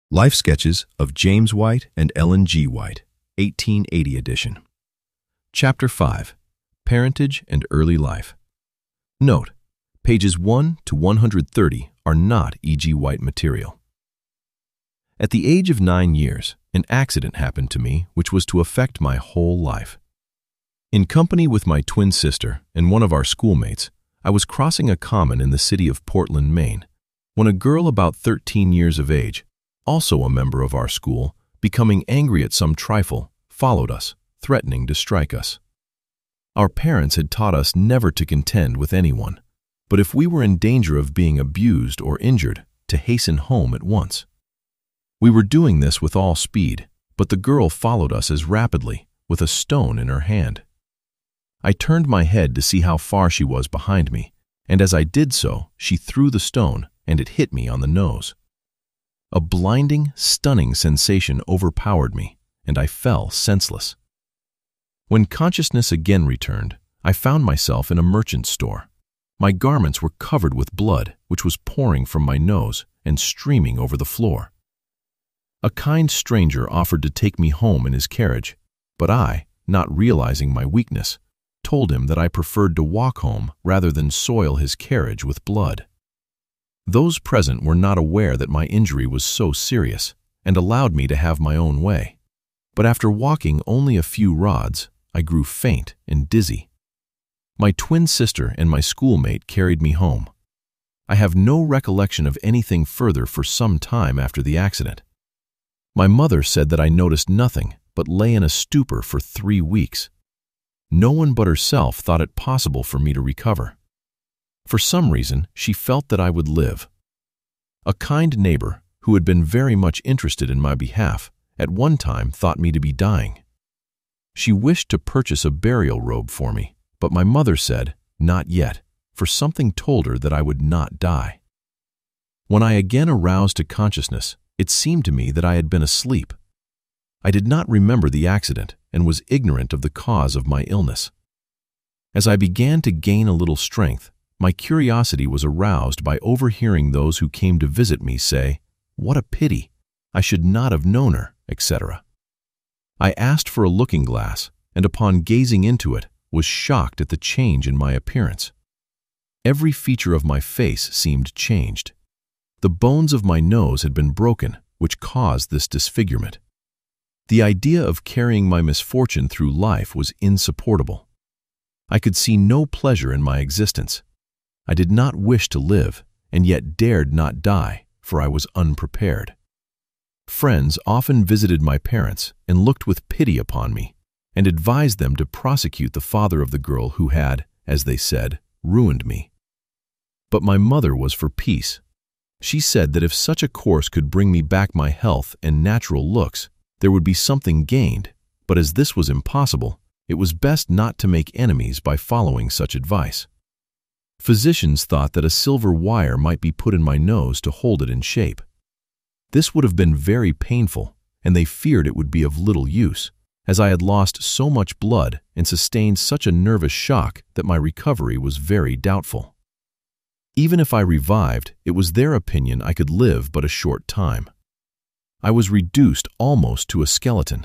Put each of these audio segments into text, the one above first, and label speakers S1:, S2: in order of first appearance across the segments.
S1: Life Sketches of James White and Ellen G. White, 1880 edition. Chapter 5, Parentage and Early Life. Note: pages 1 to 130 are not E.G. White material. At the age of 9 years, an accident happened to me which was to affect my whole life. In company with my twin sister and one of our schoolmates, I was crossing a common in the city of Portland, Maine, when a girl about 13 years of age, also a member of our school, becoming angry at some trifle, followed us, threatening to strike us. Our parents had taught us never to contend with anyone, but if we were in danger of being abused or injured, to hasten home at once. We were doing this with all speed, but the girl followed us as rapidly, with a stone in her hand. I turned my head to see how far she was behind me, and as I did so, she threw the stone, and it hit me on the nose. A blinding, stunning sensation overpowered me, and I fell senseless. When consciousness again returned, I found myself in a merchant's store. My garments were covered with blood, which was pouring from my nose and streaming over the floor. A kind stranger offered to take me home in his carriage, but I, not realizing my weakness, told him that I preferred to walk home rather than soil his carriage with blood. Those present were not aware that my injury was so serious, and allowed me to have my own way. But after walking only a few rods, I grew faint and dizzy. My twin sister and my schoolmate carried me home. I have no recollection of anything further for some time after the accident. My mother said that I noticed nothing, but lay in a stupor for 3 weeks. No one but herself thought it possible for me to recover. For some reason, she felt that I would live. A kind neighbor, who had been very much interested in my behalf, at one time thought me to be dying. She wished to purchase a burial robe for me, but my mother said, not yet, for something told her that I would not die. When I again aroused to consciousness, it seemed to me that I had been asleep. I did not remember the accident and was ignorant of the cause of my illness. As I began to gain a little strength, my curiosity was aroused by overhearing those who came to visit me say, "What a pity! I should not have known her," etc. I asked for a looking-glass, and upon gazing into it, was shocked at the change in my appearance. Every feature of my face seemed changed. The bones of my nose had been broken, which caused this disfigurement. The idea of carrying my misfortune through life was insupportable. I could see no pleasure in my existence. I did not wish to live, and yet dared not die, for I was unprepared. Friends often visited my parents and looked with pity upon me, and advised them to prosecute the father of the girl who had, as they said, ruined me. But my mother was for peace. She said that if such a course could bring me back my health and natural looks, there would be something gained, but as this was impossible, it was best not to make enemies by following such advice. Physicians thought that a silver wire might be put in my nose to hold it in shape. This would have been very painful, and they feared it would be of little use, as I had lost so much blood and sustained such a nervous shock that my recovery was very doubtful. Even if I revived, it was their opinion I could live but a short time. I was reduced almost to a skeleton.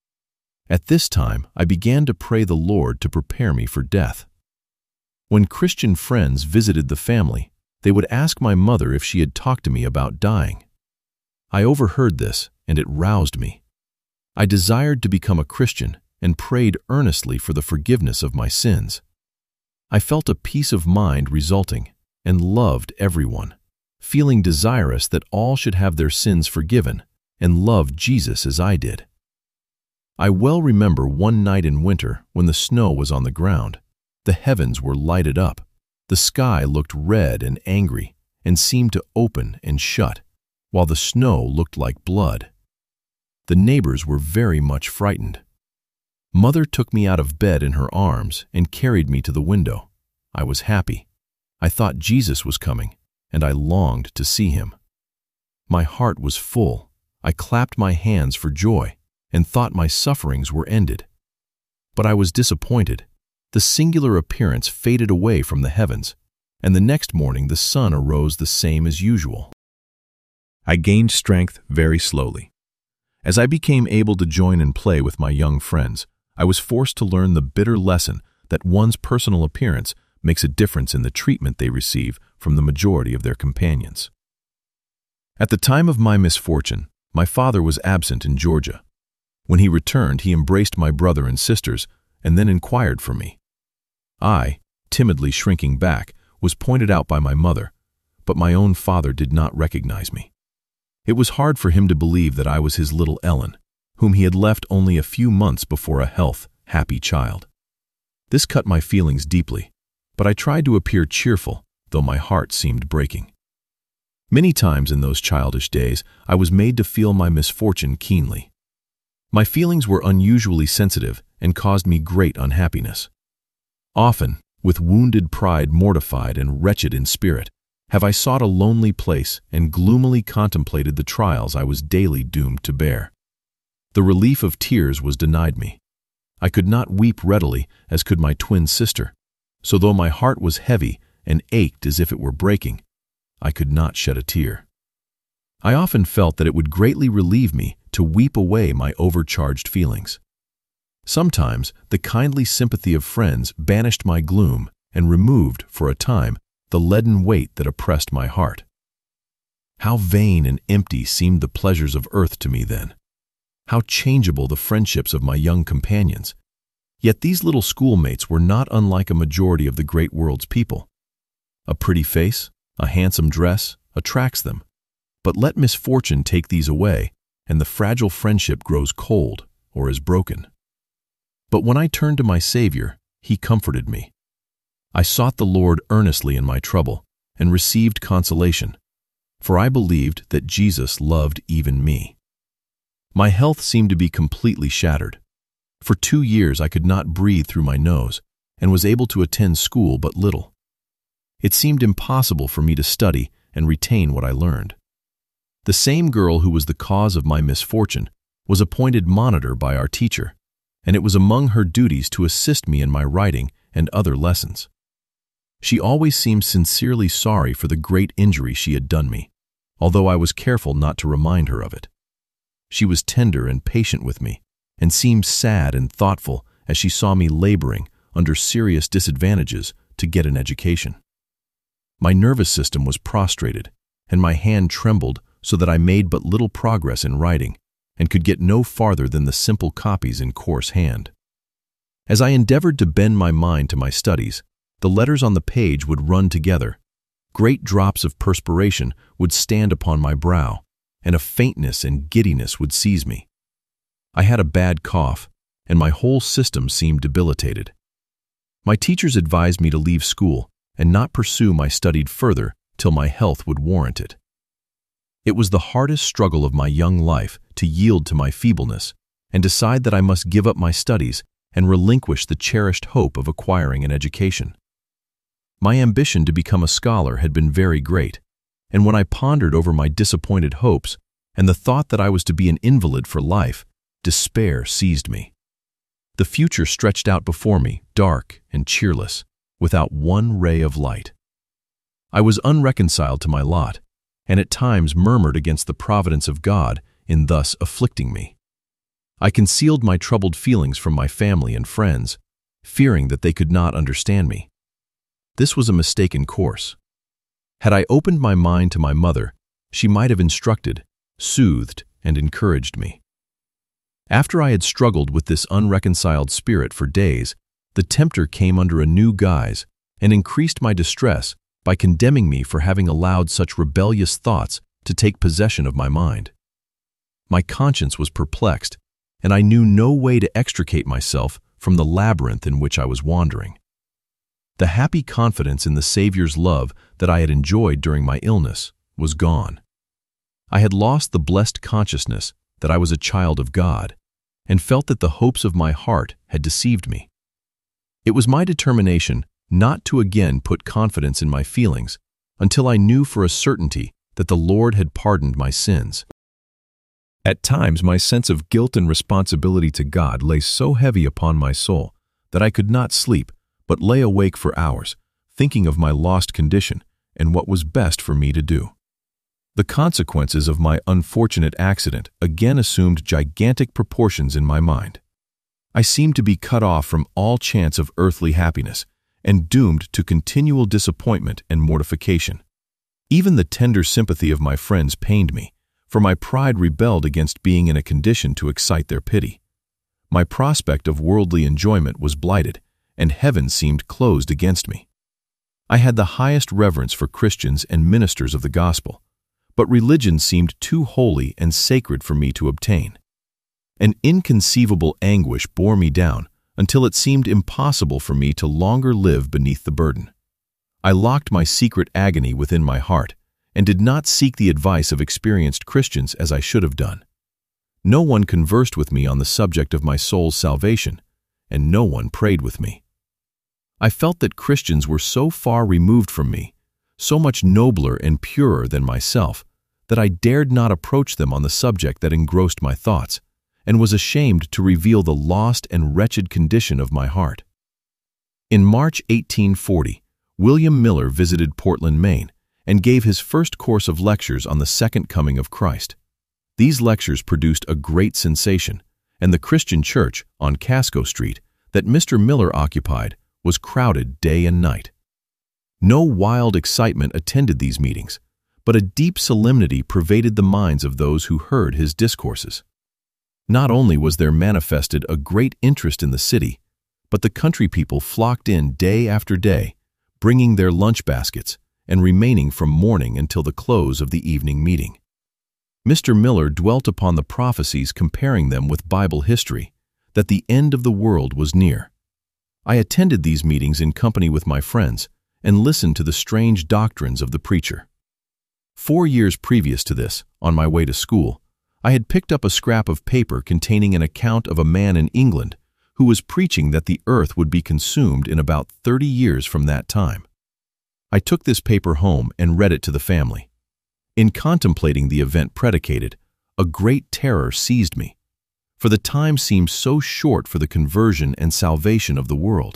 S1: At this time, I began to pray the Lord to prepare me for death. When Christian friends visited the family, they would ask my mother if she had talked to me about dying. I overheard this, and it roused me. I desired to become a Christian and prayed earnestly for the forgiveness of my sins. I felt a peace of mind resulting and loved everyone, feeling desirous that all should have their sins forgiven and love Jesus as I did. I well remember one night in winter when the snow was on the ground. The heavens were lighted up. The sky looked red and angry and seemed to open and shut, while the snow looked like blood. The neighbors were very much frightened. Mother took me out of bed in her arms and carried me to the window. I was happy. I thought Jesus was coming, and I longed to see him. My heart was full. I clapped my hands for joy and thought my sufferings were ended. But I was disappointed. The singular appearance faded away from the heavens, and the next morning the sun arose the same as usual. I gained strength very slowly. As I became able to join and play with my young friends, I was forced to learn the bitter lesson that one's personal appearance makes a difference in the treatment they receive from the majority of their companions. At the time of my misfortune, my father was absent in Georgia. When he returned, he embraced my brother and sisters and then inquired for me. I, timidly shrinking back, was pointed out by my mother, but my own father did not recognize me. It was hard for him to believe that I was his little Ellen, whom he had left only a few months before a happy child. This cut my feelings deeply, but I tried to appear cheerful, though my heart seemed breaking. Many times in those childish days, I was made to feel my misfortune keenly. My feelings were unusually sensitive and caused me great unhappiness. Often, with wounded pride mortified and wretched in spirit, have I sought a lonely place and gloomily contemplated the trials I was daily doomed to bear. The relief of tears was denied me. I could not weep readily as could my twin sister, so though my heart was heavy and ached as if it were breaking, I could not shed a tear. I often felt that it would greatly relieve me to weep away my overcharged feelings. Sometimes the kindly sympathy of friends banished my gloom and removed, for a time, the leaden weight that oppressed my heart. How vain and empty seemed the pleasures of earth to me then. How changeable the friendships of my young companions. Yet these little schoolmates were not unlike a majority of the great world's people. A pretty face, a handsome dress, attracts them. But let misfortune take these away, and the fragile friendship grows cold or is broken. But when I turned to my Savior, He comforted me. I sought the Lord earnestly in my trouble and received consolation, for I believed that Jesus loved even me. My health seemed to be completely shattered. For 2 years I could not breathe through my nose and was able to attend school but little. It seemed impossible for me to study and retain what I learned. The same girl who was the cause of my misfortune was appointed monitor by our teacher, and it was among her duties to assist me in my writing and other lessons. She always seemed sincerely sorry for the great injury she had done me, although I was careful not to remind her of it. She was tender and patient with me, and seemed sad and thoughtful as she saw me laboring under serious disadvantages to get an education. My nervous system was prostrated, and my hand trembled so that I made but little progress in writing, and could get no farther than the simple copies in coarse hand. As I endeavored to bend my mind to my studies, the letters on the page would run together. Great drops of perspiration would stand upon my brow, and a faintness and giddiness would seize me. I had a bad cough, and my whole system seemed debilitated. My teachers advised me to leave school and not pursue my studies further till my health would warrant it. It was the hardest struggle of my young life to yield to my feebleness and decide that I must give up my studies and relinquish the cherished hope of acquiring an education. My ambition to become a scholar had been very great, and when I pondered over my disappointed hopes and the thought that I was to be an invalid for life, despair seized me. The future stretched out before me, dark and cheerless, without one ray of light. I was unreconciled to my lot, and at times murmured against the providence of God in thus afflicting me. I concealed my troubled feelings from my family and friends, fearing that they could not understand me. This was a mistaken course. Had I opened my mind to my mother, she might have instructed, soothed, and encouraged me. After I had struggled with this unreconciled spirit for days, the tempter came under a new guise and increased my distress by condemning me for having allowed such rebellious thoughts to take possession of my mind. My conscience was perplexed, and I knew no way to extricate myself from the labyrinth in which I was wandering. The happy confidence in the Savior's love that I had enjoyed during my illness was gone. I had lost the blessed consciousness that I was a child of God, and felt that the hopes of my heart had deceived me. It was my determination not to again put confidence in my feelings until I knew for a certainty that the Lord had pardoned my sins. At times my sense of guilt and responsibility to God lay so heavy upon my soul that I could not sleep, but lay awake for hours, thinking of my lost condition and what was best for me to do. The consequences of my unfortunate accident again assumed gigantic proportions in my mind. I seemed to be cut off from all chance of earthly happiness and doomed to continual disappointment and mortification. Even the tender sympathy of my friends pained me, for my pride rebelled against being in a condition to excite their pity. My prospect of worldly enjoyment was blighted, and heaven seemed closed against me. I had the highest reverence for Christians and ministers of the gospel, but religion seemed too holy and sacred for me to obtain. An inconceivable anguish bore me down until it seemed impossible for me to longer live beneath the burden. I locked my secret agony within my heart and did not seek the advice of experienced Christians as I should have done. No one conversed with me on the subject of my soul's salvation, and no one prayed with me. I felt that Christians were so far removed from me, so much nobler and purer than myself, that I dared not approach them on the subject that engrossed my thoughts, and was ashamed to reveal the lost and wretched condition of my heart. In March 1840, William Miller visited Portland, Maine, and gave his first course of lectures on the Second Coming of Christ. These lectures produced a great sensation, and the Christian church on Casco Street that Mr. Miller occupied was crowded day and night. No wild excitement attended these meetings, but a deep solemnity pervaded the minds of those who heard his discourses. Not only was there manifested a great interest in the city, but the country people flocked in day after day, bringing their lunch baskets and remaining from morning until the close of the evening meeting. Mr. Miller dwelt upon the prophecies, comparing them with Bible history, that the end of the world was near. I attended these meetings in company with my friends and listened to the strange doctrines of the preacher. 4 years previous to this, on my way to school, I had picked up a scrap of paper containing an account of a man in England who was preaching that the earth would be consumed in about 30 years from that time. I took this paper home and read it to the family. In contemplating the event predicated, a great terror seized me, for the time seemed so short for the conversion and salvation of the world.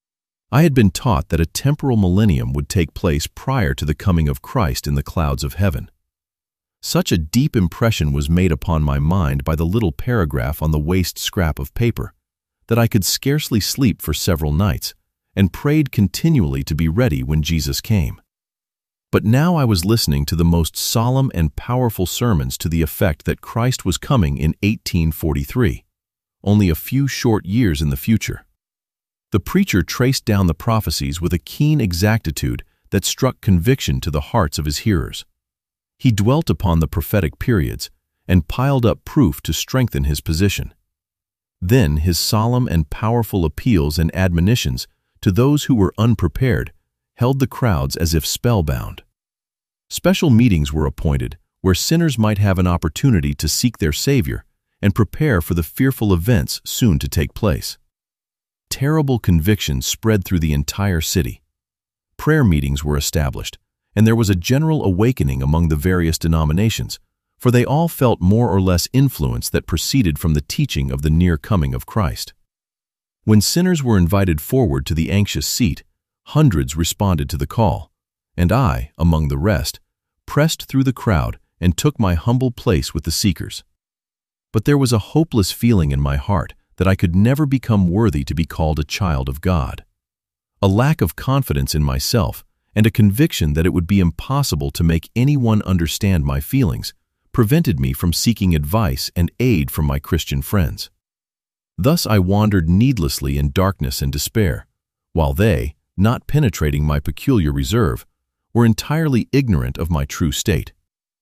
S1: I had been taught that a temporal millennium would take place prior to the coming of Christ in the clouds of heaven. Such a deep impression was made upon my mind by the little paragraph on the waste scrap of paper that I could scarcely sleep for several nights, and prayed continually to be ready when Jesus came. But now I was listening to the most solemn and powerful sermons to the effect that Christ was coming in 1843, only a few short years in the future. The preacher traced down the prophecies with a keen exactitude that struck conviction to the hearts of his hearers. He dwelt upon the prophetic periods and piled up proof to strengthen his position. Then his solemn and powerful appeals and admonitions to those who were unprepared held the crowds as if spellbound. Special meetings were appointed where sinners might have an opportunity to seek their Savior and prepare for the fearful events soon to take place. Terrible conviction spread through the entire city. Prayer meetings were established, and there was a general awakening among the various denominations, for they all felt more or less influence that proceeded from the teaching of the near coming of Christ. When sinners were invited forward to the anxious seat, hundreds responded to the call, and I, among the rest, pressed through the crowd and took my humble place with the seekers. But there was a hopeless feeling in my heart that I could never become worthy to be called a child of God. A lack of confidence in myself and a conviction that it would be impossible to make anyone understand my feelings prevented me from seeking advice and aid from my Christian friends. Thus I wandered needlessly in darkness and despair, while they, not penetrating my peculiar reserve, were entirely ignorant of my true state.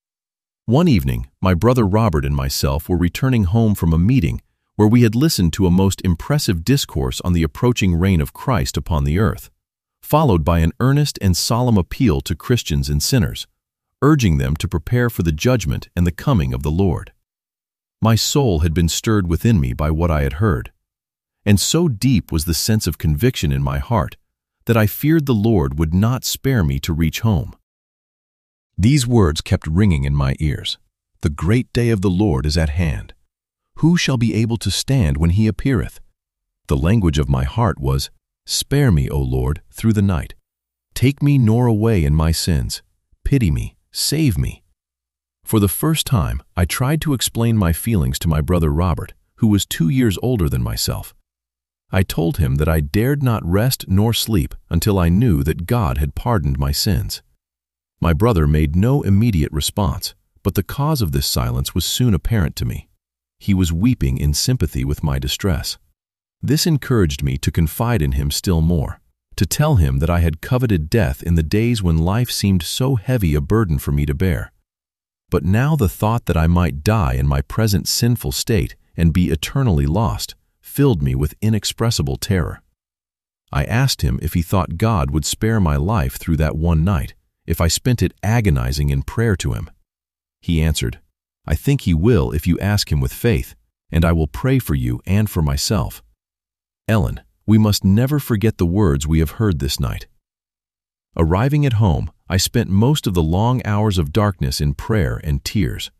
S1: One evening, my brother Robert and myself were returning home from a meeting where we had listened to a most impressive discourse on the approaching reign of Christ upon the earth, followed by an earnest and solemn appeal to Christians and sinners, urging them to prepare for the judgment and the coming of the Lord. My soul had been stirred within me by what I had heard, and so deep was the sense of conviction in my heart that I feared the Lord would not spare me to reach home. These words kept ringing in my ears. The great day of the Lord is at hand. Who shall be able to stand when he appeareth? The language of my heart was, Spare me, O Lord, through the night. Take me nor away in my sins. Pity me, save me. For the first time, I tried to explain my feelings to my brother Robert, who was 2 years older than myself. I told him that I dared not rest nor sleep until I knew that God had pardoned my sins. My brother made no immediate response, but the cause of this silence was soon apparent to me. He was weeping in sympathy with my distress. This encouraged me to confide in him still more, to tell him that I had coveted death in the days when life seemed so heavy a burden for me to bear. But now the thought that I might die in my present sinful state and be eternally lost filled me with inexpressible terror. I asked him if he thought God would spare my life through that one night, if I spent it agonizing in prayer to him. He answered, "I think he will if you ask him with faith, and I will pray for you and for myself." Ellen, we must never forget the words we have heard this night. Arriving at home, I spent most of the long hours of darkness in prayer and tears.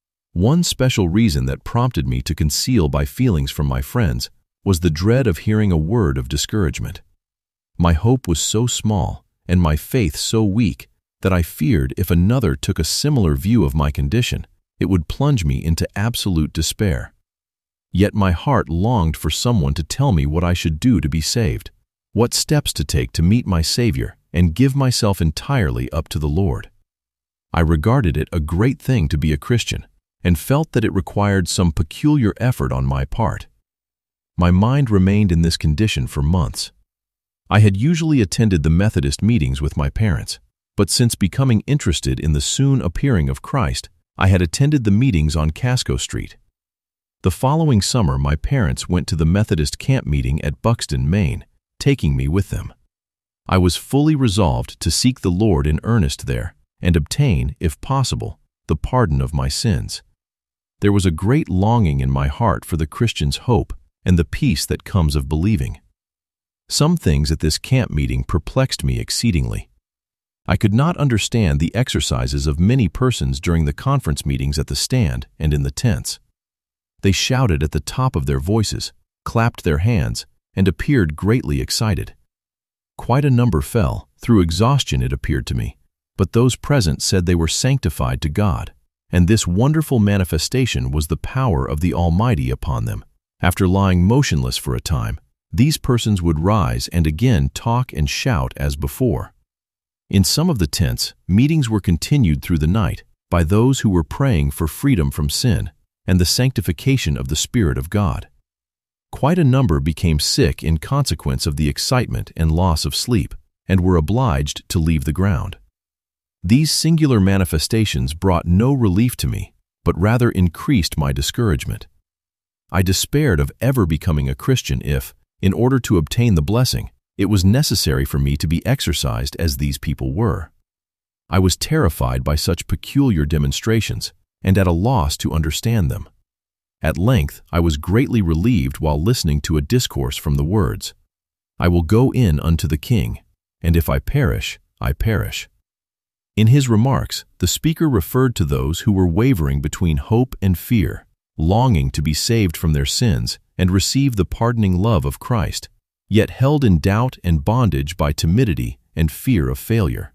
S1: One special reason that prompted me to conceal my feelings from my friends was the dread of hearing a word of discouragement. My hope was so small and my faith so weak that I feared if another took a similar view of my condition, it would plunge me into absolute despair. Yet my heart longed for someone to tell me what I should do to be saved, what steps to take to meet my Savior and give myself entirely up to the Lord. I regarded it a great thing to be a Christian and felt that it required some peculiar effort on my part. My mind remained in this condition for months. I had usually attended the Methodist meetings with my parents, but since becoming interested in the soon appearing of Christ, I had attended the meetings on Casco Street. The following summer, my parents went to the Methodist camp meeting at Buxton, Maine, taking me with them. I was fully resolved to seek the Lord in earnest there and obtain, if possible, the pardon of my sins. There was a great longing in my heart for the Christian's hope and the peace that comes of believing. Some things at this camp meeting perplexed me exceedingly. I could not understand the exercises of many persons during the conference meetings at the stand and in the tents. They shouted at the top of their voices, clapped their hands, and appeared greatly excited. Quite a number fell, through exhaustion it appeared to me, but those present said they were sanctified to God, and this wonderful manifestation was the power of the Almighty upon them. After lying motionless for a time, these persons would rise and again talk and shout as before. In some of the tents, meetings were continued through the night by those who were praying for freedom from sin and the sanctification of the Spirit of God. Quite a number became sick in consequence of the excitement and loss of sleep, and were obliged to leave the ground. These singular manifestations brought no relief to me, but rather increased my discouragement. I despaired of ever becoming a Christian if, in order to obtain the blessing, it was necessary for me to be exercised as these people were. I was terrified by such peculiar demonstrations, and at a loss to understand them. At length, I was greatly relieved while listening to a discourse from the words, "I will go in unto the King, and if I perish, I perish." In his remarks, the speaker referred to those who were wavering between hope and fear, longing to be saved from their sins and receive the pardoning love of Christ, yet held in doubt and bondage by timidity and fear of failure.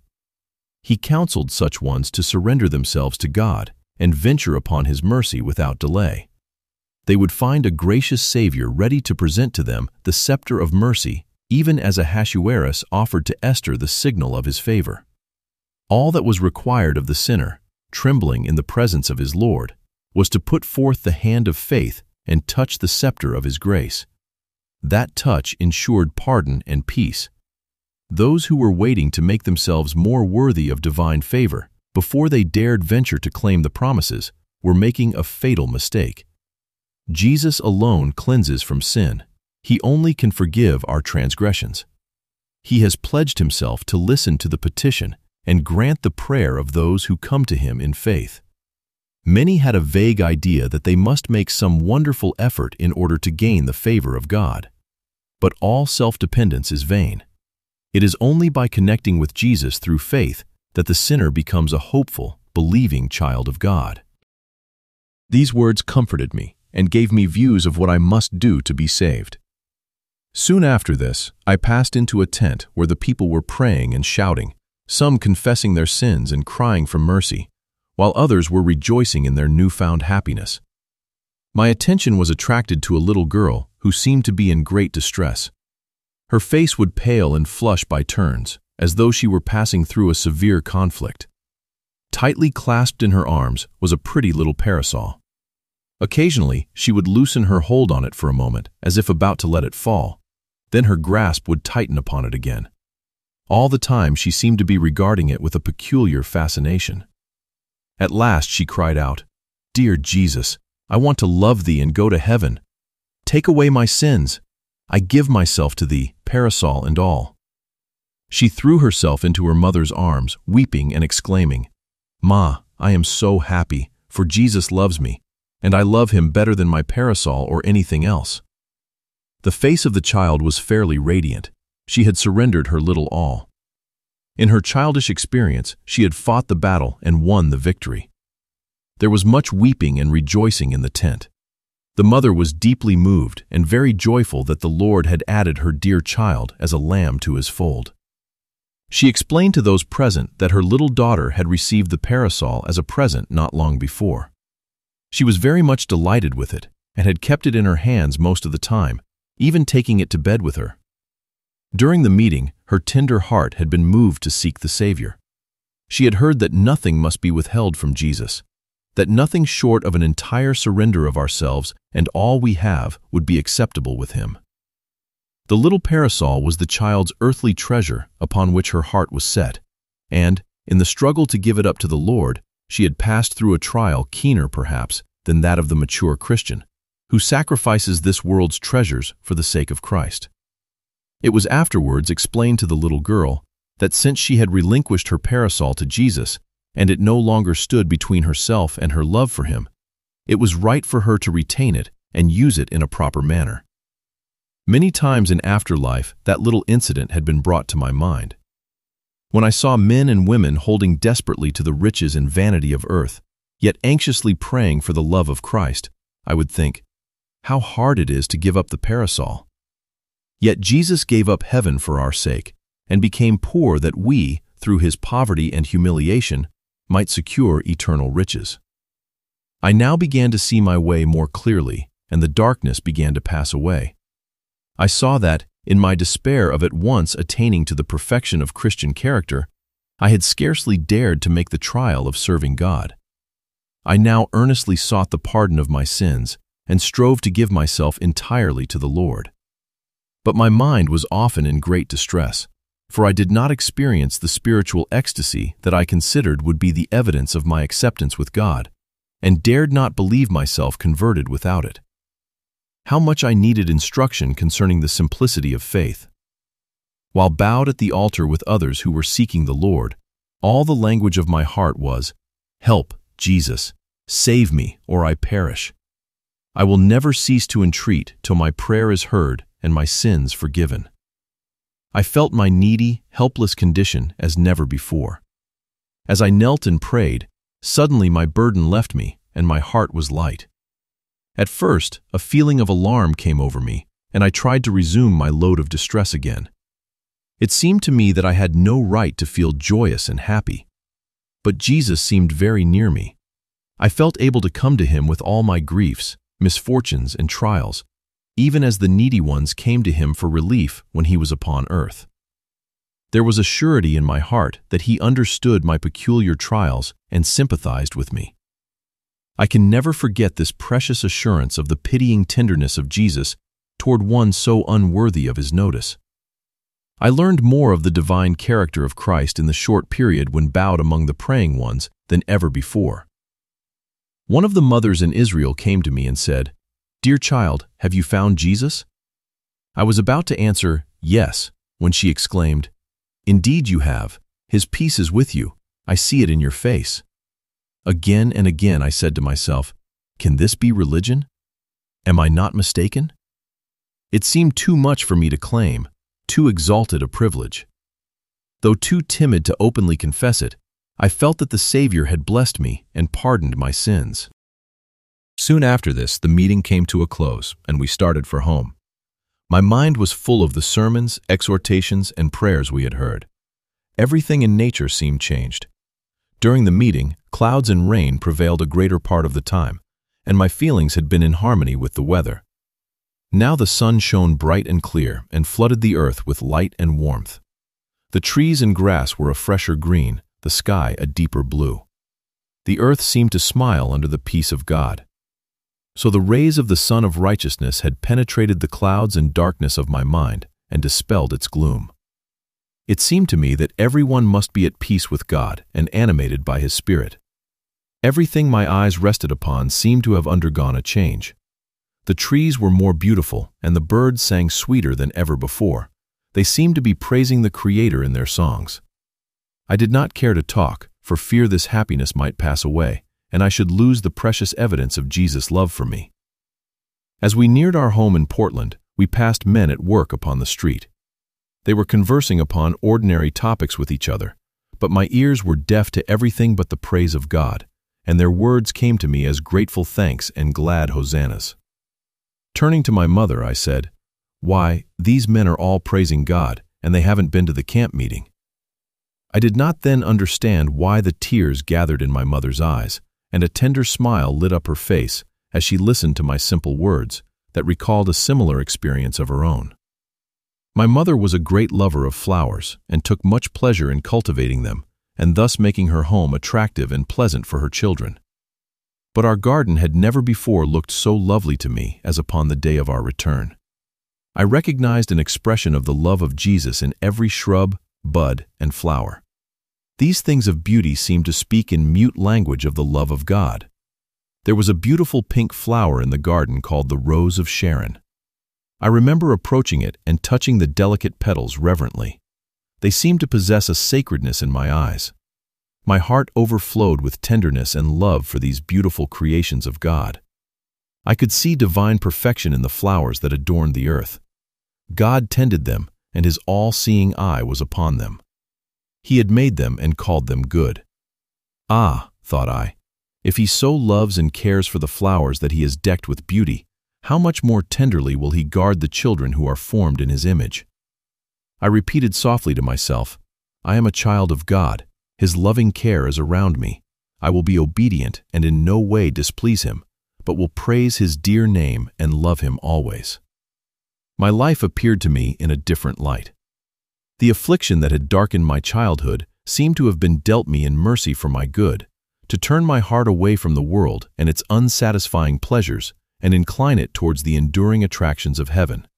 S1: He counseled such ones to surrender themselves to God and venture upon His mercy without delay. They would find a gracious Savior ready to present to them the scepter of mercy, even as Ahasuerus offered to Esther the signal of his favor. All that was required of the sinner, trembling in the presence of his Lord, was to put forth the hand of faith and touch the scepter of His grace. That touch ensured pardon and peace. Those who were waiting to make themselves more worthy of divine favor before they dared venture to claim the promises were making a fatal mistake. Jesus alone cleanses from sin. He only can forgive our transgressions. He has pledged Himself to listen to the petition and grant the prayer of those who come to Him in faith. Many had a vague idea that they must make some wonderful effort in order to gain the favor of God. But all self-dependence is vain. It is only by connecting with Jesus through faith that the sinner becomes a hopeful, believing child of God. These words comforted me and gave me views of what I must do to be saved. Soon after this, I passed into a tent where the people were praying and shouting, some confessing their sins and crying for mercy, while others were rejoicing in their newfound happiness. My attention was attracted to a little girl who seemed to be in great distress. Her face would pale and flush by turns, as though she were passing through a severe conflict. Tightly clasped in her arms was a pretty little parasol. Occasionally, she would loosen her hold on it for a moment, as if about to let it fall. Then her grasp would tighten upon it again. All the time she seemed to be regarding it with a peculiar fascination. At last she cried out, "Dear Jesus, I want to love Thee and go to heaven. Take away my sins. I give myself to Thee, parasol and all." She threw herself into her mother's arms, weeping and exclaiming, "Ma, I am so happy, for Jesus loves me, and I love Him better than my parasol or anything else." The face of the child was fairly radiant. She had surrendered her little all. In her childish experience, she had fought the battle and won the victory. There was much weeping and rejoicing in the tent. The mother was deeply moved and very joyful that the Lord had added her dear child as a lamb to His fold. She explained to those present that her little daughter had received the parasol as a present not long before. She was very much delighted with it and had kept it in her hands most of the time, even taking it to bed with her. During the meeting, her tender heart had been moved to seek the Savior. She had heard that nothing must be withheld from Jesus, that nothing short of an entire surrender of ourselves and all we have would be acceptable with Him. The little parasol was the child's earthly treasure upon which her heart was set, and, in the struggle to give it up to the Lord, she had passed through a trial keener, perhaps, than that of the mature Christian, who sacrifices this world's treasures for the sake of Christ. It was afterwards explained to the little girl that since she had relinquished her parasol to Jesus, and it no longer stood between herself and her love for Him, it was right for her to retain it and use it in a proper manner. Many times in afterlife, that little incident had been brought to my mind. When I saw men and women holding desperately to the riches and vanity of earth, yet anxiously praying for the love of Christ, I would think, how hard it is to give up the parasol. Yet Jesus gave up heaven for our sake, and became poor that we, through His poverty and humiliation, might secure eternal riches. I now began to see my way more clearly, and the darkness began to pass away. I saw that, in my despair of at once attaining to the perfection of Christian character, I had scarcely dared to make the trial of serving God. I now earnestly sought the pardon of my sins, and strove to give myself entirely to the Lord. But my mind was often in great distress, for I did not experience the spiritual ecstasy that I considered would be the evidence of my acceptance with God, and dared not believe myself converted without it. How much I needed instruction concerning the simplicity of faith. While bowed at the altar with others who were seeking the Lord, all the language of my heart was, "Help, Jesus, save me, or I perish." I will never cease to entreat till my prayer is heard and my sins forgiven. I felt my needy, helpless condition as never before. As I knelt and prayed, suddenly my burden left me and my heart was light. At first, a feeling of alarm came over me, and I tried to resume my load of distress again. It seemed to me that I had no right to feel joyous and happy. But Jesus seemed very near me. I felt able to come to Him with all my griefs, misfortunes, and trials, even as the needy ones came to Him for relief when He was upon earth. There was a surety in my heart that He understood my peculiar trials and sympathized with me. I can never forget this precious assurance of the pitying tenderness of Jesus toward one so unworthy of His notice. I learned more of the divine character of Christ in the short period when bowed among the praying ones than ever before. One of the mothers in Israel came to me and said, "Dear child, have you found Jesus?" I was about to answer, "Yes," when she exclaimed, "Indeed you have. His peace is with you. I see it in your face." Again and again I said to myself, "Can this be religion? Am I not mistaken?" It seemed too much for me to claim, too exalted a privilege. Though too timid to openly confess it, I felt that the Savior had blessed me and pardoned my sins. Soon after this, the meeting came to a close, and we started for home. My mind was full of the sermons, exhortations, and prayers we had heard. Everything in nature seemed changed. During the meeting, clouds and rain prevailed a greater part of the time, and my feelings had been in harmony with the weather. Now the sun shone bright and clear and flooded the earth with light and warmth. The trees and grass were a fresher green, the sky a deeper blue. The earth seemed to smile under the peace of God. So the rays of the Sun of Righteousness had penetrated the clouds and darkness of my mind and dispelled its gloom. It seemed to me that everyone must be at peace with God and animated by His Spirit. Everything my eyes rested upon seemed to have undergone a change. The trees were more beautiful and the birds sang sweeter than ever before. They seemed to be praising the Creator in their songs. I did not care to talk, for fear this happiness might pass away, and I should lose the precious evidence of Jesus' love for me. As we neared our home in Portland, we passed men at work upon the street. They were conversing upon ordinary topics with each other, but my ears were deaf to everything but the praise of God, and their words came to me as grateful thanks and glad hosannas. Turning to my mother, I said, "Why, these men are all praising God, and they haven't been to the camp meeting." I did not then understand why the tears gathered in my mother's eyes, and a tender smile lit up her face as she listened to my simple words that recalled a similar experience of her own. My mother was a great lover of flowers and took much pleasure in cultivating them, and thus making her home attractive and pleasant for her children. But our garden had never before looked so lovely to me as upon the day of our return. I recognized an expression of the love of Jesus in every shrub, bud, and flower. These things of beauty seemed to speak in mute language of the love of God. There was a beautiful pink flower in the garden called the Rose of Sharon. I remember approaching it and touching the delicate petals reverently. They seemed to possess a sacredness in my eyes. My heart overflowed with tenderness and love for these beautiful creations of God. I could see divine perfection in the flowers that adorned the earth. God tended them, and His all-seeing eye was upon them. He had made them and called them good. Ah, thought I, if He so loves and cares for the flowers that He has decked with beauty, how much more tenderly will He guard the children who are formed in His image? I repeated softly to myself, I am a child of God. His loving care is around me. I will be obedient and in no way displease Him, but will praise His dear name and love Him always. My life appeared to me in a different light. The affliction that had darkened my childhood seemed to have been dealt me in mercy for my good, to turn my heart away from the world and its unsatisfying pleasures and incline it towards the enduring attractions of heaven.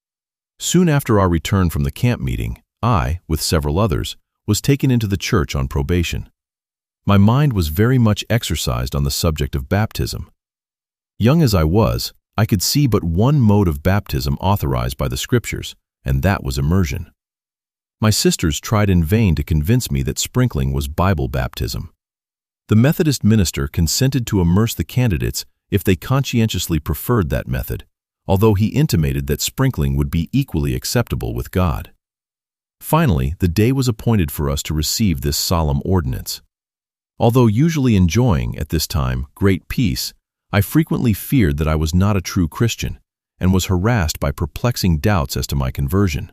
S1: Soon after our return from the camp meeting, I, with several others, was taken into the church on probation. My mind was very much exercised on the subject of baptism. Young as I was, I could see but one mode of baptism authorized by the Scriptures, and that was immersion. My sisters tried in vain to convince me that sprinkling was Bible baptism. The Methodist minister consented to immerse the candidates if they conscientiously preferred that method, although he intimated that sprinkling would be equally acceptable with God. Finally, the day was appointed for us to receive this solemn ordinance. Although usually enjoying, at this time, great peace, I frequently feared that I was not a true Christian, and was harassed by perplexing doubts as to my conversion.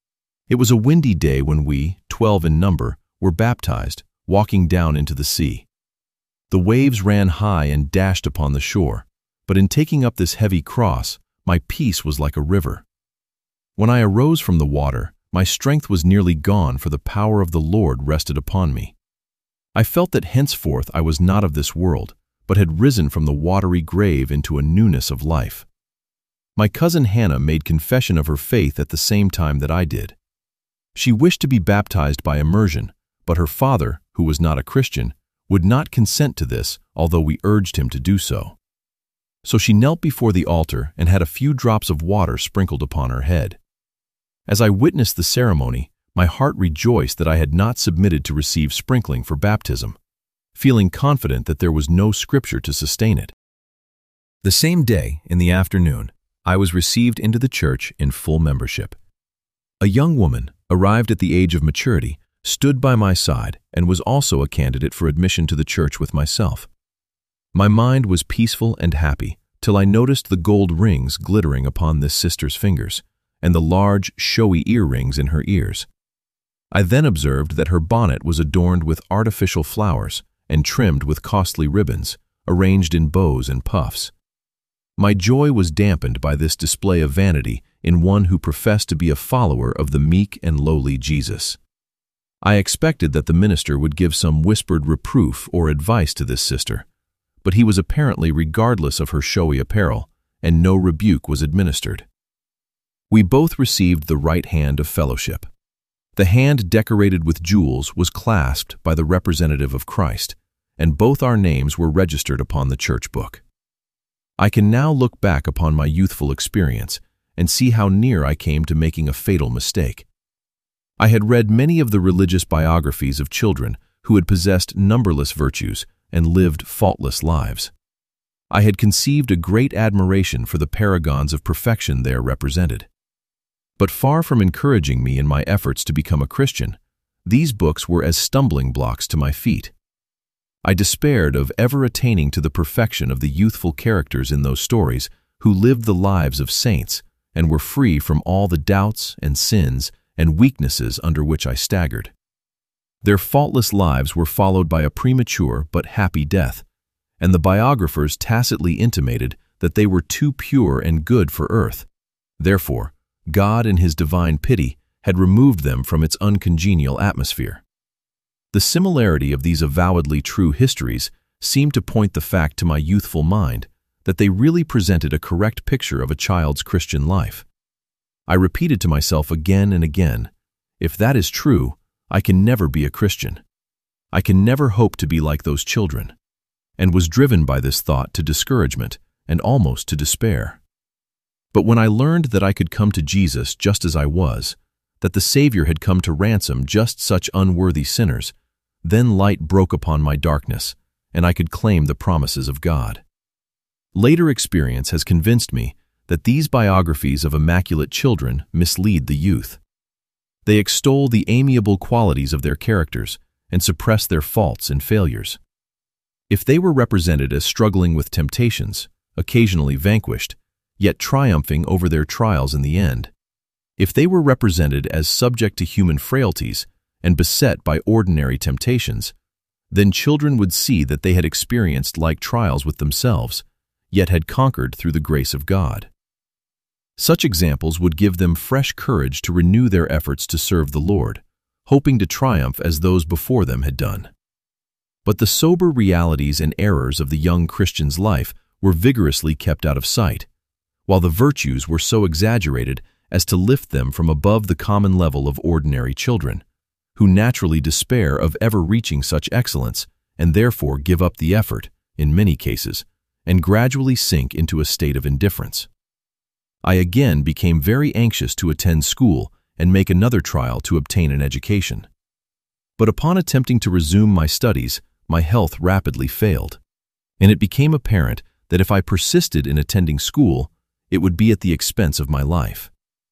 S1: It was a windy day when we, 12 in number, were baptized, walking down into the sea. The waves ran high and dashed upon the shore, but in taking up this heavy cross, my peace was like a river. When I arose from the water, my strength was nearly gone, for the power of the Lord rested upon me. I felt that henceforth I was not of this world, but had risen from the watery grave into a newness of life. My cousin Hannah made confession of her faith at the same time that I did. She wished to be baptized by immersion, but her father, who was not a Christian, would not consent to this, although we urged him to do so. So she knelt before the altar and had a few drops of water sprinkled upon her head. As I witnessed the ceremony, my heart rejoiced that I had not submitted to receive sprinkling for baptism, feeling confident that there was no scripture to sustain it. The same day, in the afternoon, I was received into the church in full membership. A young woman, arrived at the age of maturity, stood by my side and was also a candidate for admission to the church with myself. My mind was peaceful and happy till I noticed the gold rings glittering upon this sister's fingers and the large, showy earrings in her ears. I then observed that her bonnet was adorned with artificial flowers and trimmed with costly ribbons, arranged in bows and puffs. My joy was dampened by this display of vanity in one who professed to be a follower of the meek and lowly Jesus. I expected that the minister would give some whispered reproof or advice to this sister, but he was apparently regardless of her showy apparel, and no rebuke was administered. We both received the right hand of fellowship. The hand decorated with jewels was clasped by the representative of Christ, and both our names were registered upon the church book. I can now look back upon my youthful experience and see how near I came to making a fatal mistake. I had read many of the religious biographies of children who had possessed numberless virtues and lived faultless lives. I had conceived a great admiration for the paragons of perfection there represented. But far from encouraging me in my efforts to become a Christian, these books were as stumbling blocks to my feet. I despaired of ever attaining to the perfection of the youthful characters in those stories who lived the lives of saints and were free from all the doubts and sins and weaknesses under which I staggered. Their faultless lives were followed by a premature but happy death, and the biographers tacitly intimated that they were too pure and good for earth. Therefore, God in His divine pity had removed them from its uncongenial atmosphere. The similarity of these avowedly true histories seemed to point the fact to my youthful mind that they really presented a correct picture of a child's Christian life. I repeated to myself again and again, if that is true, I can never be a Christian. I can never hope to be like those children, and was driven by this thought to discouragement and almost to despair. But when I learned that I could come to Jesus just as I was, that the Savior had come to ransom just such unworthy sinners, then light broke upon my darkness, and I could claim the promises of God. Later experience has convinced me that these biographies of immaculate children mislead the youth. They extol the amiable qualities of their characters and suppress their faults and failures. If they were represented as struggling with temptations, occasionally vanquished, yet triumphing over their trials in the end, if they were represented as subject to human frailties and beset by ordinary temptations, then children would see that they had experienced like trials with themselves, yet had conquered through the grace of God. Such examples would give them fresh courage to renew their efforts to serve the Lord, hoping to triumph as those before them had done. But the sober realities and errors of the young Christian's life were vigorously kept out of sight, while the virtues were so exaggerated as to lift them from above the common level of ordinary children, who naturally despair of ever reaching such excellence and therefore give up the effort, in many cases, and gradually sink into a state of indifference. I again became very anxious to attend school and make another trial to obtain an education. But upon attempting to resume my studies, my health rapidly failed, and it became apparent that if I persisted in attending school, it would be at the expense of my life.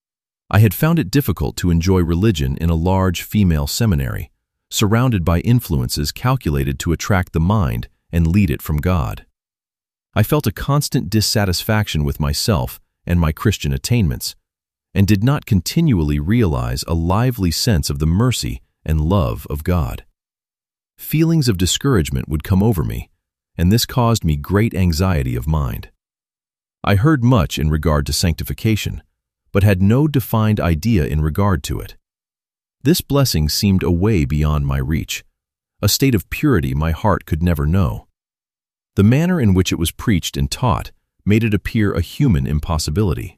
S1: I had found it difficult to enjoy religion in a large female seminary, surrounded by influences calculated to attract the mind and lead it from God. I felt a constant dissatisfaction with myself and my Christian attainments, and did not continually realize a lively sense of the mercy and love of God. Feelings of discouragement would come over me, and this caused me great anxiety of mind. I heard much in regard to sanctification, but had no defined idea in regard to it. This blessing seemed away beyond my reach, a state of purity my heart could never know. The manner in which it was preached and taught made it appear a human impossibility.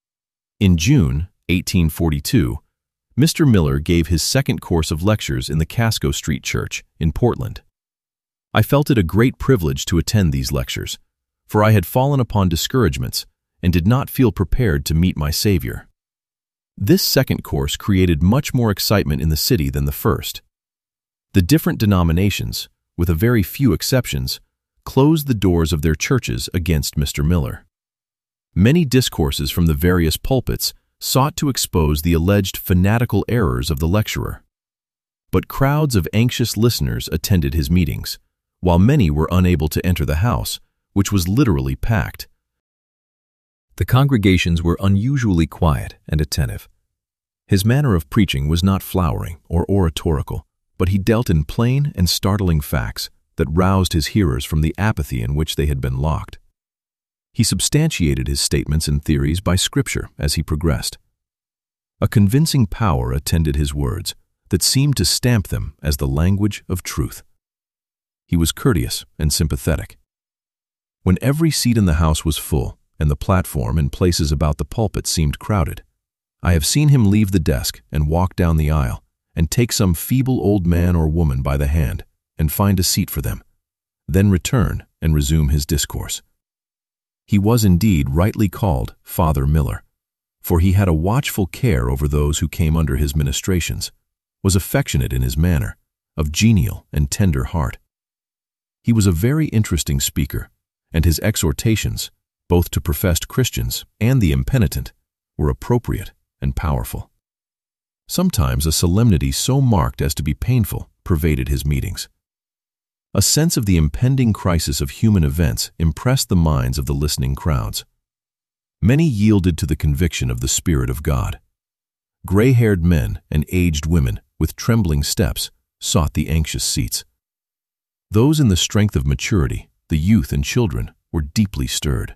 S1: In June 1842, Mr. Miller gave his second course of lectures in the Casco Street Church in Portland. I felt it a great privilege to attend these lectures, for I had fallen upon discouragements and did not feel prepared to meet my Savior. This second course created much more excitement in the city than the first. The different denominations, with a very few exceptions, closed the doors of their churches against Mr. Miller. Many discourses from the various pulpits sought to expose the alleged fanatical errors of the lecturer. But crowds of anxious listeners attended his meetings, while many were unable to enter the house, which was literally packed. The congregations were unusually quiet and attentive. His manner of preaching was not flowering or oratorical, but he dealt in plain and startling facts that roused his hearers from the apathy in which they had been locked. He substantiated his statements and theories by Scripture as he progressed. A convincing power attended his words that seemed to stamp them as the language of truth. He was courteous and sympathetic. When every seat in the house was full and the platform and places about the pulpit seemed crowded, I have seen him leave the desk and walk down the aisle and take some feeble old man or woman by the hand and find a seat for them, then return and resume his discourse. He was indeed rightly called Father Miller, for he had a watchful care over those who came under his ministrations, was affectionate in his manner, of genial and tender heart. He was a very interesting speaker, and his exhortations, both to professed Christians and the impenitent, were appropriate and powerful. Sometimes a solemnity so marked as to be painful pervaded his meetings. A sense of the impending crisis of human events impressed the minds of the listening crowds. Many yielded to the conviction of the Spirit of God. Gray-haired men and aged women, with trembling steps, sought the anxious seats. Those in the strength of maturity, the youth and children, were deeply stirred.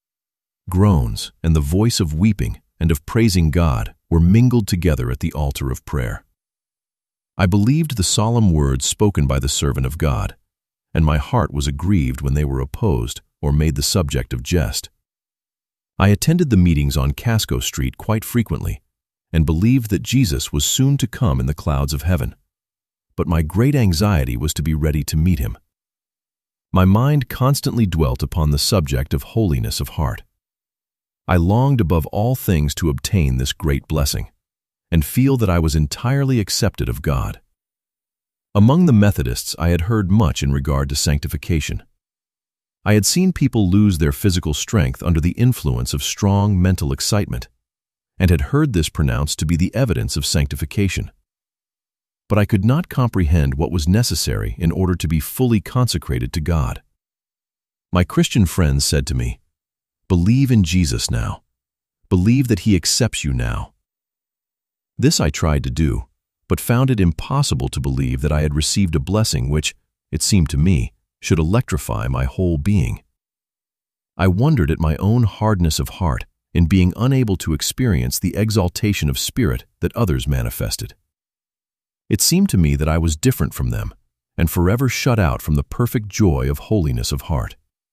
S1: Groans and the voice of weeping and of praising God were mingled together at the altar of prayer. I believed the solemn words spoken by the servant of God, and my heart was aggrieved when they were opposed or made the subject of jest. I attended the meetings on Casco Street quite frequently and believed that Jesus was soon to come in the clouds of heaven, but my great anxiety was to be ready to meet him. My mind constantly dwelt upon the subject of holiness of heart. I longed above all things to obtain this great blessing and feel that I was entirely accepted of God. Among the Methodists, I had heard much in regard to sanctification. I had seen people lose their physical strength under the influence of strong mental excitement, and had heard this pronounced to be the evidence of sanctification. But I could not comprehend what was necessary in order to be fully consecrated to God. My Christian friends said to me, "Believe in Jesus now. Believe that he accepts you now." This I tried to do, but found it impossible to believe that I had received a blessing which, it seemed to me, should electrify my whole being. I wondered at my own hardness of heart in being unable to experience the exaltation of spirit that others manifested. It seemed to me that I was different from them and forever shut out from the perfect joy of holiness of heart.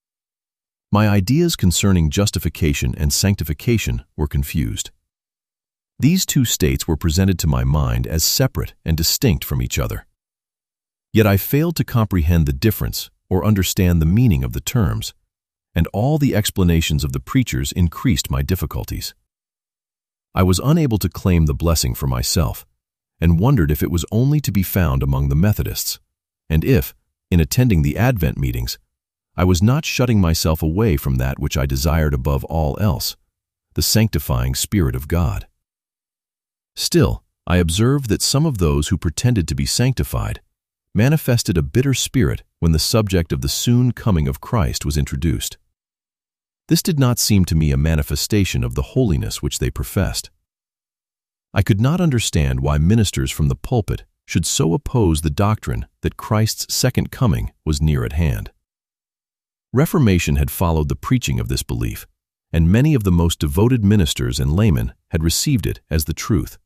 S1: My ideas concerning justification and sanctification were confused. These two states were presented to my mind as separate and distinct from each other. Yet I failed to comprehend the difference or understand the meaning of the terms, and all the explanations of the preachers increased my difficulties. I was unable to claim the blessing for myself, and wondered if it was only to be found among the Methodists, and if, in attending the Advent meetings, I was not shutting myself away from that which I desired above all else, the sanctifying Spirit of God. Still, I observed that some of those who pretended to be sanctified manifested a bitter spirit when the subject of the soon coming of Christ was introduced. This did not seem to me a manifestation of the holiness which they professed. I could not understand why ministers from the pulpit should so oppose the doctrine that Christ's second coming was near at hand. Reformation had followed the preaching of this belief, and many of the most devoted ministers and laymen had received it as the truth.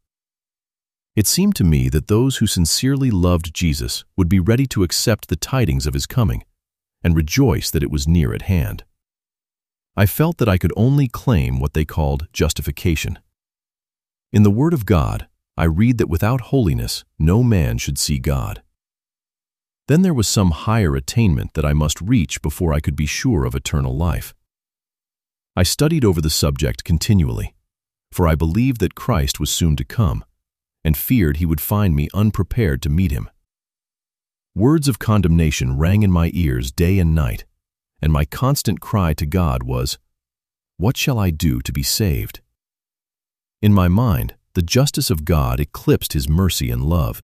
S1: It seemed to me that those who sincerely loved Jesus would be ready to accept the tidings of his coming and rejoice that it was near at hand. I felt that I could only claim what they called justification. In the Word of God, I read that without holiness no man should see God. Then there was some higher attainment that I must reach before I could be sure of eternal life. I studied over the subject continually, for I believed that Christ was soon to come, and feared he would find me unprepared to meet him. Words of condemnation rang in my ears day and night, and my constant cry to God was, "What shall I do to be saved?" In my mind, the justice of God eclipsed his mercy and love.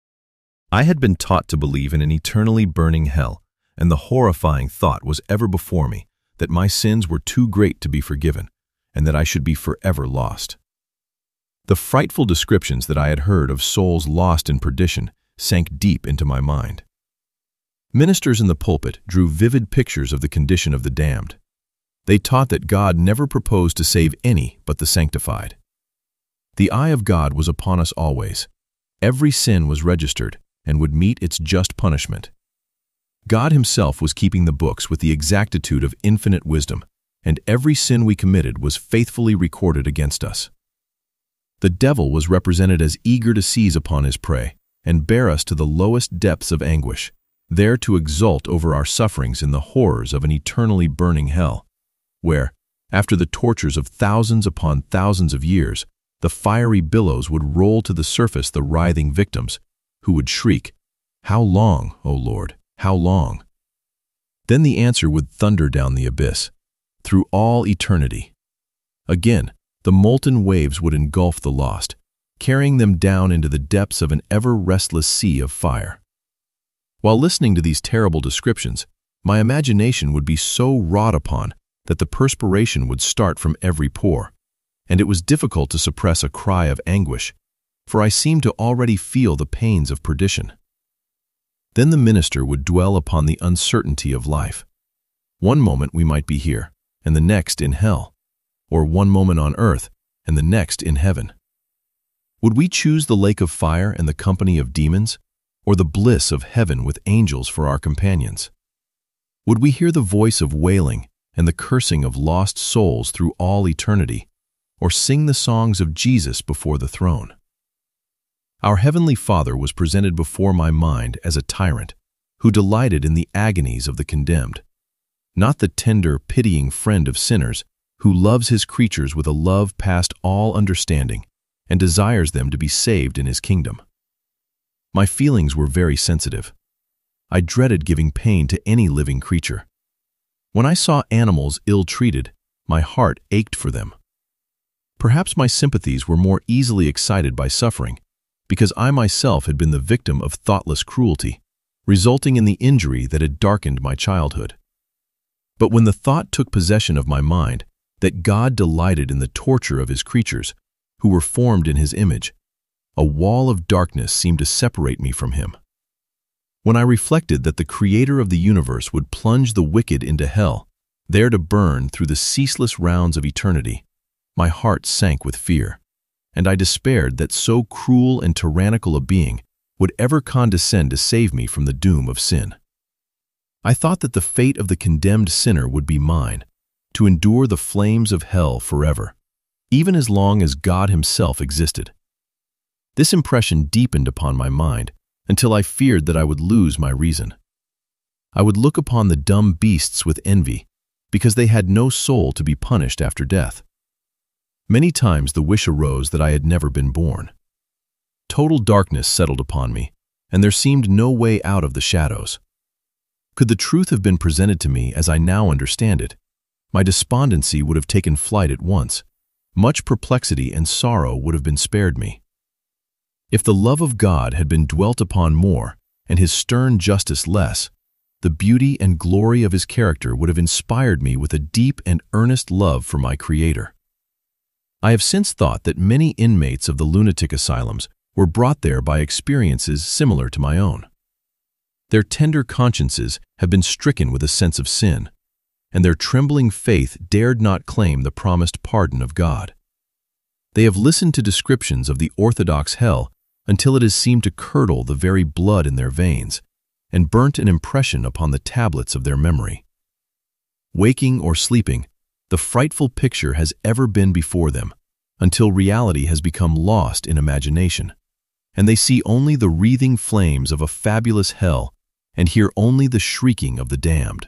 S1: I had been taught to believe in an eternally burning hell, and the horrifying thought was ever before me that my sins were too great to be forgiven, and that I should be forever lost. The frightful descriptions that I had heard of souls lost in perdition sank deep into my mind. Ministers in the pulpit drew vivid pictures of the condition of the damned. They taught that God never proposed to save any but the sanctified. The eye of God was upon us always. Every sin was registered and would meet its just punishment. God himself was keeping the books with the exactitude of infinite wisdom, and every sin we committed was faithfully recorded against us. The devil was represented as eager to seize upon his prey and bear us to the lowest depths of anguish, there to exult over our sufferings in the horrors of an eternally burning hell, where, after the tortures of thousands upon thousands of years, the fiery billows would roll to the surface the writhing victims, who would shriek, "How long, O Lord, how long?" Then the answer would thunder down the abyss, "Through all eternity." Again, the molten waves would engulf the lost, carrying them down into the depths of an ever-restless sea of fire. While listening to these terrible descriptions, my imagination would be so wrought upon that the perspiration would start from every pore, and it was difficult to suppress a cry of anguish, for I seemed to already feel the pains of perdition. Then the minister would dwell upon the uncertainty of life. One moment we might be here, and the next in hell, or one moment on earth, and the next in heaven. Would we choose the lake of fire and the company of demons, or the bliss of heaven with angels for our companions? Would we hear the voice of wailing and the cursing of lost souls through all eternity, or sing the songs of Jesus before the throne? Our Heavenly Father was presented before my mind as a tyrant who delighted in the agonies of the condemned, not the tender, pitying friend of sinners who loves his creatures with a love past all understanding and desires them to be saved in his kingdom. My feelings were very sensitive. I dreaded giving pain to any living creature. When I saw animals ill-treated, my heart ached for them. Perhaps my sympathies were more easily excited by suffering, because I myself had been the victim of thoughtless cruelty, resulting in the injury that had darkened my childhood. But when the thought took possession of my mind that God delighted in the torture of his creatures, who were formed in his image, a wall of darkness seemed to separate me from him. When I reflected that the Creator of the universe would plunge the wicked into hell, there to burn through the ceaseless rounds of eternity, my heart sank with fear, and I despaired that so cruel and tyrannical a being would ever condescend to save me from the doom of sin. I thought that the fate of the condemned sinner would be mine, to endure the flames of hell forever, even as long as God himself existed. This impression deepened upon my mind until I feared that I would lose my reason. I would look upon the dumb beasts with envy, because they had no soul to be punished after death. Many times the wish arose that I had never been born. Total darkness settled upon me, and there seemed no way out of the shadows. Could the truth have been presented to me as I now understand it, my despondency would have taken flight at once. Much perplexity and sorrow would have been spared me. If the love of God had been dwelt upon more, and his stern justice less, the beauty and glory of his character would have inspired me with a deep and earnest love for my Creator. I have since thought that many inmates of the lunatic asylums were brought there by experiences similar to my own. Their tender consciences have been stricken with a sense of sin, and their trembling faith dared not claim the promised pardon of God. They have listened to descriptions of the orthodox hell until it has seemed to curdle the very blood in their veins and burnt an impression upon the tablets of their memory. Waking or sleeping, the frightful picture has ever been before them until reality has become lost in imagination, and they see only the wreathing flames of a fabulous hell and hear only the shrieking of the damned.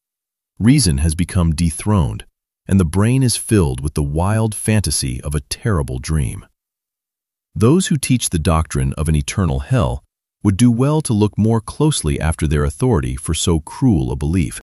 S1: Reason has become dethroned, and the brain is filled with the wild fantasy of a terrible dream. Those who teach the doctrine of an eternal hell would do well to look more closely after their authority for so cruel a belief.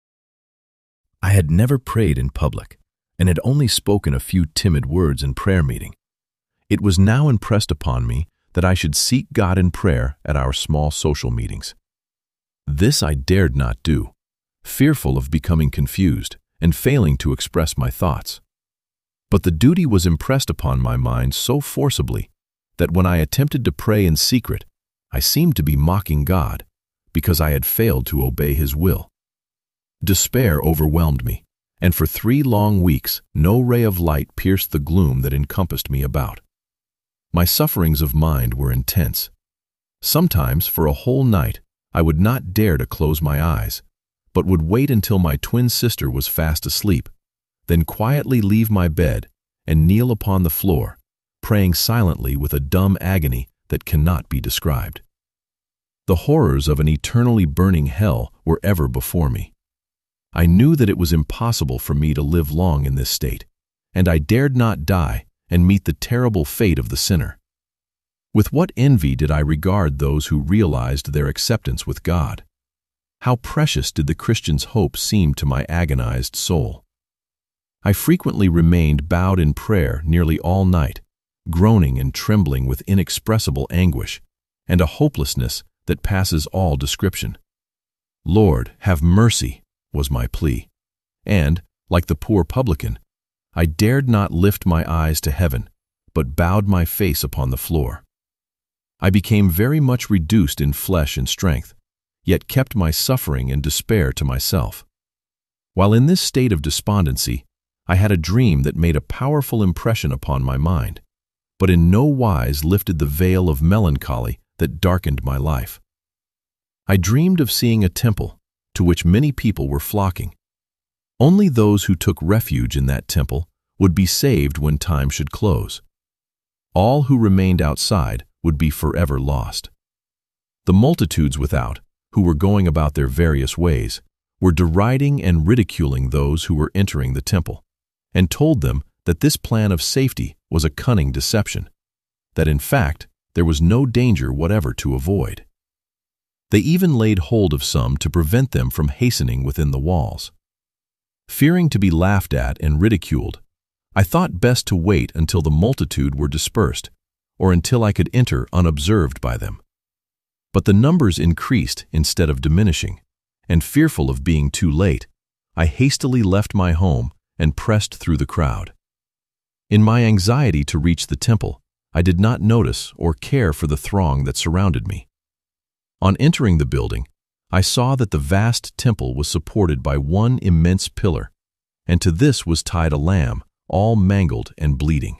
S1: I had never prayed in public, and had only spoken a few timid words in prayer meeting. It was now impressed upon me that I should seek God in prayer at our small social meetings. This I dared not do, fearful of becoming confused and failing to express my thoughts. But the duty was impressed upon my mind so forcibly that when I attempted to pray in secret, I seemed to be mocking God because I had failed to obey His will. Despair overwhelmed me, and for 3 long weeks no ray of light pierced the gloom that encompassed me about. My sufferings of mind were intense. Sometimes, for a whole night, I would not dare to close my eyes, but would wait until my twin sister was fast asleep, then quietly leave my bed and kneel upon the floor, praying silently with a dumb agony that cannot be described. The horrors of an eternally burning hell were ever before me. I knew that it was impossible for me to live long in this state, and I dared not die and meet the terrible fate of the sinner. With what envy did I regard those who realized their acceptance with God? How precious did the Christian's hope seem to my agonized soul! I frequently remained bowed in prayer nearly all night, groaning and trembling with inexpressible anguish and a hopelessness that passes all description. "Lord, have mercy," was my plea, and, like the poor publican, I dared not lift my eyes to heaven, but bowed my face upon the floor. I became very much reduced in flesh and strength, yet kept my suffering and despair to myself. While in this state of despondency, I had a dream that made a powerful impression upon my mind, but in no wise lifted the veil of melancholy that darkened my life. I dreamed of seeing a temple to which many people were flocking. Only those who took refuge in that temple would be saved when time should close. All who remained outside would be forever lost. The multitudes without, who were going about their various ways, were deriding and ridiculing those who were entering the temple, and told them that this plan of safety was a cunning deception, that in fact there was no danger whatever to avoid. They even laid hold of some to prevent them from hastening within the walls. Fearing to be laughed at and ridiculed, I thought best to wait until the multitude were dispersed, or until I could enter unobserved by them. But the numbers increased instead of diminishing, and fearful of being too late, I hastily left my home and pressed through the crowd. In my anxiety to reach the temple, I did not notice or care for the throng that surrounded me. On entering the building, I saw that the vast temple was supported by one immense pillar, and to this was tied a lamb, all mangled and bleeding.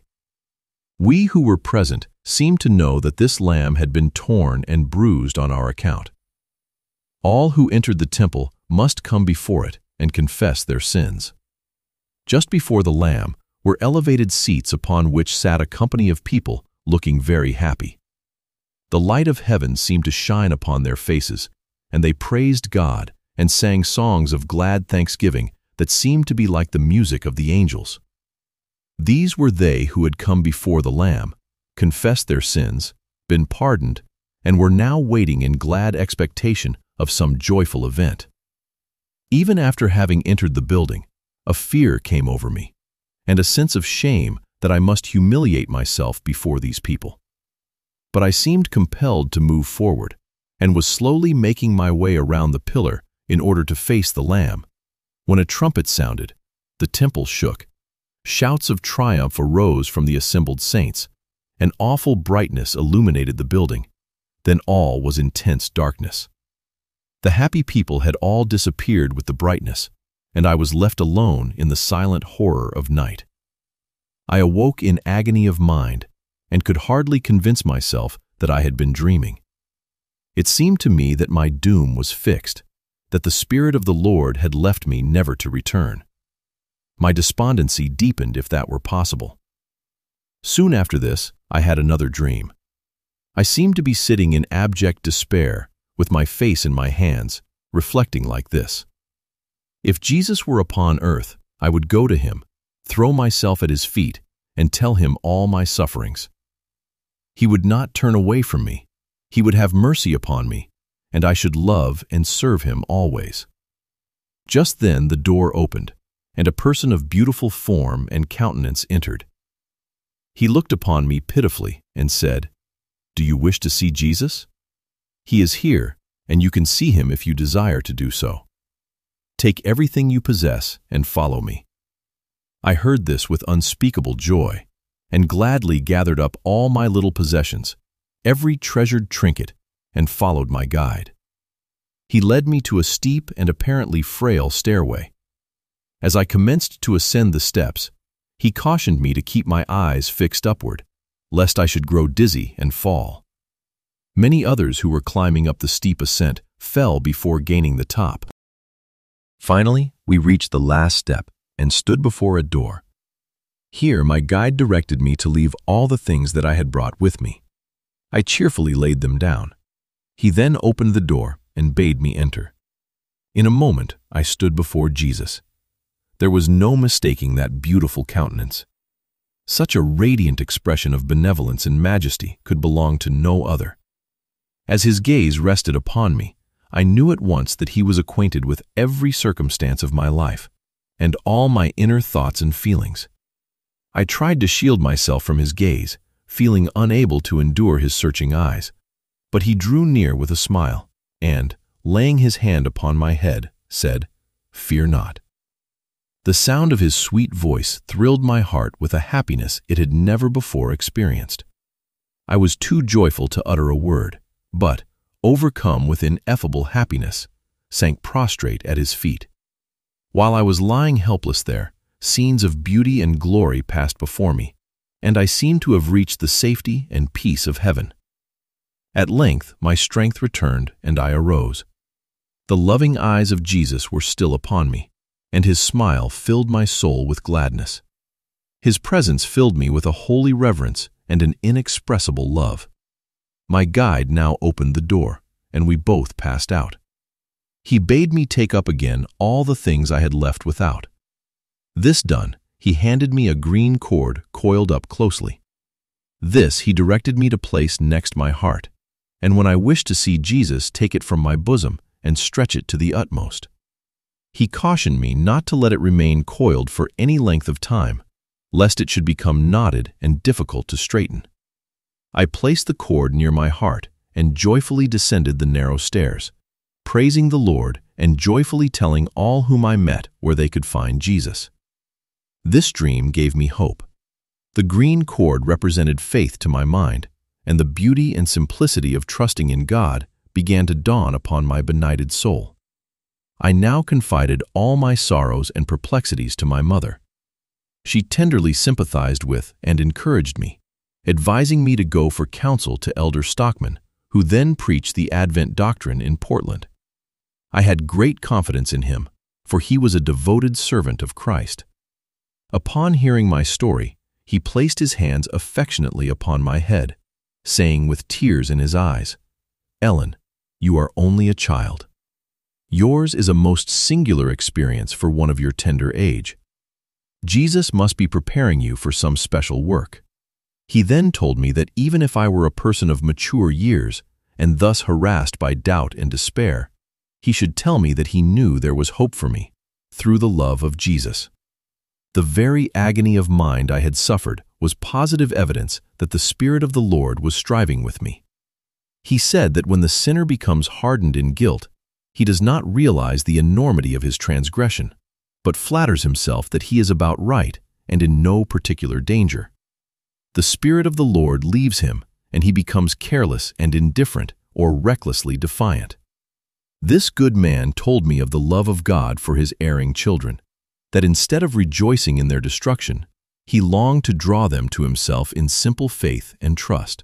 S1: We who were present seemed to know that this lamb had been torn and bruised on our account. All who entered the temple must come before it and confess their sins. Just before the lamb were elevated seats upon which sat a company of people looking very happy. The light of heaven seemed to shine upon their faces, and they praised God and sang songs of glad thanksgiving that seemed to be like the music of the angels. These were they who had come before the Lamb, confessed their sins, been pardoned, and were now waiting in glad expectation of some joyful event. Even after having entered the building, a fear came over me, and a sense of shame that I must humiliate myself before these people. But I seemed compelled to move forward, and was slowly making my way around the pillar in order to face the Lamb, when a trumpet sounded, the temple shook, shouts of triumph arose from the assembled saints, an awful brightness illuminated the building, then all was intense darkness. The happy people had all disappeared with the brightness, and I was left alone in the silent horror of night. I awoke in agony of mind, and could hardly convince myself that I had been dreaming. It seemed to me that my doom was fixed, that the Spirit of the Lord had left me never to return. My despondency deepened if that were possible. Soon after this, I had another dream. I seemed to be sitting in abject despair, with my face in my hands, reflecting like this: if Jesus were upon earth, I would go to him, throw myself at his feet, and tell him all my sufferings. He would not turn away from me. He would have mercy upon me, and I should love and serve him always. Just then the door opened, and a person of beautiful form and countenance entered. He looked upon me pitifully and said, "Do you wish to see Jesus? He is here, and you can see him if you desire to do so. Take everything you possess and follow me." I heard this with unspeakable joy, and gladly gathered up all my little possessions, every treasured trinket, and followed my guide. He led me to a steep and apparently frail stairway. As I commenced to ascend the steps, he cautioned me to keep my eyes fixed upward, lest I should grow dizzy and fall. Many others who were climbing up the steep ascent fell before gaining the top. Finally, we reached the last step and stood before a door. Here my guide directed me to leave all the things that I had brought with me. I cheerfully laid them down. He then opened the door and bade me enter. In a moment, I stood before Jesus. There was no mistaking that beautiful countenance. Such a radiant expression of benevolence and majesty could belong to no other. As his gaze rested upon me, I knew at once that he was acquainted with every circumstance of my life and all my inner thoughts and feelings. I tried to shield myself from his gaze, feeling unable to endure his searching eyes, but he drew near with a smile and, laying his hand upon my head, said, "Fear not." The sound of his sweet voice thrilled my heart with a happiness it had never before experienced. I was too joyful to utter a word, but, overcome with ineffable happiness, sank prostrate at his feet. While I was lying helpless there, scenes of beauty and glory passed before me, and I seemed to have reached the safety and peace of heaven. At length my strength returned and I arose. The loving eyes of Jesus were still upon me, and his smile filled my soul with gladness. His presence filled me with a holy reverence and an inexpressible love. My guide now opened the door, and we both passed out. He bade me take up again all the things I had left without. This done, he handed me a green cord coiled up closely. This he directed me to place next my heart, and when I wished to see Jesus, take it from my bosom and stretch it to the utmost. He cautioned me not to let it remain coiled for any length of time, lest it should become knotted and difficult to straighten. I placed the cord near my heart and joyfully descended the narrow stairs, praising the Lord and joyfully telling all whom I met where they could find Jesus. This dream gave me hope. The green cord represented faith to my mind, and the beauty and simplicity of trusting in God began to dawn upon my benighted soul. I now confided all my sorrows and perplexities to my mother. She tenderly sympathized with and encouraged me, advising me to go for counsel to Elder Stockman, who then preached the Advent doctrine in Portland. I had great confidence in him, for he was a devoted servant of Christ. Upon hearing my story, he placed his hands affectionately upon my head, saying with tears in his eyes, "Ellen, you are only a child. Yours is a most singular experience for one of your tender age. Jesus must be preparing you for some special work." He then told me that even if I were a person of mature years and thus harassed by doubt and despair, he should tell me that he knew there was hope for me through the love of Jesus. The very agony of mind I had suffered was positive evidence that the Spirit of the Lord was striving with me. He said that when the sinner becomes hardened in guilt, he does not realize the enormity of his transgression, but flatters himself that he is about right and in no particular danger. The Spirit of the Lord leaves him, and he becomes careless and indifferent or recklessly defiant. This good man told me of the love of God for his erring children, that instead of rejoicing in their destruction, he longed to draw them to himself in simple faith and trust.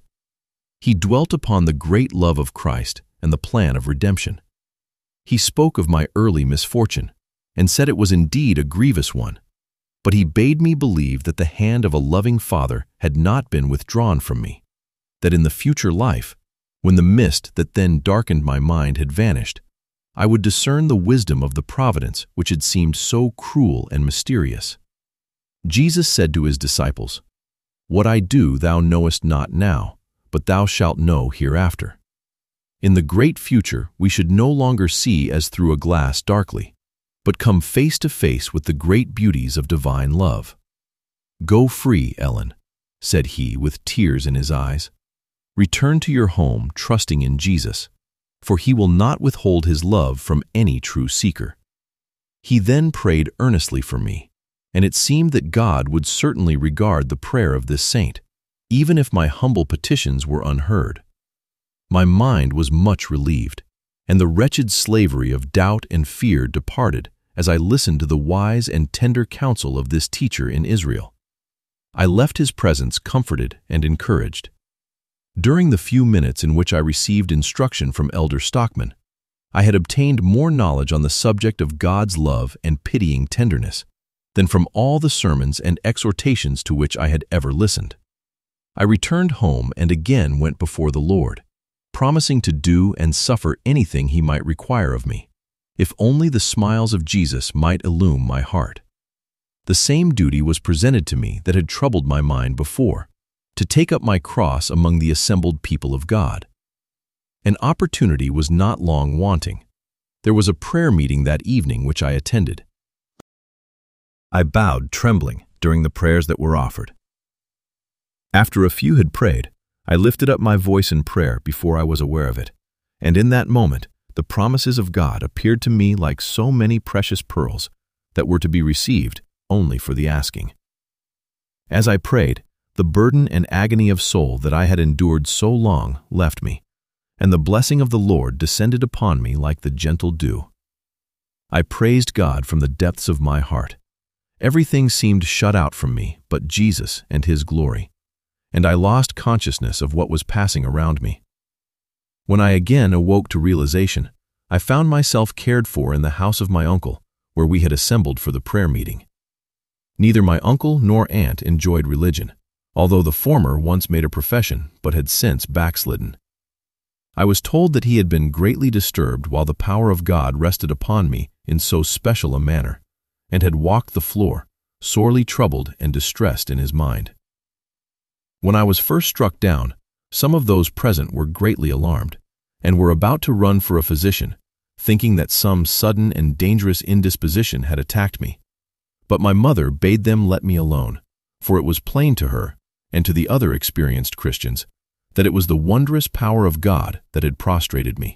S1: He dwelt upon the great love of Christ and the plan of redemption. He spoke of my early misfortune and said it was indeed a grievous one, but he bade me believe that the hand of a loving Father had not been withdrawn from me, that in the future life, when the mist that then darkened my mind had vanished, I would discern the wisdom of the providence which had seemed so cruel and mysterious. Jesus said to his disciples, "What I do thou knowest not now, but thou shalt know hereafter." In the great future, we should no longer see as through a glass darkly, but come face to face with the great beauties of divine love. "Go free, Ellen," said he with tears in his eyes. "Return to your home trusting in Jesus, for he will not withhold his love from any true seeker." He then prayed earnestly for me, and it seemed that God would certainly regard the prayer of this saint, even if my humble petitions were unheard. My mind was much relieved, and the wretched slavery of doubt and fear departed as I listened to the wise and tender counsel of this teacher in Israel. I left his presence comforted and encouraged. During the few minutes in which I received instruction from Elder Stockman, I had obtained more knowledge on the subject of God's love and pitying tenderness than from all the sermons and exhortations to which I had ever listened. I returned home and again went before the Lord, promising to do and suffer anything He might require of me, if only the smiles of Jesus might illume my heart. The same duty was presented to me that had troubled my mind before, to take up my cross among the assembled people of God. An opportunity was not long wanting. There was a prayer meeting that evening which I attended. I bowed trembling during the prayers that were offered. After a few had prayed, I lifted up my voice in prayer before I was aware of it, and in that moment the promises of God appeared to me like so many precious pearls that were to be received only for the asking. As I prayed, the burden and agony of soul that I had endured so long left me, and the blessing of the Lord descended upon me like the gentle dew. I praised God from the depths of my heart. Everything seemed shut out from me but Jesus and His glory, and I lost consciousness of what was passing around me. When I again awoke to realization, I found myself cared for in the house of my uncle, where we had assembled for the prayer meeting. Neither my uncle nor aunt enjoyed religion, although the former once made a profession but had since backslidden. I was told that he had been greatly disturbed while the power of God rested upon me in so special a manner, and had walked the floor, sorely troubled and distressed in his mind. When I was first struck down, some of those present were greatly alarmed, and were about to run for a physician, thinking that some sudden and dangerous indisposition had attacked me. But my mother bade them let me alone, for it was plain to her, and to the other experienced Christians, that it was the wondrous power of God that had prostrated me.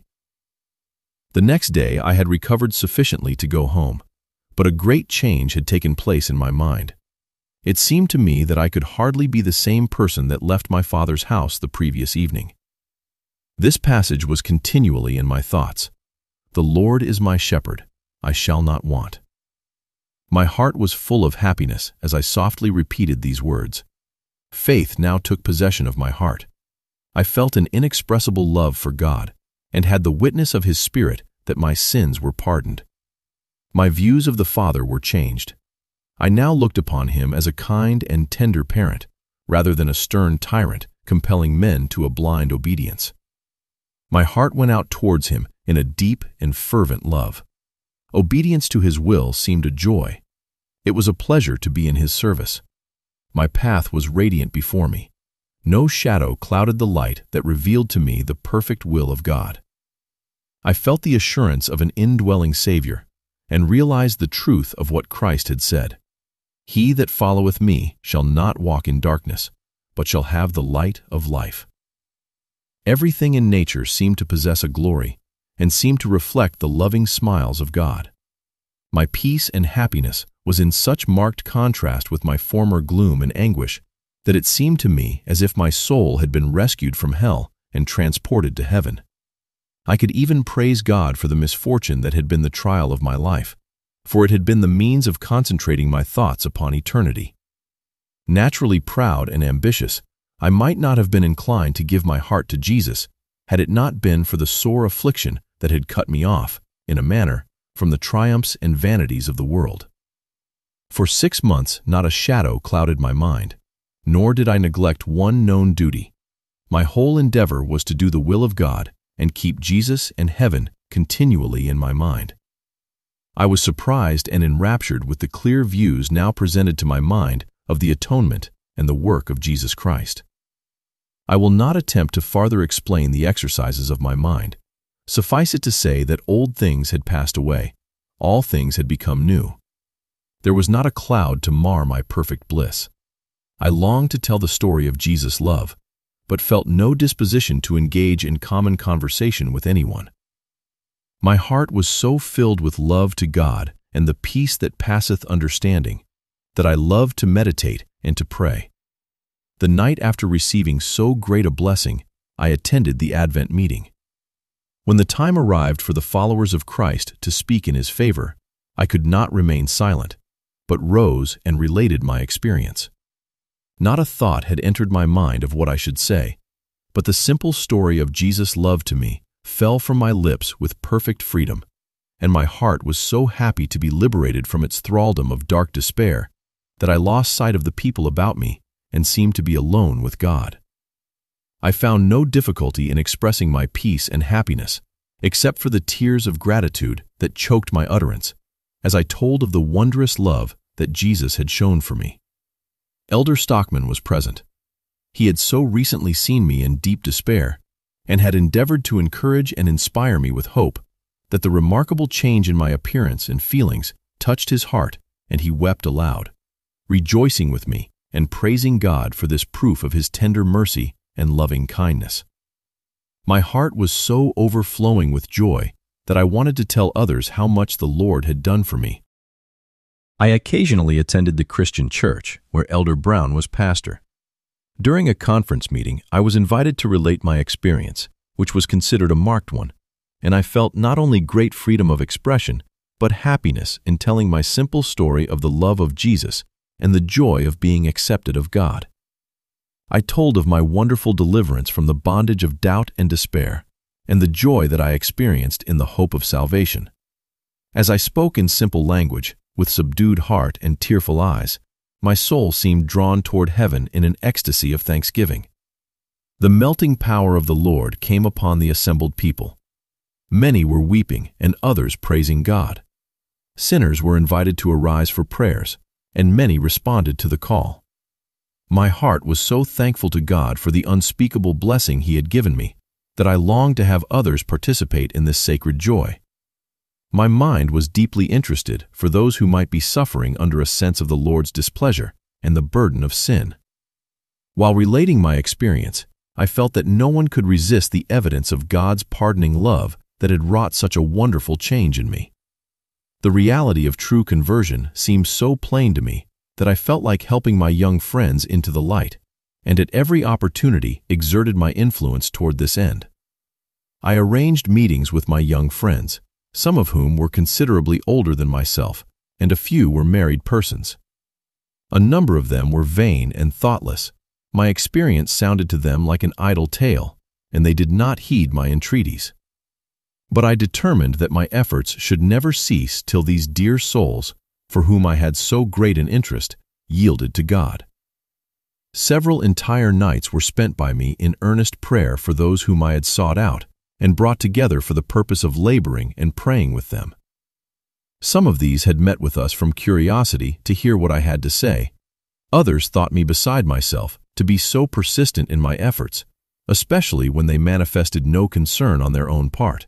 S1: The next day I had recovered sufficiently to go home, but a great change had taken place in my mind. It seemed to me that I could hardly be the same person that left my father's house the previous evening. This passage was continually in my thoughts. The Lord is my shepherd, I shall not want. My heart was full of happiness as I softly repeated these words. Faith now took possession of my heart. I felt an inexpressible love for God, and had the witness of His Spirit that my sins were pardoned. My views of the Father were changed. I now looked upon Him as a kind and tender parent, rather than a stern tyrant compelling men to a blind obedience. My heart went out towards Him in a deep and fervent love. Obedience to His will seemed a joy. It was a pleasure to be in His service. My path was radiant before me. No shadow clouded the light that revealed to me the perfect will of God. I felt the assurance of an indwelling Savior, and realized the truth of what Christ had said. He that followeth me shall not walk in darkness, but shall have the light of life. Everything in nature seemed to possess a glory, and seemed to reflect the loving smiles of God. My peace and happiness was in such marked contrast with my former gloom and anguish that it seemed to me as if my soul had been rescued from hell and transported to heaven. I could even praise God for the misfortune that had been the trial of my life, for it had been the means of concentrating my thoughts upon eternity. Naturally proud and ambitious, I might not have been inclined to give my heart to Jesus had it not been for the sore affliction that had cut me off, in a manner, from the triumphs and vanities of the world. For 6 months not a shadow clouded my mind, nor did I neglect one known duty. My whole endeavor was to do the will of God and keep Jesus and heaven continually in my mind. I was surprised and enraptured with the clear views now presented to my mind of the atonement and the work of Jesus Christ. I will not attempt to farther explain the exercises of my mind. Suffice it to say that old things had passed away, all things had become new. There was not a cloud to mar my perfect bliss. I longed to tell the story of Jesus' love, but felt no disposition to engage in common conversation with anyone. My heart was so filled with love to God and the peace that passeth understanding, that I loved to meditate and to pray. The night after receiving so great a blessing, I attended the Advent meeting. When the time arrived for the followers of Christ to speak in his favor, I could not remain silent, but rose and related my experience. Not a thought had entered my mind of what I should say, but the simple story of Jesus' love to me fell from my lips with perfect freedom, and my heart was so happy to be liberated from its thraldom of dark despair that I lost sight of the people about me and seemed to be alone with God. I found no difficulty in expressing my peace and happiness, except for the tears of gratitude that choked my utterance, as I told of the wondrous love that Jesus had shown for me. Elder Stockman was present. He had so recently seen me in deep despair, and had endeavored to encourage and inspire me with hope, that the remarkable change in my appearance and feelings touched his heart, and he wept aloud, rejoicing with me and praising God for this proof of his tender mercy and loving kindness. My heart was so overflowing with joy that I wanted to tell others how much the Lord had done for me. I occasionally attended the Christian church, where Elder Brown was pastor. During a conference meeting, I was invited to relate my experience, which was considered a marked one, and I felt not only great freedom of expression, but happiness in telling my simple story of the love of Jesus and the joy of being accepted of God. I told of my wonderful deliverance from the bondage of doubt and despair, and the joy that I experienced in the hope of salvation. As I spoke in simple language, with subdued heart and tearful eyes, my soul seemed drawn toward heaven in an ecstasy of thanksgiving. The melting power of the Lord came upon the assembled people. Many were weeping and others praising God. Sinners were invited to arise for prayers, and many responded to the call. My heart was so thankful to God for the unspeakable blessing He had given me that I longed to have others participate in this sacred joy. My mind was deeply interested for those who might be suffering under a sense of the Lord's displeasure and the burden of sin. While relating my experience, I felt that no one could resist the evidence of God's pardoning love that had wrought such a wonderful change in me. The reality of true conversion seemed so plain to me that I felt like helping my young friends into the light, and at every opportunity exerted my influence toward this end. I arranged meetings with my young friends, some of whom were considerably older than myself, and a few were married persons. A number of them were vain and thoughtless. My experience sounded to them like an idle tale, and they did not heed my entreaties. But I determined that my efforts should never cease till these dear souls, for whom I had so great an interest, yielded to God. Several entire nights were spent by me in earnest prayer for those whom I had sought out and brought together for the purpose of laboring and praying with them. Some of these had met with us from curiosity to hear what I had to say. Others thought me beside myself to be so persistent in my efforts, especially when they manifested no concern on their own part.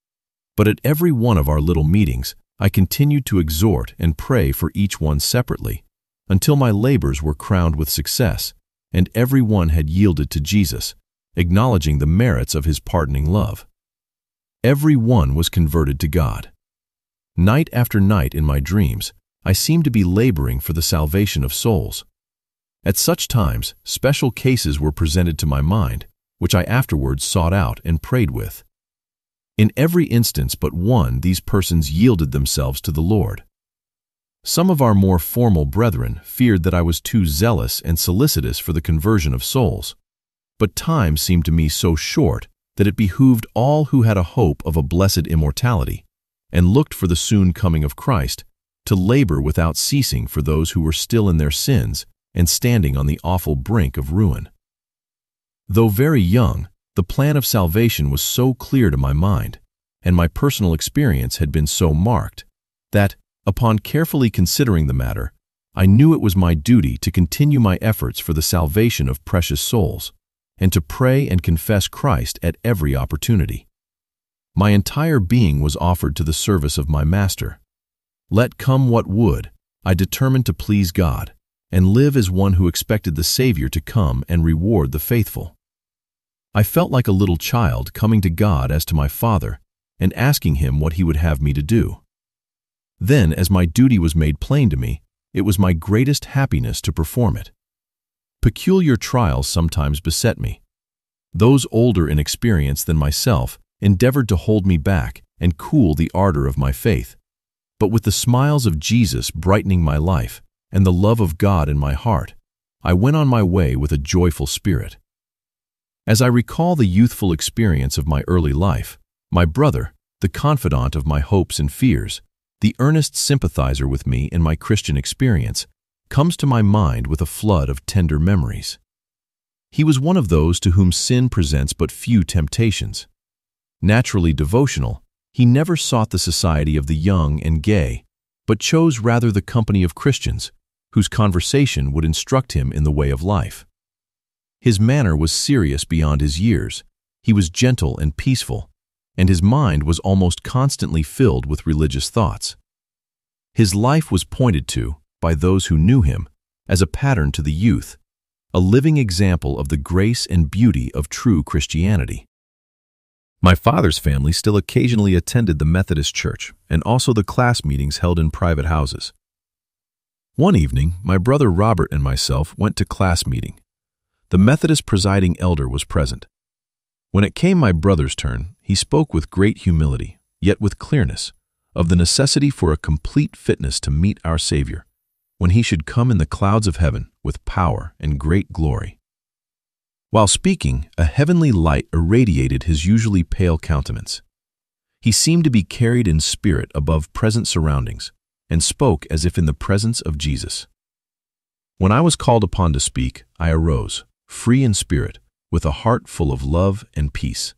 S1: But at every one of our little meetings, I continued to exhort and pray for each one separately, until my labors were crowned with success, and every one had yielded to Jesus, acknowledging the merits of His pardoning love. Every one was converted to God. Night after night in my dreams, I seemed to be laboring for the salvation of souls. At such times, special cases were presented to my mind, which I afterwards sought out and prayed with. In every instance but one, these persons yielded themselves to the Lord. Some of our more formal brethren feared that I was too zealous and solicitous for the conversion of souls, but time seemed to me so short that it behooved all who had a hope of a blessed immortality and looked for the soon coming of Christ to labor without ceasing for those who were still in their sins and standing on the awful brink of ruin. Though very young, the plan of salvation was so clear to my mind, and my personal experience had been so marked, that, upon carefully considering the matter, I knew it was my duty to continue my efforts for the salvation of precious souls, and to pray and confess Christ at every opportunity. My entire being was offered to the service of my Master. Let come what would, I determined to please God, and live as one who expected the Savior to come and reward the faithful. I felt like a little child coming to God as to my Father and asking Him what He would have me to do. Then, as my duty was made plain to me, It was my greatest happiness to perform it. Peculiar trials sometimes beset me. Those older in experience than myself endeavored to hold me back and cool the ardor of my faith. But with the smiles of Jesus brightening my life and the love of God in my heart, I went on my way with a joyful spirit. As I recall the youthful experience of my early life, my brother, the confidant of my hopes and fears, the earnest sympathizer with me in my Christian experience, comes to my mind with a flood of tender memories. He was one of those to whom sin presents but few temptations. Naturally devotional, he never sought the society of the young and gay, but chose rather the company of Christians, whose conversation would instruct him in the way of life. His manner was serious beyond his years, he was gentle and peaceful, and his mind was almost constantly filled with religious thoughts. His life was pointed to, by those who knew him, as a pattern to the youth, a living example of the grace and beauty of true Christianity. My father's family still occasionally attended the Methodist Church and also the class meetings held in private houses. One evening, my brother Robert and myself went to class meeting. The Methodist presiding elder was present. When it came my brother's turn, he spoke with great humility, yet with clearness, of the necessity for a complete fitness to meet our Savior, when he should come in the clouds of heaven with power and great glory. While speaking, a heavenly light irradiated his usually pale countenance. He seemed to be carried in spirit above present surroundings, and spoke as if in the presence of Jesus. When I was called upon to speak, I arose, free in spirit, with a heart full of love and peace.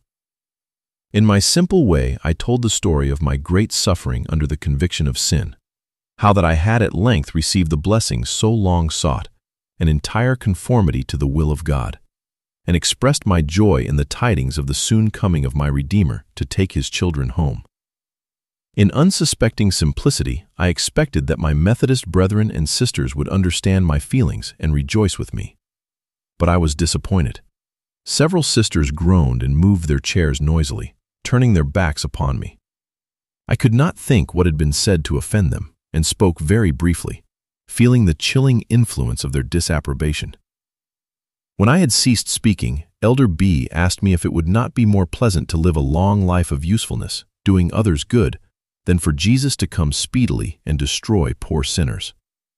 S1: In my simple way, I told the story of my great suffering under the conviction of sin, how that I had at length received the blessings so long sought, an entire conformity to the will of God, and expressed my joy in the tidings of the soon coming of my Redeemer to take his children home. In unsuspecting simplicity, I expected that my Methodist brethren and sisters would understand my feelings and rejoice with me. But I was disappointed. Several sisters groaned and moved their chairs noisily, turning their backs upon me. I could not think what had been said to offend them, and spoke very briefly, feeling the chilling influence of their disapprobation. When I had ceased speaking, Elder B asked me if it would not be more pleasant to live a long life of usefulness, doing others good, than for Jesus to come speedily and destroy poor sinners.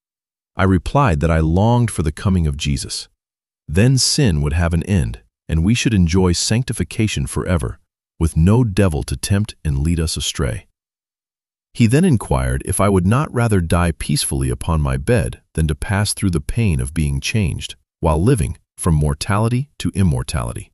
S1: I replied that I longed for the coming of Jesus. Then sin would have an end, and we should enjoy sanctification forever, with no devil to tempt and lead us astray. He then inquired if I would not rather die peacefully upon my bed than to pass through the pain of being changed, while living, from mortality to immortality.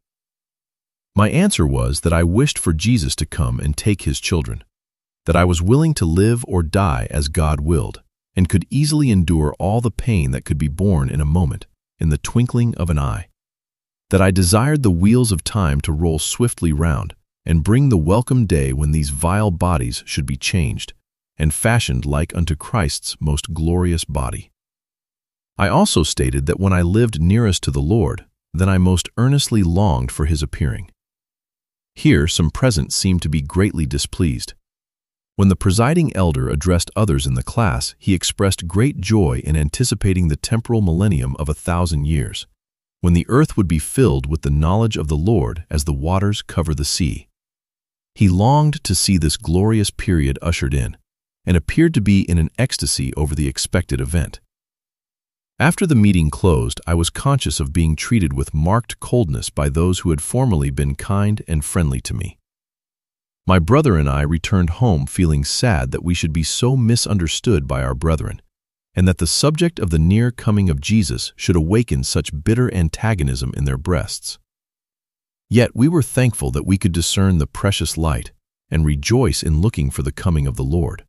S1: My answer was that I wished for Jesus to come and take his children, that I was willing to live or die as God willed, and could easily endure all the pain that could be borne in a moment, in the twinkling of an eye, that I desired the wheels of time to roll swiftly round, and bring the welcome day when these vile bodies should be changed, and fashioned like unto Christ's most glorious body. I also stated that when I lived nearest to the Lord, then I most earnestly longed for his appearing. Here some present seemed to be greatly displeased. When the presiding elder addressed others in the class, he expressed great joy in anticipating the temporal millennium of 1,000 years, when the earth would be filled with the knowledge of the Lord as the waters cover the sea. He longed to see this glorious period ushered in, and appeared to be in an ecstasy over the expected event. After the meeting closed, I was conscious of being treated with marked coldness by those who had formerly been kind and friendly to me. My brother and I returned home feeling sad that we should be so misunderstood by our brethren, and that the subject of the near coming of Jesus should awaken such bitter antagonism in their breasts. Yet we were thankful that we could discern the precious light and rejoice in looking for the coming of the Lord.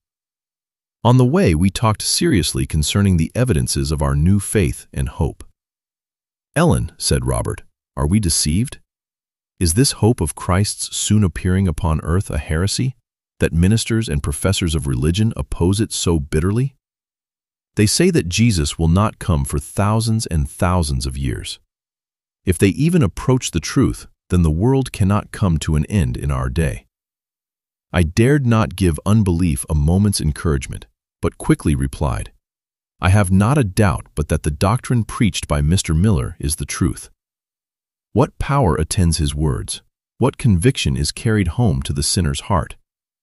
S1: On the way, we talked seriously concerning the evidences of our new faith and hope. "Ellen," said Robert, "are we deceived? Is this hope of Christ's soon appearing upon earth a heresy, that ministers and professors of religion oppose it so bitterly? They say that Jesus will not come for thousands and thousands of years. If they even approach the truth, then the world cannot come to an end in our day." I dared not give unbelief a moment's encouragement, but quickly replied, I have not a doubt but that the doctrine preached by Mr. Miller is the truth. What power attends his words? What conviction is carried home to the sinner's heart?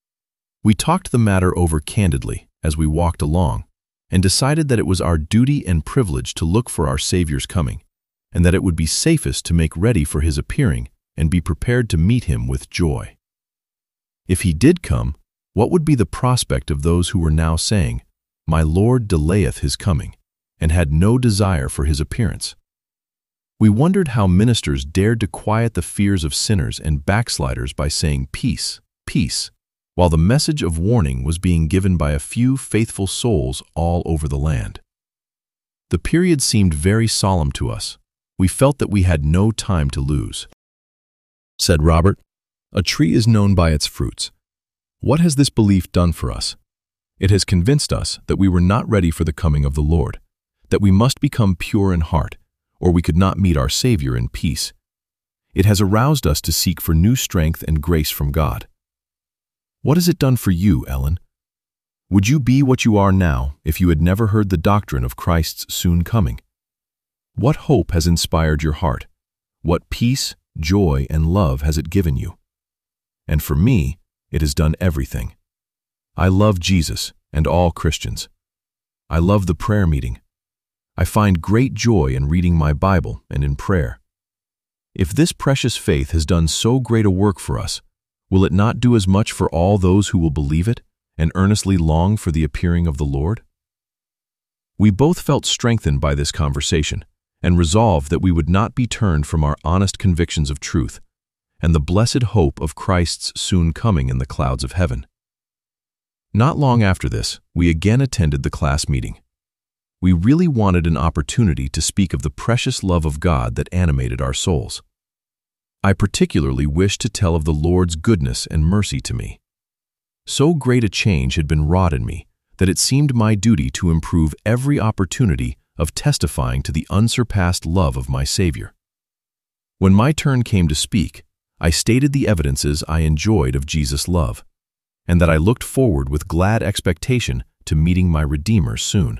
S1: We talked the matter over candidly as we walked along, and decided that it was our duty and privilege to look for our Savior's coming, and that it would be safest to make ready for his appearing and be prepared to meet him with joy. If he did come, what would be the prospect of those who were now saying, "My Lord delayeth his coming," and had no desire for his appearance? We wondered how ministers dared to quiet the fears of sinners and backsliders by saying, "Peace, peace," while the message of warning was being given by a few faithful souls all over the land. The period seemed very solemn to us. We felt that we had no time to lose. Said Robert, "A tree is known by its fruits." What has this belief done for us? It has convinced us that we were not ready for the coming of the Lord, that we must become pure in heart, or we could not meet our Savior in peace. It has aroused us to seek for new strength and grace from God. What has it done for you, Ellen? Would you be what you are now if you had never heard the doctrine of Christ's soon coming? What hope has inspired your heart? What peace, joy, and love has it given you? And for me, it has done everything. I love Jesus and all Christians. I love the prayer meeting. I find great joy in reading my Bible and in prayer. If this precious faith has done so great a work for us, will it not do as much for all those who will believe it and earnestly long for the appearing of the Lord? We both felt strengthened by this conversation and resolved that we would not be turned from our honest convictions of truth and the blessed hope of Christ's soon coming in the clouds of heaven. Not long after this, we again attended the class meeting. We really wanted an opportunity to speak of the precious love of God that animated our souls. I particularly wished to tell of the Lord's goodness and mercy to me. So great a change had been wrought in me that it seemed my duty to improve every opportunity of testifying to the unsurpassed love of my Savior. When my turn came to speak, I stated the evidences I enjoyed of Jesus' love, and that I looked forward with glad expectation to meeting my Redeemer soon.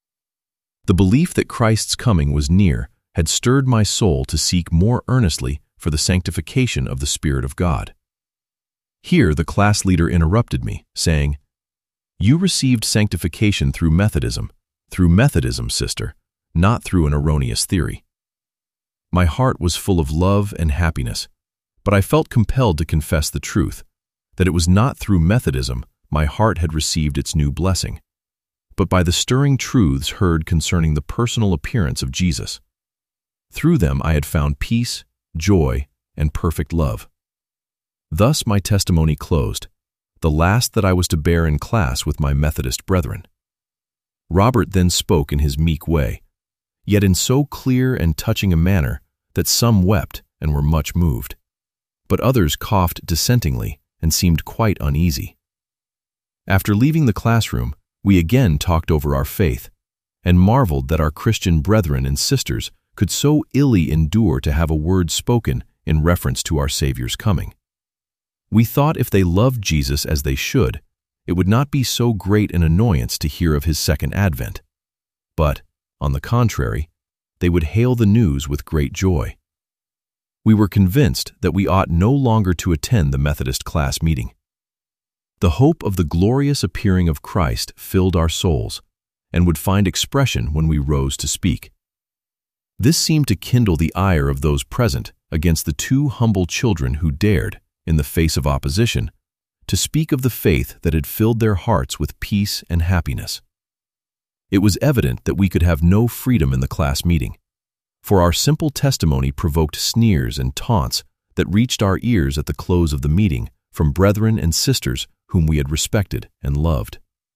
S1: The belief that Christ's coming was near had stirred my soul to seek more earnestly for the sanctification of the Spirit of God. Here the class leader interrupted me, saying, "You received sanctification through Methodism, sister, not through an erroneous theory." My heart was full of love and happiness, but I felt compelled to confess the truth, that it was not through Methodism my heart had received its new blessing, but by the stirring truths heard concerning the personal appearance of Jesus. Through them I had found peace, joy, and perfect love. Thus my testimony closed, the last that I was to bear in class with my Methodist brethren. Robert then spoke in his meek way, yet in so clear and touching a manner that some wept and were much moved, but others coughed dissentingly and seemed quite uneasy. After leaving the classroom, we again talked over our faith, and marveled that our Christian brethren and sisters could so illy endure to have a word spoken in reference to our Savior's coming. We thought if they loved Jesus as they should, it would not be so great an annoyance to hear of his second advent. But, on the contrary, they would hail the news with great joy. We were convinced that we ought no longer to attend the Methodist class meeting. The hope of the glorious appearing of Christ filled our souls and would find expression when we rose to speak. This seemed to kindle the ire of those present against the two humble children who dared, in the face of opposition, to speak of the faith that had filled their hearts with peace and happiness. It was evident that we could have no freedom in the class meeting, for our simple testimony provoked sneers and taunts that reached our ears at the close of the meeting from brethren and sisters whom we had respected and loved.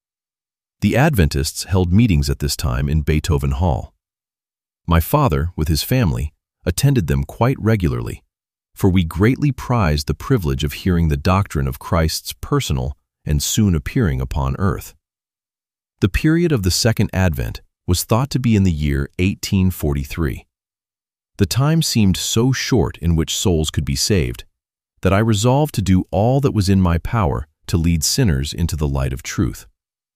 S1: The Adventists held meetings at this time in Beethoven Hall. My father, with his family, attended them quite regularly, for we greatly prized the privilege of hearing the doctrine of Christ's personal and soon appearing upon earth. The period of the Second Advent was thought to be in the year 1843. The time seemed so short in which souls could be saved that I resolved to do all that was in my power to lead sinners into the light of truth.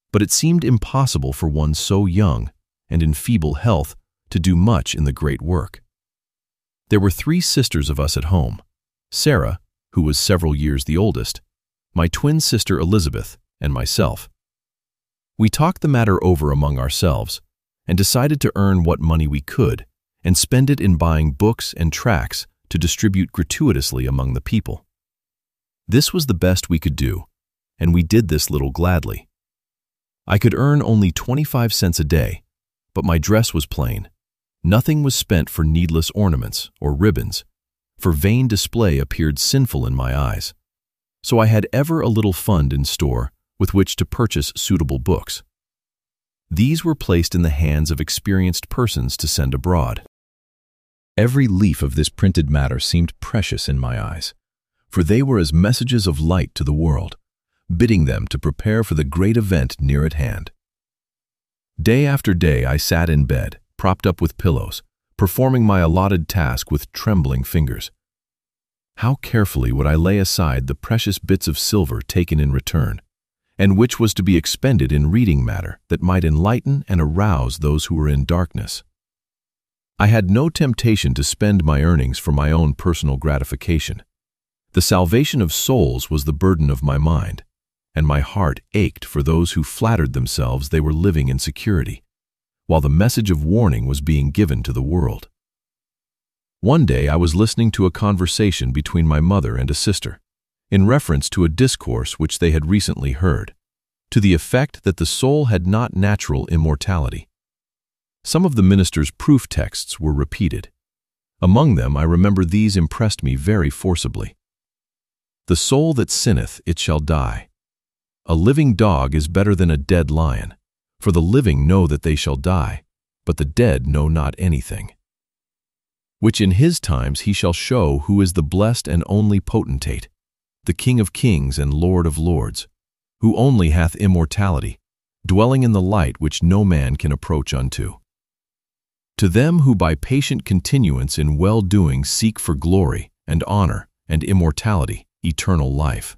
S1: but it seemed impossible for one so young and in feeble health to do much in the great work. There were 3 sisters of us at home: Sarah, who was several years the oldest, my twin sister Elizabeth, and myself. We talked the matter over among ourselves and decided to earn what money we could and spend it in buying books and tracts to distribute gratuitously among the people. This was the best we could do, and we did this little gladly. I could earn only 25 cents a day, but my dress was plain. Nothing was spent for needless ornaments or ribbons, for vain display appeared sinful in my eyes. So I had ever a little fund in store with which to purchase suitable books. These were placed in the hands of experienced persons to send abroad. Every leaf of this printed matter seemed precious in my eyes, for they were as messages of light to the world, bidding them to prepare for the great event near at hand. Day after day I sat in bed, propped up with pillows, performing my allotted task with trembling fingers. How carefully would I lay aside the precious bits of silver taken in return, and which was to be expended in reading matter that might enlighten and arouse those who were in darkness. I had no temptation to spend my earnings for my own personal gratification. The salvation of souls was the burden of my mind, and my heart ached for those who flattered themselves they were living in security, while the message of warning was being given to the world. One day I was listening to a conversation between my mother and a sister, in reference to a discourse which they had recently heard, to the effect that the soul had not natural immortality. Some of the minister's proof texts were repeated. Among them I remember these impressed me very forcibly. The soul that sinneth, it shall die. A living dog is better than a dead lion, for the living know that they shall die, but the dead know not anything. Which in his times he shall show who is the blessed and only potentate, the King of kings and Lord of lords, who only hath immortality, dwelling in the light which no man can approach unto. To them who by patient continuance in well-doing seek for glory and honor and immortality, eternal life.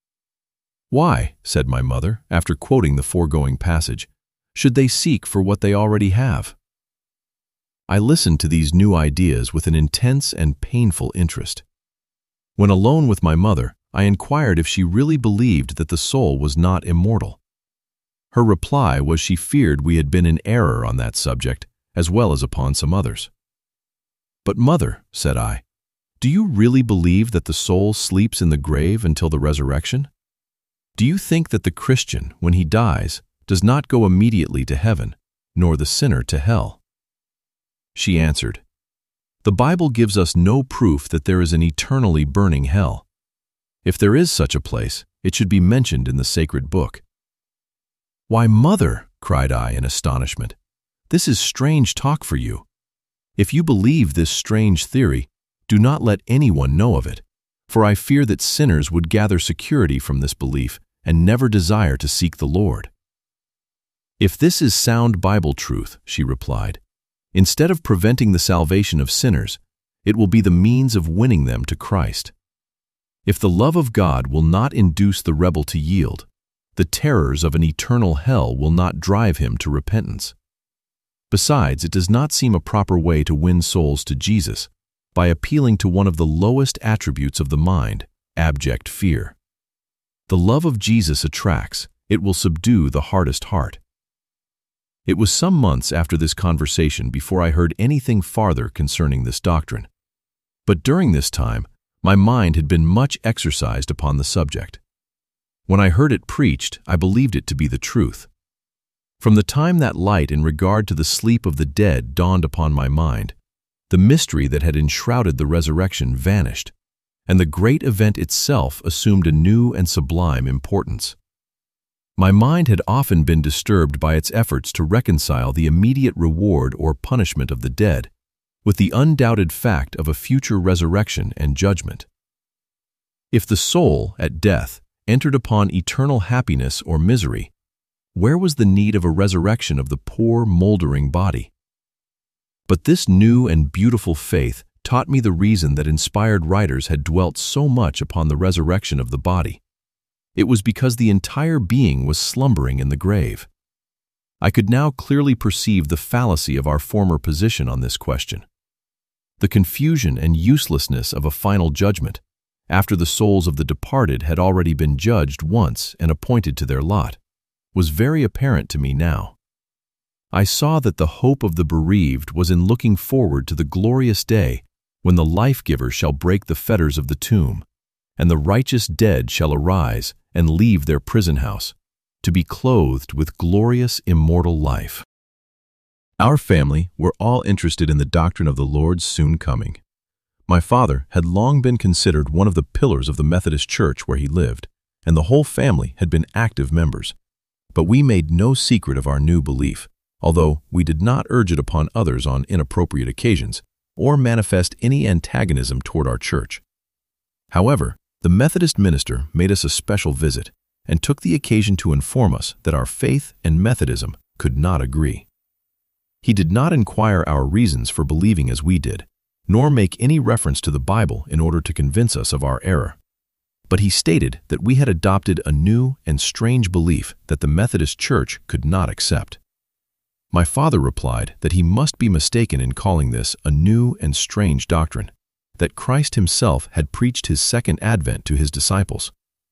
S1: Why, said my mother, after quoting the foregoing passage, should they seek for what they already have? I listened to these new ideas with an intense and painful interest. When alone with my mother, I inquired if she really believed that the soul was not immortal. Her reply was she feared we had been in error on that subject, as well as upon some others. But mother, said I, do you really believe that the soul sleeps in the grave until the resurrection? Do you think that the Christian, when he dies, does not go immediately to heaven, nor the sinner to hell? She answered, the Bible gives us no proof that there is an eternally burning hell. If there is such a place, it should be mentioned in the sacred book. Why, mother, cried I in astonishment, this is strange talk for you. If you believe this strange theory, do not let anyone know of it, for I fear that sinners would gather security from this belief and never desire to seek the Lord. If this is sound Bible truth, she replied, instead of preventing the salvation of sinners, it will be the means of winning them to Christ. If the love of God will not induce the rebel to yield, the terrors of an eternal hell will not drive him to repentance. Besides, it does not seem a proper way to win souls to Jesus by appealing to one of the lowest attributes of the mind, abject fear. The love of Jesus attracts, it will subdue the hardest heart. It was some months after this conversation before I heard anything farther concerning this doctrine. But during this time, my mind had been much exercised upon the subject. When I heard it preached, I believed it to be the truth. From the time that light in regard to the sleep of the dead dawned upon my mind, the mystery that had enshrouded the resurrection vanished, and the great event itself assumed a new and sublime importance. My mind had often been disturbed by its efforts to reconcile the immediate reward or punishment of the dead with the undoubted fact of a future resurrection and judgment. If the soul, at death, entered upon eternal happiness or misery, where was the need of a resurrection of the poor, moldering body? But this new and beautiful faith taught me the reason that inspired writers had dwelt so much upon the resurrection of the body. It was because the entire being was slumbering in the grave. I could now clearly perceive the fallacy of our former position on this question. The confusion and uselessness of a final judgment, after the souls of the departed had already been judged once and appointed to their lot, was very apparent to me now. I saw that the hope of the bereaved was in looking forward to the glorious day when the life-giver shall break the fetters of the tomb, and the righteous dead shall arise and leave their prison house, to be clothed with glorious immortal life. Our family were all interested in the doctrine of the Lord's soon coming. My father had long been considered one of the pillars of the Methodist Church where he lived, and the whole family had been active members. But we made no secret of our new belief, although we did not urge it upon others on inappropriate occasions or manifest any antagonism toward our church. However, the Methodist minister made us a special visit and took the occasion to inform us that our faith and Methodism could not agree. He did not inquire our reasons for believing as we did, nor make any reference to the Bible in order to convince us of our error. But he stated that we had adopted a new and strange belief that the Methodist Church could not accept. My father replied that he must be mistaken in calling this a new and strange doctrine, that Christ himself had preached his second advent to his disciples.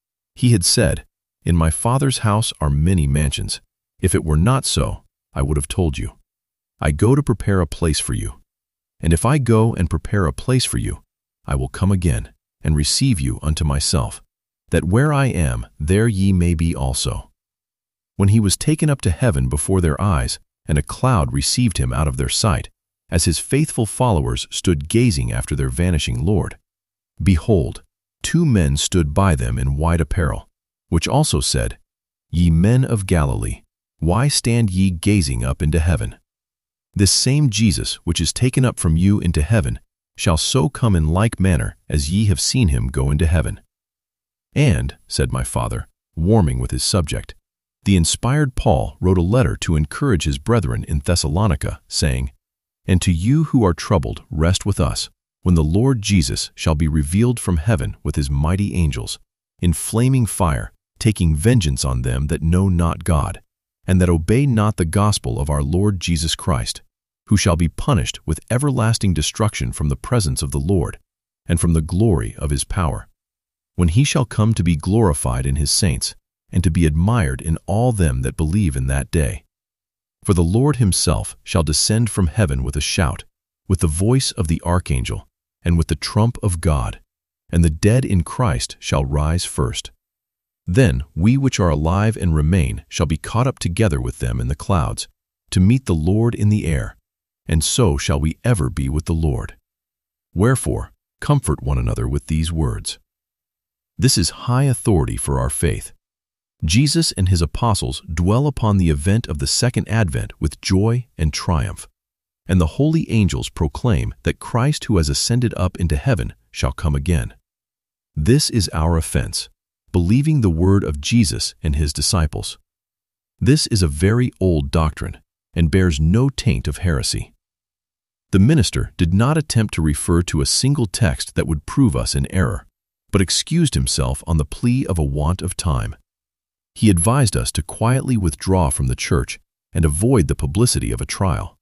S1: He had said, "In my Father's house are many mansions. If it were not so, I would have told you. I go to prepare a place for you. And if I go and prepare a place for you, I will come again and receive you unto myself, that where I am, there ye may be also." When he was taken up to heaven before their eyes, and a cloud received him out of their sight, as his faithful followers stood gazing after their vanishing Lord, behold, 2 men stood by them in white apparel, which also said, "Ye men of Galilee, why stand ye gazing up into heaven? This same Jesus, which is taken up from you into heaven, shall so come in like manner as ye have seen him go into heaven." And, said my father, warming with his subject, the inspired Paul wrote a letter to encourage his brethren in Thessalonica, saying, "And to you who are troubled, rest with us, when the Lord Jesus shall be revealed from heaven with his mighty angels, in flaming fire, taking vengeance on them that know not God, and that obey not the gospel of our Lord Jesus Christ, who shall be punished with everlasting destruction from the presence of the Lord, and from the glory of his power, when he shall come to be glorified in his saints, and to be admired in all them that believe in that day. For the Lord himself shall descend from heaven with a shout, with the voice of the archangel, and with the trump of God, and the dead in Christ shall rise first. Then we which are alive and remain shall be caught up together with them in the clouds, to meet the Lord in the air, and so shall we ever be with the Lord. Wherefore, comfort one another with these words." This is high authority for our faith. Jesus and his apostles dwell upon the event of the second advent with joy and triumph, and the holy angels proclaim that Christ who has ascended up into heaven shall come again. This is our offense, believing the word of Jesus and his disciples. This is a very old doctrine and bears no taint of heresy. The minister did not attempt to refer to a single text that would prove us in error, but excused himself on the plea of a want of time. He advised us to quietly withdraw from the church and avoid the publicity of a trial.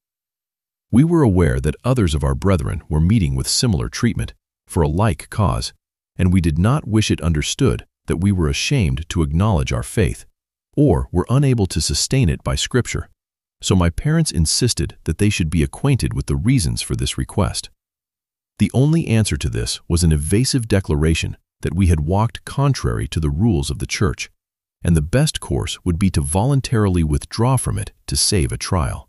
S1: We were aware that others of our brethren were meeting with similar treatment for a like cause, and we did not wish it understood that we were ashamed to acknowledge our faith, or were unable to sustain it by Scripture, so my parents insisted that they should be acquainted with the reasons for this request. The only answer to this was an evasive declaration that we had walked contrary to the rules of the church, and the best course would be to voluntarily withdraw from it to save a trial.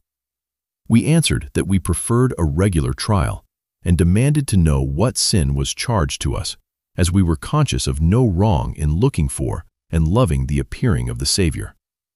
S1: We answered that we preferred a regular trial, and demanded to know what sin was charged to us, as we were conscious of no wrong in looking for and loving the appearing of the Savior.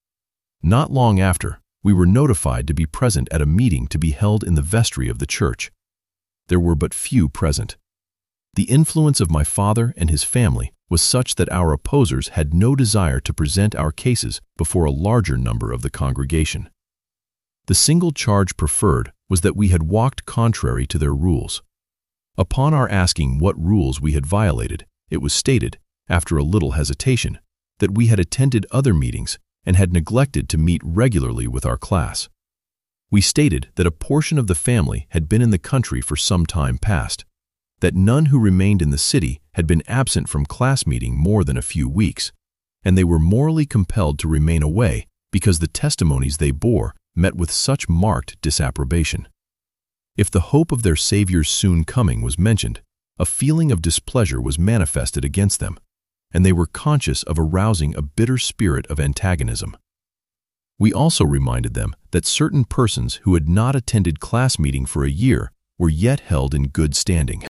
S1: Not long after, we were notified to be present at a meeting to be held in the vestry of the church. There were but few present. The influence of my father and his family was such that our opposers had no desire to present our cases before a larger number of the congregation. The single charge preferred was that we had walked contrary to their rules. Upon our asking what rules we had violated, it was stated, after a little hesitation, that we had attended other meetings and had neglected to meet regularly with our class. We stated that a portion of the family had been in the country for some time past, that none who remained in the city had been absent from class meeting more than a few weeks, and they were morally compelled to remain away because the testimonies they bore met with such marked disapprobation. If the hope of their Savior's soon coming was mentioned, a feeling of displeasure was manifested against them, and they were conscious of arousing a bitter spirit of antagonism. We also reminded them that certain persons who had not attended class meeting for a year were yet held in good standing.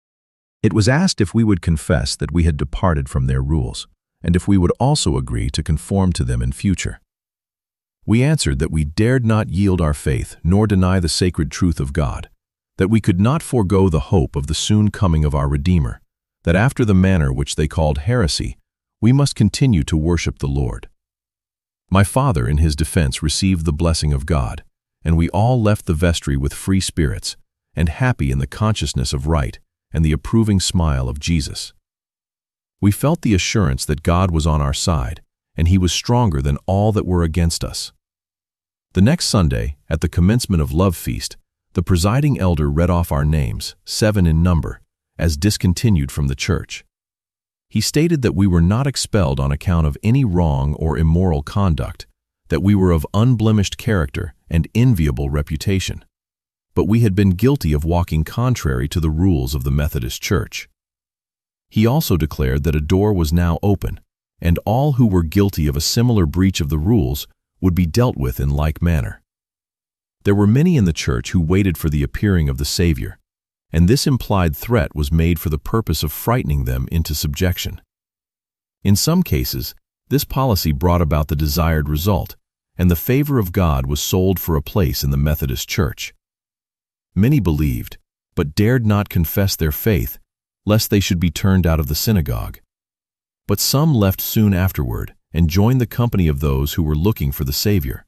S1: It was asked if we would confess that we had departed from their rules, and if we would also agree to conform to them in future. We answered that we dared not yield our faith nor deny the sacred truth of God, that we could not forego the hope of the soon coming of our Redeemer, that after the manner which they called heresy, we must continue to worship the Lord. My father, in his defense, received the blessing of God, and we all left the vestry with free spirits and happy in the consciousness of right and the approving smile of Jesus. We felt the assurance that God was on our side, and He was stronger than all that were against us. The next Sunday, at the commencement of Love Feast, the presiding elder read off our names, 7 in number, as discontinued from the church. He stated that we were not expelled on account of any wrong or immoral conduct, that we were of unblemished character and enviable reputation, but we had been guilty of walking contrary to the rules of the Methodist Church. He also declared that a door was now open, and all who were guilty of a similar breach of the rules would be dealt with in like manner. There were many in the church who waited for the appearing of the Savior, and this implied threat was made for the purpose of frightening them into subjection. In some cases, this policy brought about the desired result, and the favor of God was sold for a place in the Methodist Church. Many believed, but dared not confess their faith, lest they should be turned out of the synagogue. But some left soon afterward and joined the company of those who were looking for the Savior.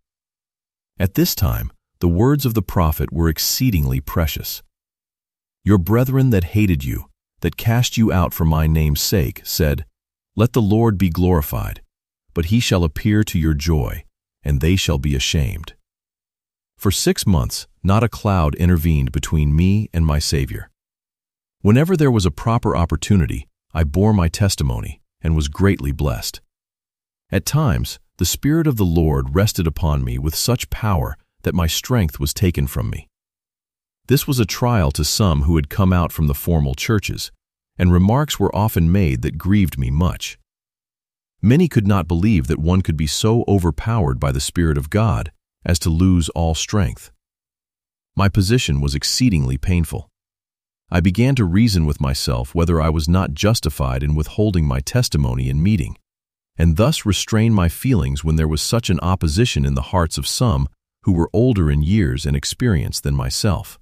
S1: At this time, the words of the prophet were exceedingly precious. Your brethren that hated you, that cast you out for my name's sake, said, Let the Lord be glorified, but he shall appear to your joy, and they shall be ashamed. For 6 months, not a cloud intervened between me and my Savior. Whenever there was a proper opportunity, I bore my testimony and was greatly blessed. At times, the Spirit of the Lord rested upon me with such power that my strength was taken from me. This was a trial to some who had come out from the formal churches, and remarks were often made that grieved me much. Many could not believe that one could be so overpowered by the Spirit of God as to lose all strength. My position was exceedingly painful. I began to reason with myself whether I was not justified in withholding my testimony in meeting, and thus restrain my feelings when there was such an opposition in the hearts of some who were older in years and experience than myself.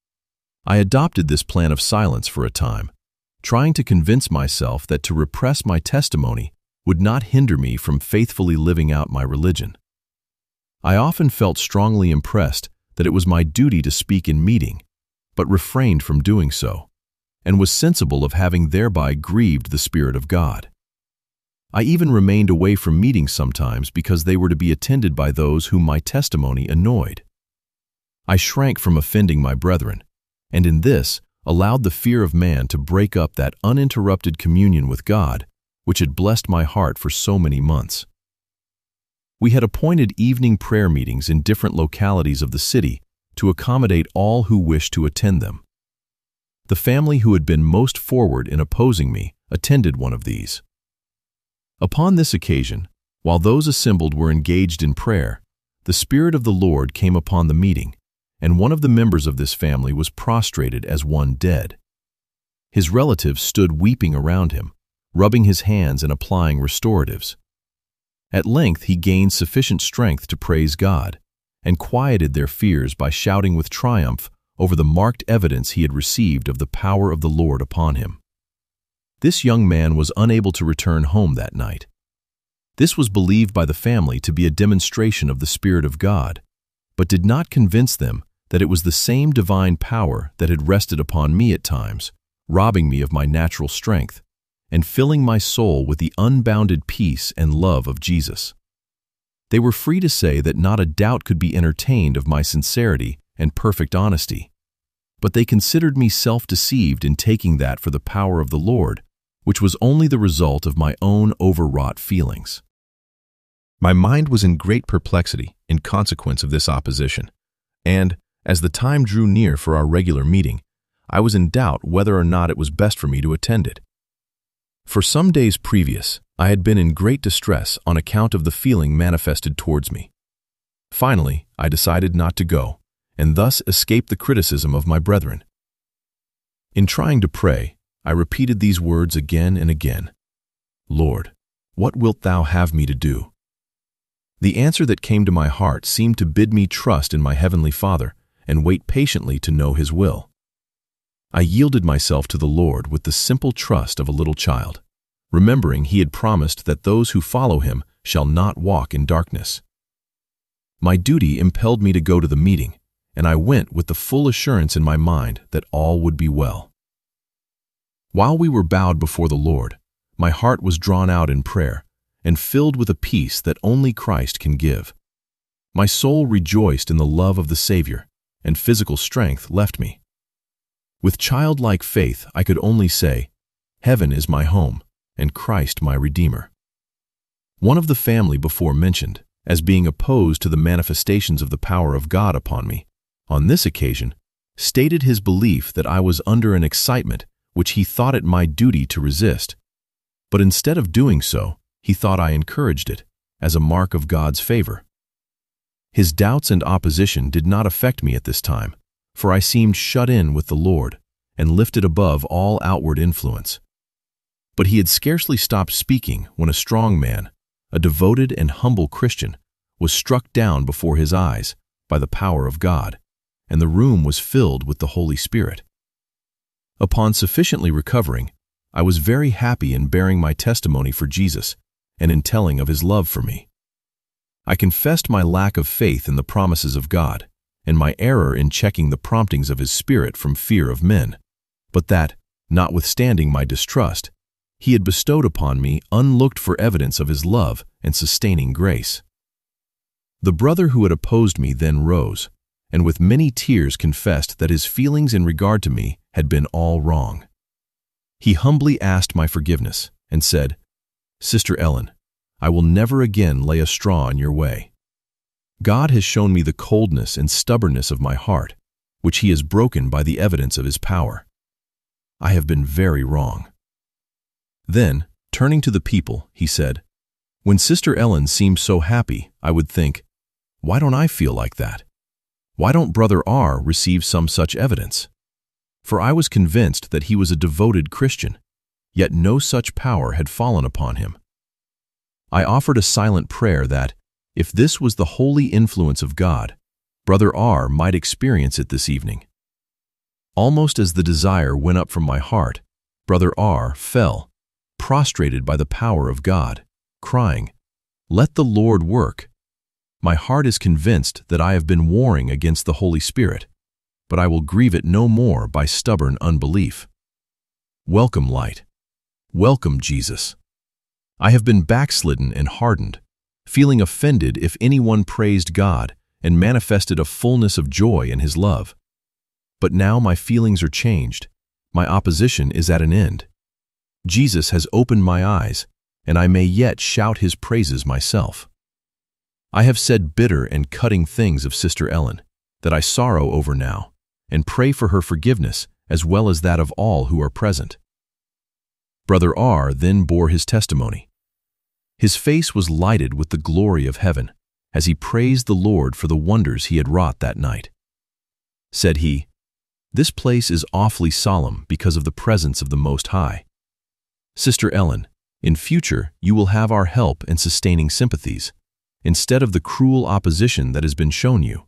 S1: I adopted this plan of silence for a time, trying to convince myself that to repress my testimony would not hinder me from faithfully living out my religion. I often felt strongly impressed that it was my duty to speak in meeting, but refrained from doing so, and was sensible of having thereby grieved the Spirit of God. I even remained away from meetings sometimes because they were to be attended by those whom my testimony annoyed. I shrank from offending my brethren, and in this allowed the fear of man to break up that uninterrupted communion with God which had blessed my heart for so many months. We had appointed evening prayer meetings in different localities of the city to accommodate all who wished to attend them. The family who had been most forward in opposing me attended one of these. Upon this occasion, while those assembled were engaged in prayer, the Spirit of the Lord came upon the meeting, and one of the members of this family was prostrated as one dead. His relatives stood weeping around him, rubbing his hands and applying restoratives. At length he gained sufficient strength to praise God, and quieted their fears by shouting with triumph over the marked evidence he had received of the power of the Lord upon him. This young man was unable to return home that night. This was believed by the family to be a demonstration of the Spirit of God, but did not convince them that it was the same divine power that had rested upon me at times, robbing me of my natural strength, and filling my soul with the unbounded peace and love of Jesus. They were free to say that not a doubt could be entertained of my sincerity and perfect honesty, but they considered me self-deceived in taking that for the power of the Lord, which was only the result of my own overwrought feelings. My mind was in great perplexity in consequence of this opposition, and, as the time drew near for our regular meeting, I was in doubt whether or not it was best for me to attend it. For some days previous, I had been in great distress on account of the feeling manifested towards me. Finally, I decided not to go, and thus escape the criticism of my brethren. In trying to pray, I repeated these words again and again. Lord, what wilt thou have me to do? The answer that came to my heart seemed to bid me trust in my Heavenly Father and wait patiently to know His will. I yielded myself to the Lord with the simple trust of a little child, remembering He had promised that those who follow Him shall not walk in darkness. My duty impelled me to go to the meeting, and I went with the full assurance in my mind that all would be well. While we were bowed before the Lord, my heart was drawn out in prayer and filled with a peace that only Christ can give. My soul rejoiced in the love of the Savior, and physical strength left me. With childlike faith, I could only say, Heaven is my home, and Christ my Redeemer. One of the family before mentioned, as being opposed to the manifestations of the power of God upon me, on this occasion, stated his belief that I was under an excitement which he thought it my duty to resist. But instead of doing so, he thought I encouraged it, as a mark of God's favor. His doubts and opposition did not affect me at this time, for I seemed shut in with the Lord and lifted above all outward influence. But he had scarcely stopped speaking when a strong man, a devoted and humble Christian, was struck down before his eyes by the power of God, and the room was filled with the Holy Spirit. Upon sufficiently recovering, I was very happy in bearing my testimony for Jesus and in telling of His love for me. I confessed my lack of faith in the promises of God and my error in checking the promptings of His Spirit from fear of men, but that, notwithstanding my distrust, He had bestowed upon me unlooked-for evidence of His love and sustaining grace. The brother who had opposed me then rose, and with many tears confessed that his feelings in regard to me had been all wrong. He humbly asked my forgiveness and said, Sister Ellen, I will never again lay a straw in your way. God has shown me the coldness and stubbornness of my heart, which He has broken by the evidence of His power. I have been very wrong. Then, turning to the people, he said, When Sister Ellen seems so happy, I would think, why don't I feel like that? Why don't Brother R receive some such evidence? For I was convinced that he was a devoted Christian, yet no such power had fallen upon him. I offered a silent prayer that, if this was the holy influence of God, Brother R might experience it this evening. Almost as the desire went up from my heart, Brother R fell, prostrated by the power of God, crying, Let the Lord work. My heart is convinced that I have been warring against the Holy Spirit, but I will grieve it no more by stubborn unbelief. Welcome, light. Welcome, Jesus. I have been backslidden and hardened, feeling offended if anyone praised God and manifested a fullness of joy in His love. But now my feelings are changed. My opposition is at an end. Jesus has opened my eyes, and I may yet shout His praises myself. I have said bitter and cutting things of Sister Ellen that I sorrow over now, and pray for her forgiveness as well as that of all who are present. Brother R then bore his testimony. His face was lighted with the glory of heaven as he praised the Lord for the wonders he had wrought that night. Said he, This place is awfully solemn because of the presence of the Most High. Sister Ellen, in future you will have our help and sustaining sympathies, instead of the cruel opposition that has been shown you.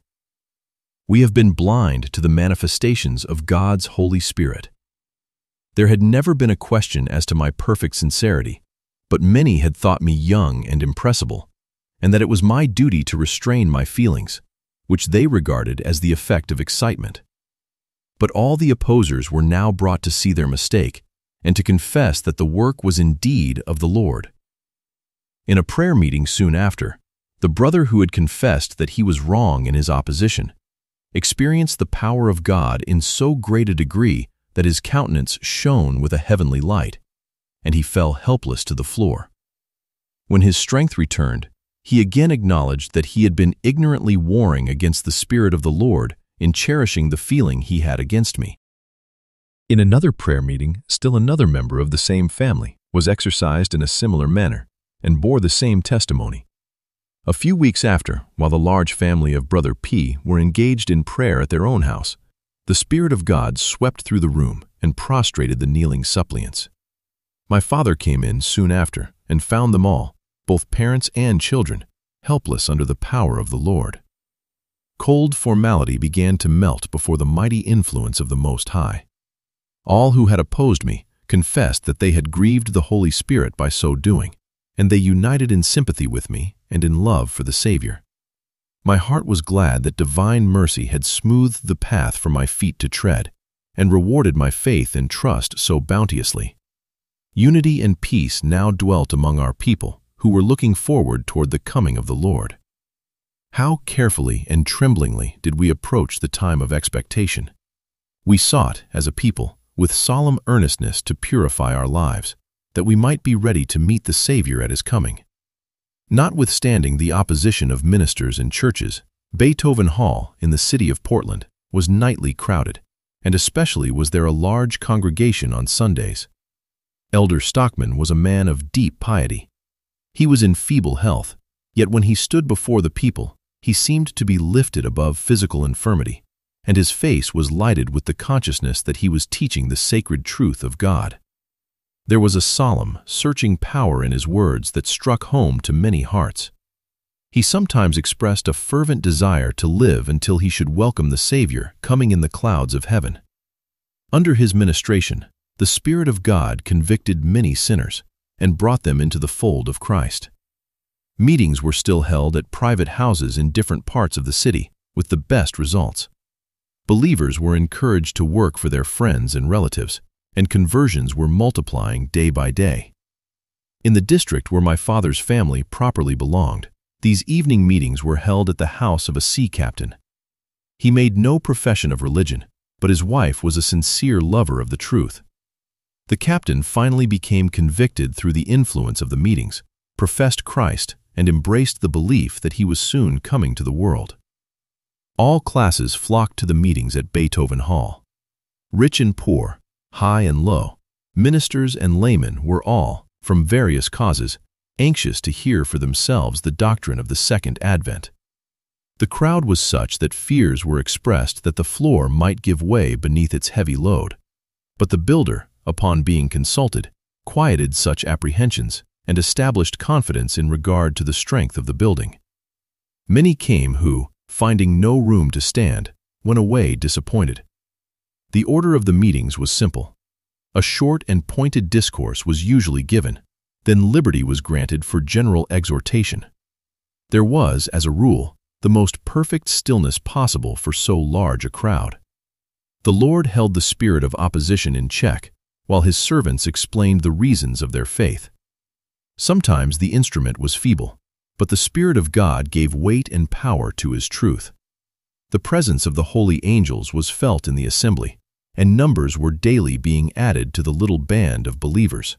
S1: We have been blind to the manifestations of God's Holy Spirit. There had never been a question as to my perfect sincerity, but many had thought me young and impressible, and that it was my duty to restrain my feelings, which they regarded as the effect of excitement. But all the opposers were now brought to see their mistake, and to confess that the work was indeed of the Lord. In a prayer meeting soon after, the brother who had confessed that he was wrong in his opposition experienced the power of God in so great a degree that his countenance shone with a heavenly light, and he fell helpless to the floor. When his strength returned, he again acknowledged that he had been ignorantly warring against the Spirit of the Lord in cherishing the feeling he had against me. In another prayer meeting, still another member of the same family was exercised in a similar manner and bore the same testimony. A few weeks after, while the large family of Brother P were engaged in prayer at their own house, the Spirit of God swept through the room and prostrated the kneeling suppliants. My father came in soon after and found them all, both parents and children, helpless under the power of the Lord. Cold formality began to melt before the mighty influence of the Most High. All who had opposed me confessed that they had grieved the Holy Spirit by so doing, and they united in sympathy with me and in love for the Savior. My heart was glad that divine mercy had smoothed the path for my feet to tread and rewarded my faith and trust so bounteously. Unity and peace now dwelt among our people who were looking forward toward the coming of the Lord. How carefully and tremblingly did we approach the time of expectation. We sought, as a people, with solemn earnestness to purify our lives, that we might be ready to meet the Savior at his coming. Notwithstanding the opposition of ministers and churches, Beethoven Hall in the city of Portland was nightly crowded, and especially was there a large congregation on Sundays. Elder Stockman was a man of deep piety. He was in feeble health, yet when he stood before the people, he seemed to be lifted above physical infirmity, and his face was lighted with the consciousness that he was teaching the sacred truth of God. There was a solemn, searching power in his words that struck home to many hearts. He sometimes expressed a fervent desire to live until he should welcome the Savior coming in the clouds of heaven. Under his ministration, the Spirit of God convicted many sinners and brought them into the fold of Christ. Meetings were still held at private houses in different parts of the city with the best results. Believers were encouraged to work for their friends and relatives, and conversions were multiplying day by day. In the district where my father's family properly belonged, these evening meetings were held at the house of a sea captain. He made no profession of religion, but his wife was a sincere lover of the truth. The captain finally became convicted through the influence of the meetings, professed Christ, and embraced the belief that he was soon coming to the world. All classes flocked to the meetings at Beethoven Hall. Rich and poor, high and low, ministers and laymen were all, from various causes, anxious to hear for themselves the doctrine of the Second Advent. The crowd was such that fears were expressed that the floor might give way beneath its heavy load, but the builder, upon being consulted, quieted such apprehensions and established confidence in regard to the strength of the building. Many came who, finding no room to stand, went away disappointed. The order of the meetings was simple. A short and pointed discourse was usually given, then liberty was granted for general exhortation. There was, as a rule, the most perfect stillness possible for so large a crowd. The Lord held the spirit of opposition in check, while his servants explained the reasons of their faith. Sometimes the instrument was feeble, but the Spirit of God gave weight and power to his truth. The presence of the holy angels was felt in the assembly, and numbers were daily being added to the little band of believers.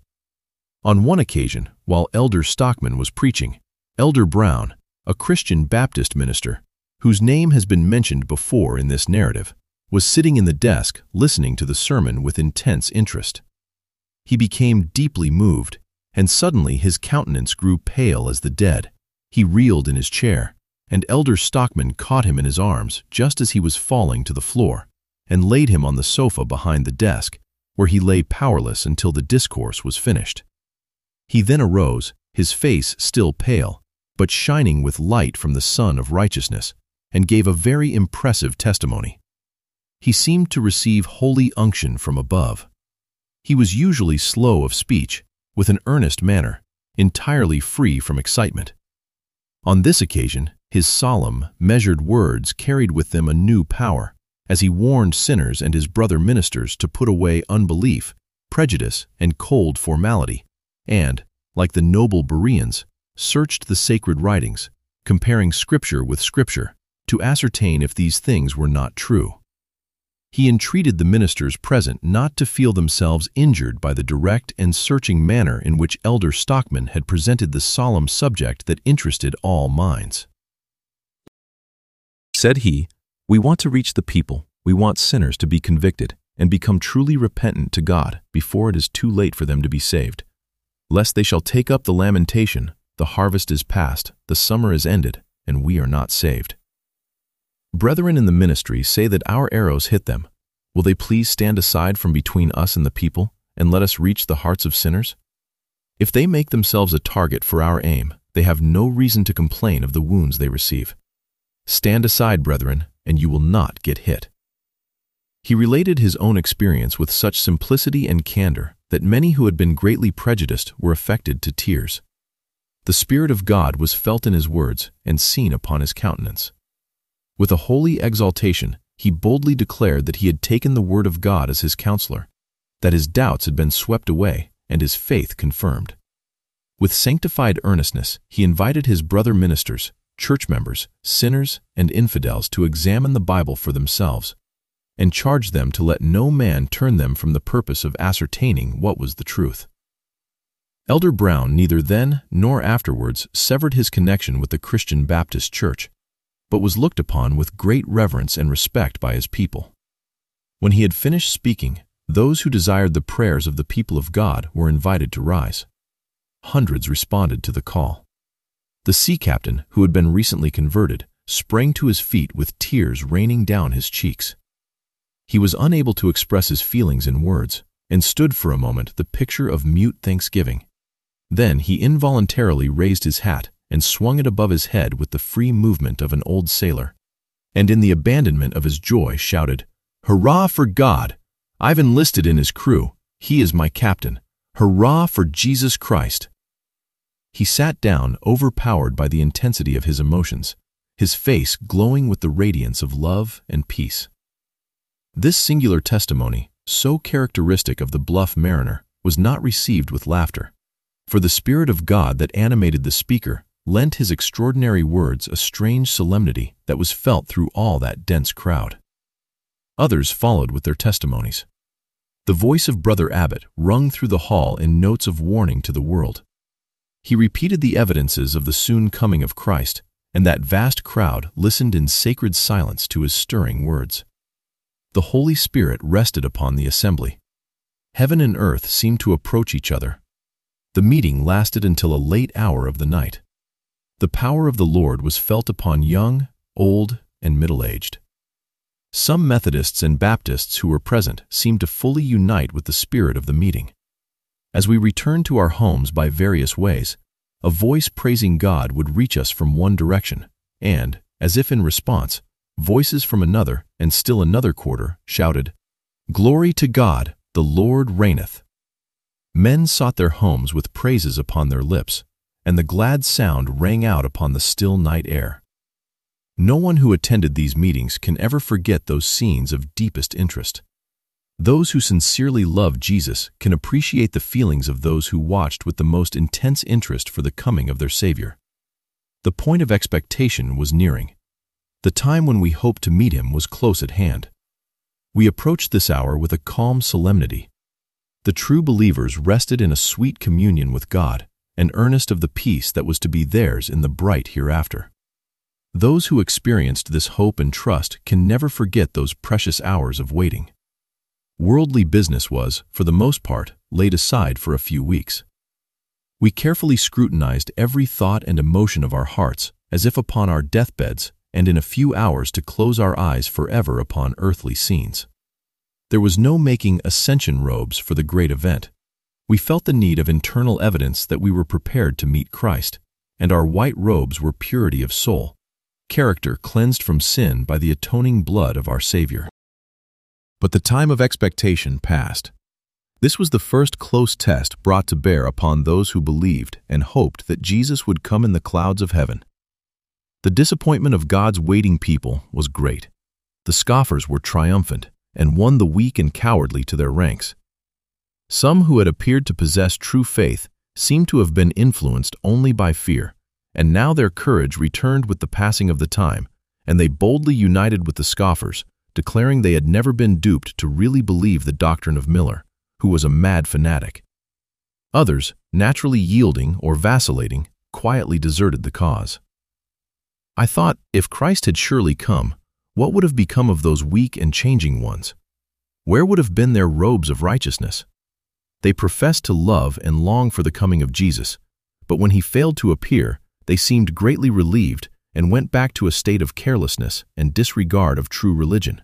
S1: On one occasion, while Elder Stockman was preaching, Elder Brown, a Christian Baptist minister, whose name has been mentioned before in this narrative, was sitting in the desk listening to the sermon with intense interest. He became deeply moved, and suddenly his countenance grew pale as the dead. He reeled in his chair, and Elder Stockman caught him in his arms just as he was falling to the floor, and laid him on the sofa behind the desk, where he lay powerless until the discourse was finished. He then arose, his face still pale, but shining with light from the sun of righteousness, and gave a very impressive testimony. He seemed to receive holy unction from above. He was usually slow of speech, with an earnest manner, entirely free from excitement. On this occasion, his solemn, measured words carried with them a new power, as he warned sinners and his brother ministers to put away unbelief, prejudice and cold formality, and, like the noble Bereans, searched the sacred writings, comparing Scripture with Scripture, to ascertain if these things were not true. He entreated the ministers present not to feel themselves injured by the direct and searching manner in which Elder Stockman had presented the solemn subject that interested all minds. Said he, "We want to reach the people, we want sinners to be convicted and become truly repentant to God before it is too late for them to be saved, lest they shall take up the lamentation, the harvest is past, the summer is ended, and we are not saved. Brethren in the ministry say that our arrows hit them. Will they please stand aside from between us and the people, and let us reach the hearts of sinners? If they make themselves a target for our aim, they have no reason to complain of the wounds they receive. Stand aside, brethren, and you will not get hit." He related his own experience with such simplicity and candor that many who had been greatly prejudiced were affected to tears. The Spirit of God was felt in his words and seen upon his countenance. With a holy exaltation, he boldly declared that he had taken the word of God as his counselor, that his doubts had been swept away and his faith confirmed. With sanctified earnestness, he invited his brother ministers, church members, sinners, and infidels to examine the Bible for themselves, and charged them to let no man turn them from the purpose of ascertaining what was the truth. Elder Brown neither then nor afterwards severed his connection with the Christian Baptist Church, but was looked upon with great reverence and respect by his people. When he had finished speaking, those who desired the prayers of the people of God were invited to rise. Hundreds responded to the call. The sea captain, who had been recently converted, sprang to his feet with tears raining down his cheeks. He was unable to express his feelings in words, and stood for a moment the picture of mute thanksgiving. Then he involuntarily raised his hat and swung it above his head with the free movement of an old sailor, and in the abandonment of his joy shouted, "Hurrah for God! I've enlisted in his crew. He is my captain. Hurrah for Jesus Christ!" He sat down, overpowered by the intensity of his emotions, his face glowing with the radiance of love and peace. This singular testimony, so characteristic of the bluff mariner, was not received with laughter, for the Spirit of God that animated the speaker lent his extraordinary words a strange solemnity that was felt through all that dense crowd. Others followed with their testimonies. The voice of Brother Abbott rung through the hall in notes of warning to the world. He repeated the evidences of the soon coming of Christ, and that vast crowd listened in sacred silence to his stirring words. The Holy Spirit rested upon the assembly. Heaven and earth seemed to approach each other. The meeting lasted until a late hour of the night. The power of the Lord was felt upon young, old, and middle-aged. Some Methodists and Baptists who were present seemed to fully unite with the spirit of the meeting. As we returned to our homes by various ways, a voice praising God would reach us from one direction, and, as if in response, voices from another and still another quarter shouted, "Glory to God, the Lord reigneth." Men sought their homes with praises upon their lips, and the glad sound rang out upon the still night air. No one who attended these meetings can ever forget those scenes of deepest interest. Those who sincerely love Jesus can appreciate the feelings of those who watched with the most intense interest for the coming of their Savior. The point of expectation was nearing. The time when we hoped to meet him was close at hand. We approached this hour with a calm solemnity. The true believers rested in a sweet communion with God, and earnest of the peace that was to be theirs in the bright hereafter. Those who experienced this hope and trust can never forget those precious hours of waiting. Worldly business was, for the most part, laid aside for a few weeks. We carefully scrutinized every thought and emotion of our hearts as if upon our deathbeds, and in a few hours to close our eyes forever upon earthly scenes. There was no making ascension robes for the great event. We felt the need of internal evidence that we were prepared to meet Christ, and our white robes were purity of soul, character cleansed from sin by the atoning blood of our Savior. But the time of expectation passed. This was the first close test brought to bear upon those who believed and hoped that Jesus would come in the clouds of heaven. The disappointment of God's waiting people was great. The scoffers were triumphant and won the weak and cowardly to their ranks. Some who had appeared to possess true faith seemed to have been influenced only by fear, and now their courage returned with the passing of the time, and they boldly united with the scoffers, declaring they had never been duped to really believe the doctrine of Miller, who was a mad fanatic. Others, naturally yielding or vacillating, quietly deserted the cause. I thought, if Christ had surely come, what would have become of those weak and changing ones? Where would have been their robes of righteousness? They professed to love and long for the coming of Jesus, but when he failed to appear, they seemed greatly relieved and went back to a state of carelessness and disregard of true religion.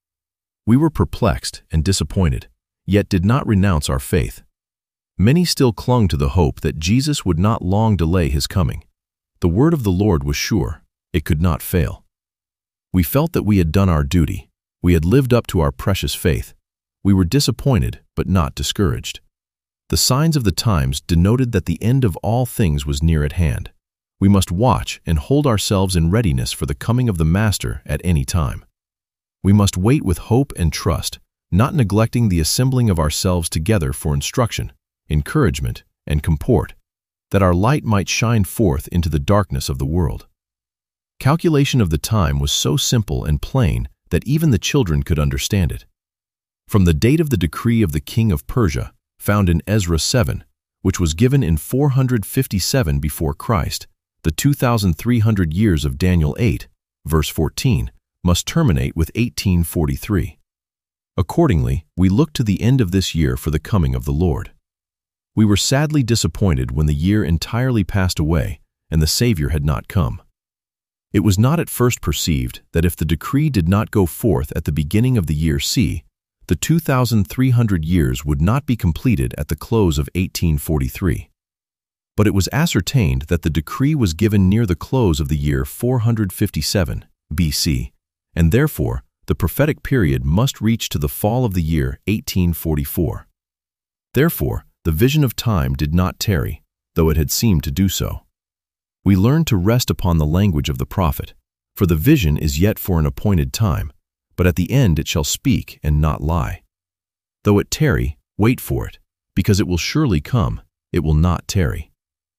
S1: We were perplexed and disappointed, yet did not renounce our faith. Many still clung to the hope that Jesus would not long delay his coming. The word of the Lord was sure; it could not fail. We felt that we had done our duty. We had lived up to our precious faith. We were disappointed, but not discouraged. The signs of the times denoted that the end of all things was near at hand. We must watch and hold ourselves in readiness for the coming of the Master at any time. We must wait with hope and trust, not neglecting the assembling of ourselves together for instruction, encouragement, and comport, that our light might shine forth into the darkness of the world. Calculation of the time was so simple and plain that even the children could understand it. From the date of the decree of the king of Persia, found in Ezra 7, which was given in 457 before Christ, the 2,300 years of Daniel 8, verse 14, must terminate with 1843. Accordingly, we looked to the end of this year for the coming of the Lord. We were sadly disappointed when the year entirely passed away and the Savior had not come. It was not at first perceived that if the decree did not go forth at the beginning of the year C, the 2,300 years would not be completed at the close of 1843. But it was ascertained that the decree was given near the close of the year 457 BC, and therefore the prophetic period must reach to the fall of the year 1844. Therefore, the vision of time did not tarry, though it had seemed to do so. We learned to rest upon the language of the prophet, for the vision is yet for an appointed time, but at the end it shall speak and not lie. Though it tarry, wait for it, because it will surely come, it will not tarry.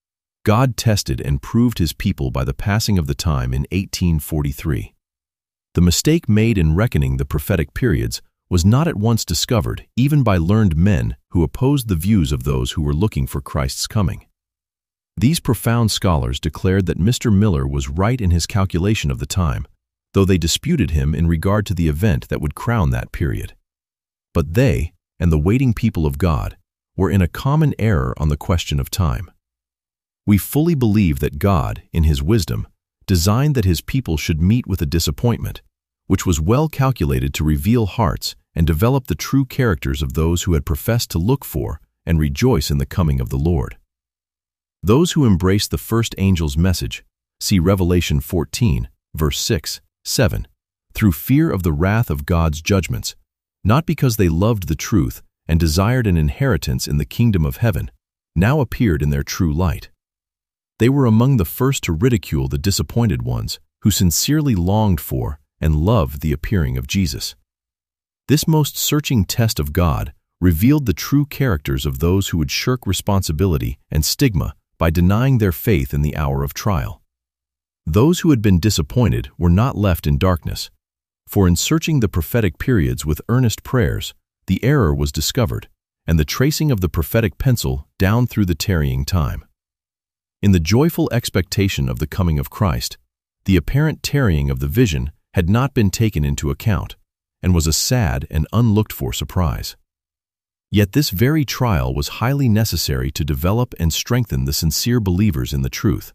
S1: God tested and proved his people by the passing of the time in 1843. The mistake made in reckoning the prophetic periods was not at once discovered even by learned men who opposed the views of those who were looking for Christ's coming. These profound scholars declared that Mr. Miller was right in his calculation of the time, though they disputed him in regard to the event that would crown that period. But they, and the waiting people of God, were in a common error on the question of time. We fully believe that God, in his wisdom, designed that his people should meet with a disappointment, which was well calculated to reveal hearts and develop the true characters of those who had professed to look for and rejoice in the coming of the Lord. Those who embraced the first angel's message, see Revelation 14, verse 6, 7, through fear of the wrath of God's judgments, not because they loved the truth and desired an inheritance in the kingdom of heaven, now appeared in their true light. They were among the first to ridicule the disappointed ones who sincerely longed for and loved the appearing of Jesus. This most searching test of God revealed the true characters of those who would shirk responsibility and stigma by denying their faith in the hour of trial. Those who had been disappointed were not left in darkness, for in searching the prophetic periods with earnest prayers, the error was discovered, and the tracing of the prophetic pencil down through the tarrying time. In the joyful expectation of the coming of Christ, the apparent tarrying of the vision had not been taken into account, and was a sad and unlooked-for surprise. Yet this very trial was highly necessary to develop and strengthen the sincere believers in the truth.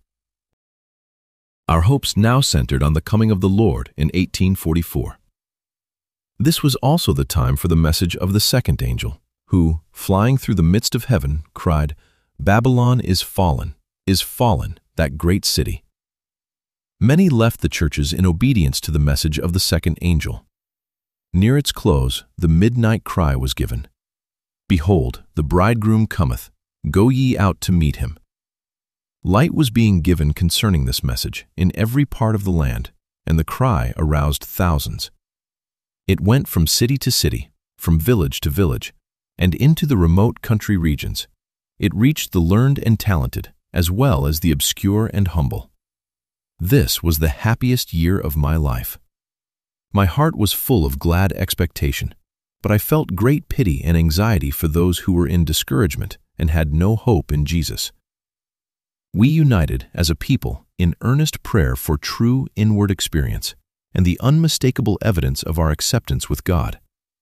S1: Our hopes now centered on the coming of the Lord in 1844. This was also the time for the message of the second angel, who, flying through the midst of heaven, cried, "Babylon is fallen, that great city." Many left the churches in obedience to the message of the second angel. Near its close, the midnight cry was given, "Behold, the bridegroom cometh, go ye out to meet him." Light was being given concerning this message in every part of the land, and the cry aroused thousands. It went from city to city, from village to village, and into the remote country regions. It reached the learned and talented, as well as the obscure and humble. This was the happiest year of my life. My heart was full of glad expectation, but I felt great pity and anxiety for those who were in discouragement and had no hope in Jesus. We united as a people in earnest prayer for true inward experience and the unmistakable evidence of our acceptance with God.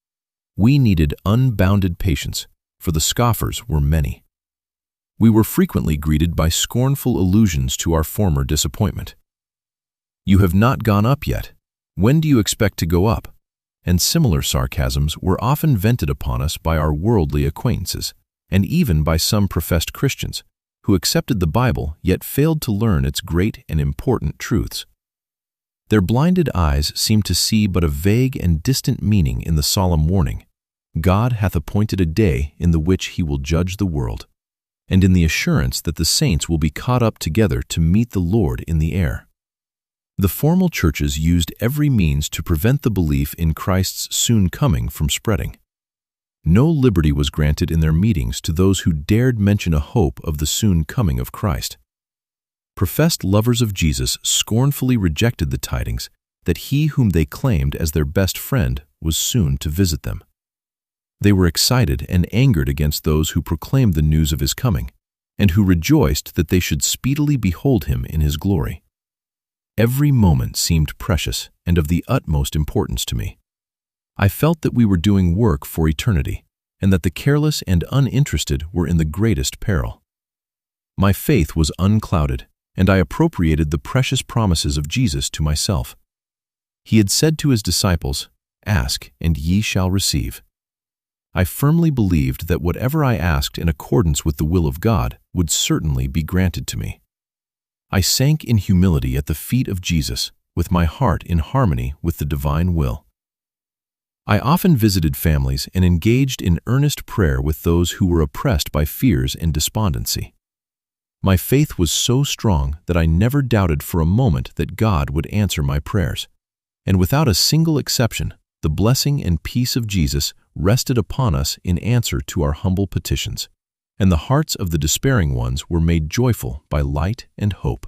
S1: We needed unbounded patience, for the scoffers were many. We were frequently greeted by scornful allusions to our former disappointment. "You have not gone up yet. When do you expect to go up?" And similar sarcasms were often vented upon us by our worldly acquaintances, and even by some professed Christians, who accepted the Bible yet failed to learn its great and important truths. Their blinded eyes seemed to see but a vague and distant meaning in the solemn warning, "God hath appointed a day in the which he will judge the world," and in the assurance that the saints will be caught up together to meet the Lord in the air. The formal churches used every means to prevent the belief in Christ's soon coming from spreading. No liberty was granted in their meetings to those who dared mention a hope of the soon coming of Christ. Professed lovers of Jesus scornfully rejected the tidings that he whom they claimed as their best friend was soon to visit them. They were excited and angered against those who proclaimed the news of his coming, and who rejoiced that they should speedily behold him in his glory. Every moment seemed precious and of the utmost importance to me. I felt that we were doing work for eternity, and that the careless and uninterested were in the greatest peril. My faith was unclouded, and I appropriated the precious promises of Jesus to myself. He had said to his disciples, "Ask, and ye shall receive." I firmly believed that whatever I asked in accordance with the will of God would certainly be granted to me. I sank in humility at the feet of Jesus, with my heart in harmony with the divine will. I often visited families and engaged in earnest prayer with those who were oppressed by fears and despondency. My faith was so strong that I never doubted for a moment that God would answer my prayers, and without a single exception, the blessing and peace of Jesus rested upon us in answer to our humble petitions, and the hearts of the despairing ones were made joyful by light and hope.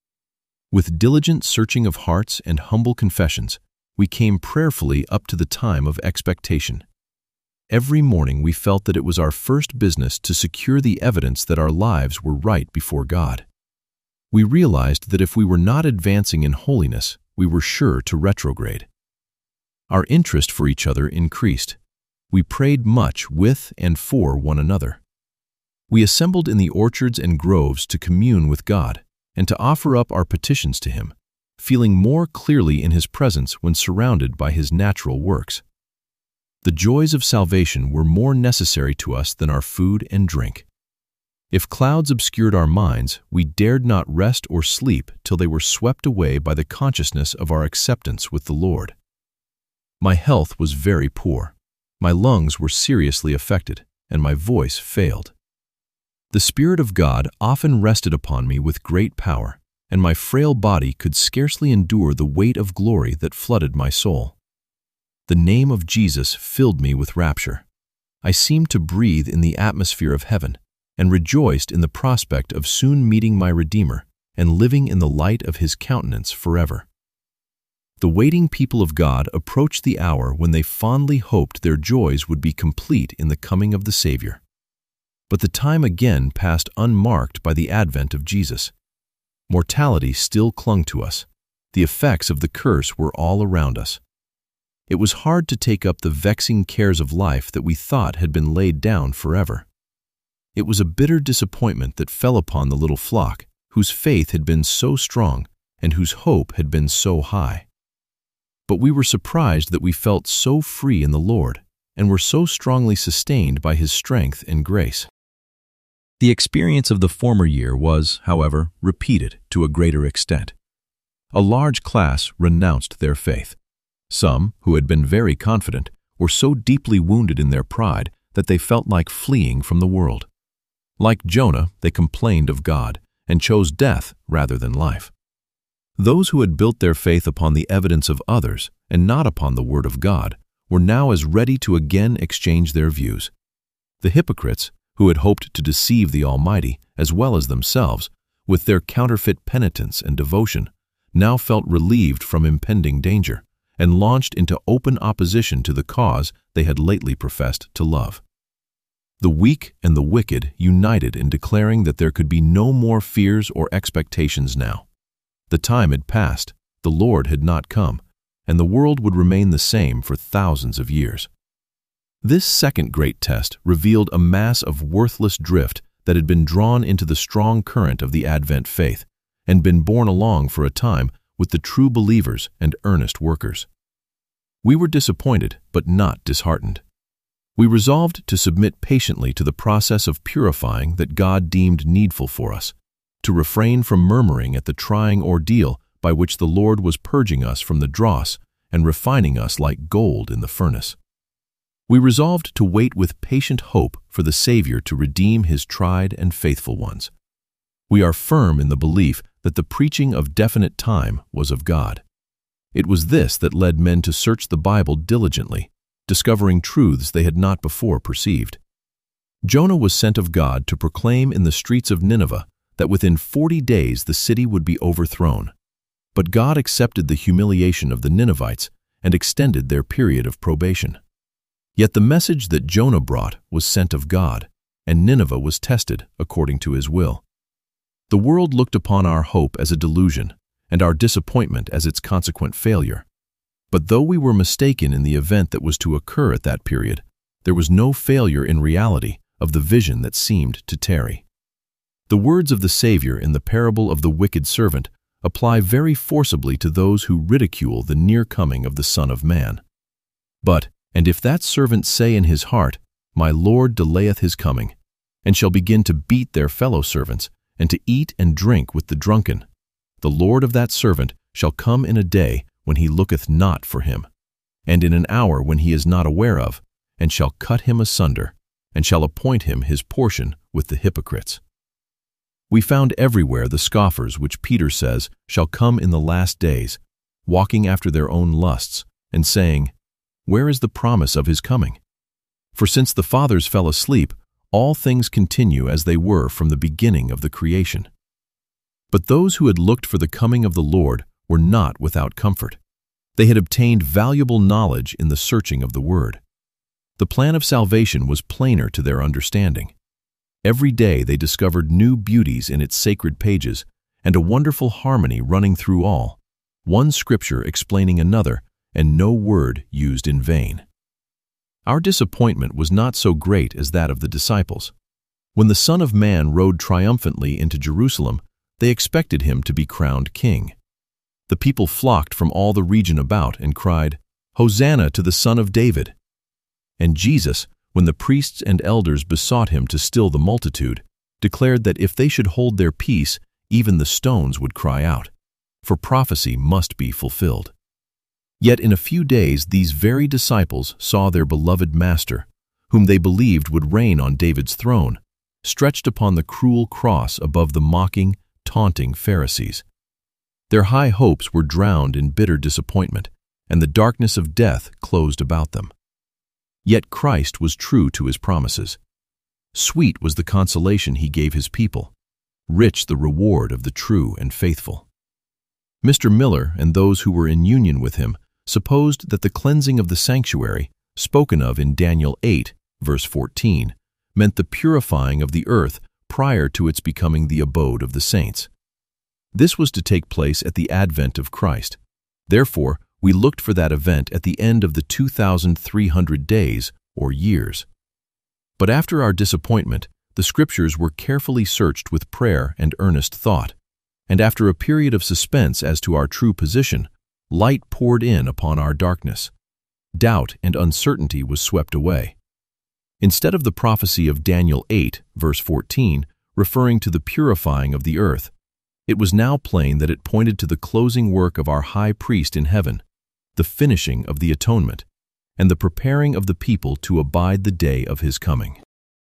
S1: With diligent searching of hearts and humble confessions, we came prayerfully up to the time of expectation. Every morning we felt that it was our first business to secure the evidence that our lives were right before God. We realized that if we were not advancing in holiness, we were sure to retrograde. Our interest for each other increased. We prayed much with and for one another. We assembled in the orchards and groves to commune with God and to offer up our petitions to him, feeling more clearly in his presence when surrounded by his natural works. The joys of salvation were more necessary to us than our food and drink. If clouds obscured our minds, we dared not rest or sleep till they were swept away by the consciousness of our acceptance with the Lord. My health was very poor. My lungs were seriously affected, and my voice failed. The Spirit of God often rested upon me with great power, and my frail body could scarcely endure the weight of glory that flooded my soul. The name of Jesus filled me with rapture. I seemed to breathe in the atmosphere of heaven, and rejoiced in the prospect of soon meeting my Redeemer and living in the light of his countenance forever. The waiting people of God approached the hour when they fondly hoped their joys would be complete in the coming of the Savior. But the time again passed unmarked by the advent of Jesus. Mortality still clung to us. The effects of the curse were all around us. It was hard to take up the vexing cares of life that we thought had been laid down forever. It was a bitter disappointment that fell upon the little flock, whose faith had been so strong and whose hope had been so high. But we were surprised that we felt so free in the Lord and were so strongly sustained by his strength and grace. The experience of the former year was, however, repeated to a greater extent. A large class renounced their faith. Some, who had been very confident, were so deeply wounded in their pride that they felt like fleeing from the world. Like Jonah, they complained of God and chose death rather than life. Those who had built their faith upon the evidence of others and not upon the word of God were now as ready to again exchange their views. The hypocrites, who had hoped to deceive the Almighty as well as themselves with their counterfeit penitence and devotion, now felt relieved from impending danger and launched into open opposition to the cause they had lately professed to love. The weak and the wicked united in declaring that there could be no more fears or expectations now. The time had passed, the Lord had not come, and the world would remain the same for thousands of years. This second great test revealed a mass of worthless drift that had been drawn into the strong current of the Advent faith and been borne along for a time with the true believers and earnest workers. We were disappointed, but not disheartened. We resolved to submit patiently to the process of purifying that God deemed needful for us, to refrain from murmuring at the trying ordeal by which the Lord was purging us from the dross and refining us like gold in the furnace. We resolved to wait with patient hope for the Savior to redeem His tried and faithful ones. We are firm in the belief that the preaching of definite time was of God. It was this that led men to search the Bible diligently, discovering truths they had not before perceived. Jonah was sent of God to proclaim in the streets of Nineveh that within 40 days the city would be overthrown. But God accepted the humiliation of the Ninevites and extended their period of probation. Yet the message that Jonah brought was sent of God, and Nineveh was tested according to His will. The world looked upon our hope as a delusion, and our disappointment as its consequent failure. But though we were mistaken in the event that was to occur at that period, there was no failure in reality of the vision that seemed to tarry. The words of the Savior in the parable of the wicked servant apply very forcibly to those who ridicule the near coming of the Son of Man. And if that servant say in his heart, My Lord delayeth his coming, and shall begin to beat their fellow servants, and to eat and drink with the drunken, the Lord of that servant shall come in a day when he looketh not for him, and in an hour when he is not aware of, and shall cut him asunder, and shall appoint him his portion with the hypocrites. We found everywhere the scoffers which Peter says shall come in the last days, walking after their own lusts, and saying, Where is the promise of his coming? For since the fathers fell asleep, all things continue as they were from the beginning of the creation. But those who had looked for the coming of the Lord were not without comfort. They had obtained valuable knowledge in the searching of the Word. The plan of salvation was plainer to their understanding. Every day they discovered new beauties in its sacred pages and a wonderful harmony running through all, one scripture explaining another, and no word used in vain. Our disappointment was not so great as that of the disciples. When the Son of Man rode triumphantly into Jerusalem, they expected him to be crowned king. The people flocked from all the region about and cried, Hosanna to the Son of David! And Jesus, when the priests and elders besought him to still the multitude, declared that if they should hold their peace, even the stones would cry out, for prophecy must be fulfilled. Yet in a few days these very disciples saw their beloved Master, whom they believed would reign on David's throne, stretched upon the cruel cross above the mocking, taunting Pharisees. Their high hopes were drowned in bitter disappointment, and the darkness of death closed about them. Yet Christ was true to His promises. Sweet was the consolation He gave His people, rich the reward of the true and faithful. Mr. Miller and those who were in union with him supposed that the cleansing of the sanctuary, spoken of in Daniel 8, verse 14, meant the purifying of the earth prior to its becoming the abode of the saints. This was to take place at the advent of Christ. Therefore, we looked for that event at the end of the 2,300 days or years. But after our disappointment, the Scriptures were carefully searched with prayer and earnest thought, and after a period of suspense as to our true position, light poured in upon our darkness. Doubt and uncertainty was swept away. Instead of the prophecy of Daniel 8, verse 14, referring to the purifying of the earth, it was now plain that it pointed to the closing work of our high priest in heaven, the finishing of the atonement, and the preparing of the people to abide the day of his coming.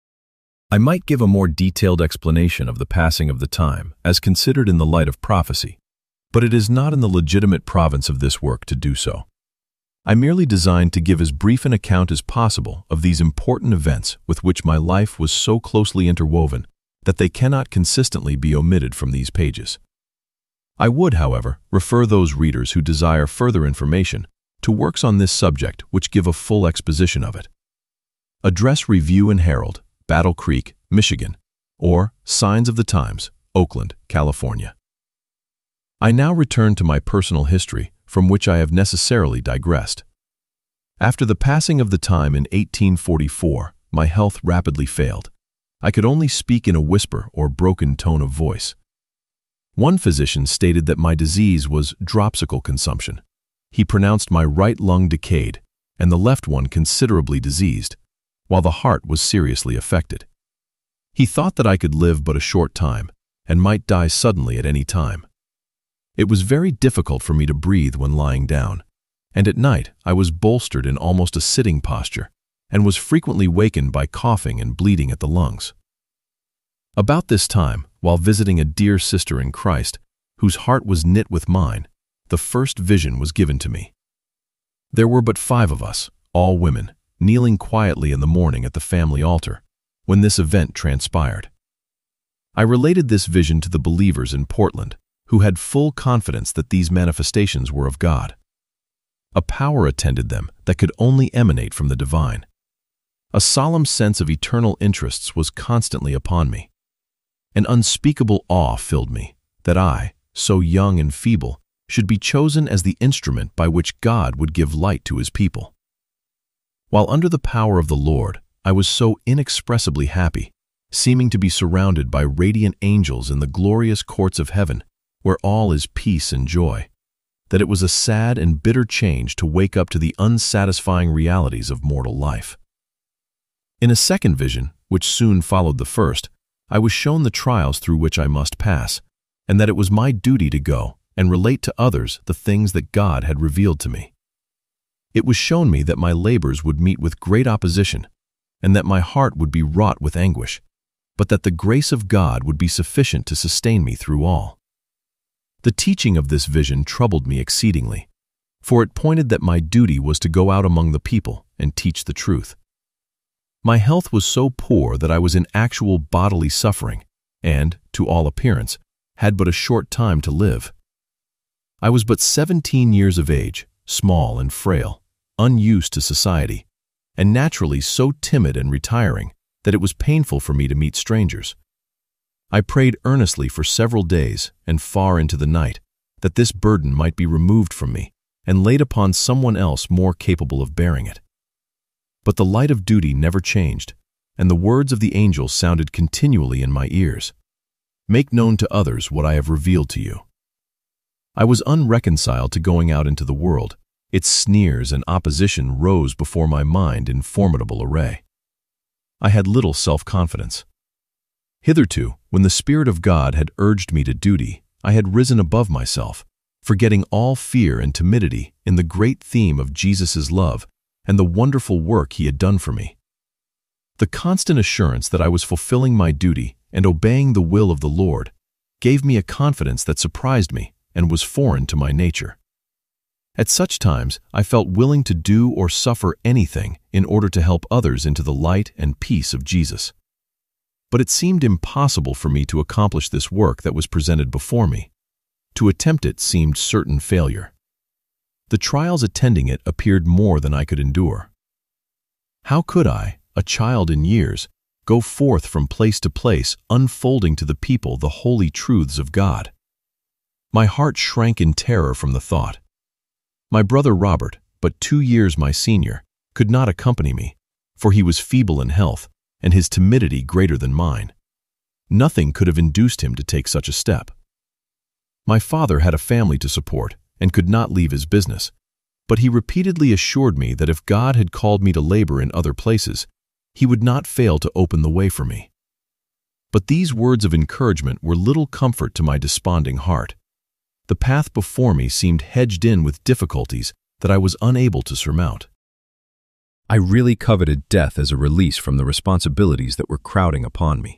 S1: I might give a more detailed explanation of the passing of the time, as considered in the light of prophecy, but it is not in the legitimate province of this work to do so. I merely designed to give as brief an account as possible of these important events with which my life was so closely interwoven that they cannot consistently be omitted from these pages. I would, however, refer those readers who desire further information to works on this subject which give a full exposition of it. Address Review and Herald, Battle Creek, Michigan, or Signs of the Times, Oakland, California. I now return to my personal history, from which I have necessarily digressed. After the passing of the time in 1844, my health rapidly failed. I could only speak in a whisper or broken tone of voice. One physician stated that my disease was dropsical consumption. He pronounced my right lung decayed and the left one considerably diseased, while the heart was seriously affected. He thought that I could live but a short time and might die suddenly at any time. It was very difficult for me to breathe when lying down, and at night I was bolstered in almost a sitting posture and was frequently wakened by coughing and bleeding at the lungs. About this time, while visiting a dear sister in Christ, whose heart was knit with mine, the first vision was given to me. There were but 5 of us, all women, kneeling quietly in the morning at the family altar, when this event transpired. I related this vision to the believers in Portland, who had full confidence that these manifestations were of God. A power attended them that could only emanate from the divine. A solemn sense of eternal interests was constantly upon me. An unspeakable awe filled me that I, so young and feeble, should be chosen as the instrument by which God would give light to his people. While under the power of the Lord, I was so inexpressibly happy, seeming to be surrounded by radiant angels in the glorious courts of heaven, where all is peace and joy, that it was a sad and bitter change to wake up to the unsatisfying realities of mortal life. In a second vision, which soon followed the first, I was shown the trials through which I must pass, and that it was my duty to go and relate to others the things that God had revealed to me. It was shown me that my labors would meet with great opposition, and that my heart would be wrought with anguish, but that the grace of God would be sufficient to sustain me through all. The teaching of this vision troubled me exceedingly, for it pointed that my duty was to go out among the people and teach the truth. My health was so poor that I was in actual bodily suffering and, to all appearance, had but a short time to live. I was but 17 years of age, small and frail, unused to society, and naturally so timid and retiring that it was painful for me to meet strangers. I prayed earnestly for several days and far into the night that this burden might be removed from me and laid upon someone else more capable of bearing it. But the light of duty never changed, and the words of the angel sounded continually in my ears. Make known to others what I have revealed to you. I was unreconciled to going out into the world. Its sneers and opposition rose before my mind in formidable array. I had little self-confidence. Hitherto, when the Spirit of God had urged me to duty, I had risen above myself, forgetting all fear and timidity in the great theme of Jesus' love and the wonderful work he had done for me. The constant assurance that I was fulfilling my duty and obeying the will of the Lord gave me a confidence that surprised me and was foreign to my nature. At such times, I felt willing to do or suffer anything in order to help others into the light and peace of Jesus. But it seemed impossible for me to accomplish this work that was presented before me. To attempt it seemed certain failure. The trials attending it appeared more than I could endure. How could I, a child in years, go forth from place to place unfolding to the people the holy truths of God? My heart shrank in terror from the thought. My brother Robert, but 2 years my senior, could not accompany me, for he was feeble in health and his timidity greater than mine. Nothing could have induced him to take such a step. My father had a family to support and could not leave his business, but he repeatedly assured me that if God had called me to labor in other places, he would not fail to open the way for me. But these words of encouragement were little comfort to my desponding heart. The path before me seemed hedged in with difficulties that I was unable to surmount. I really coveted death as a release from the responsibilities that were crowding upon me.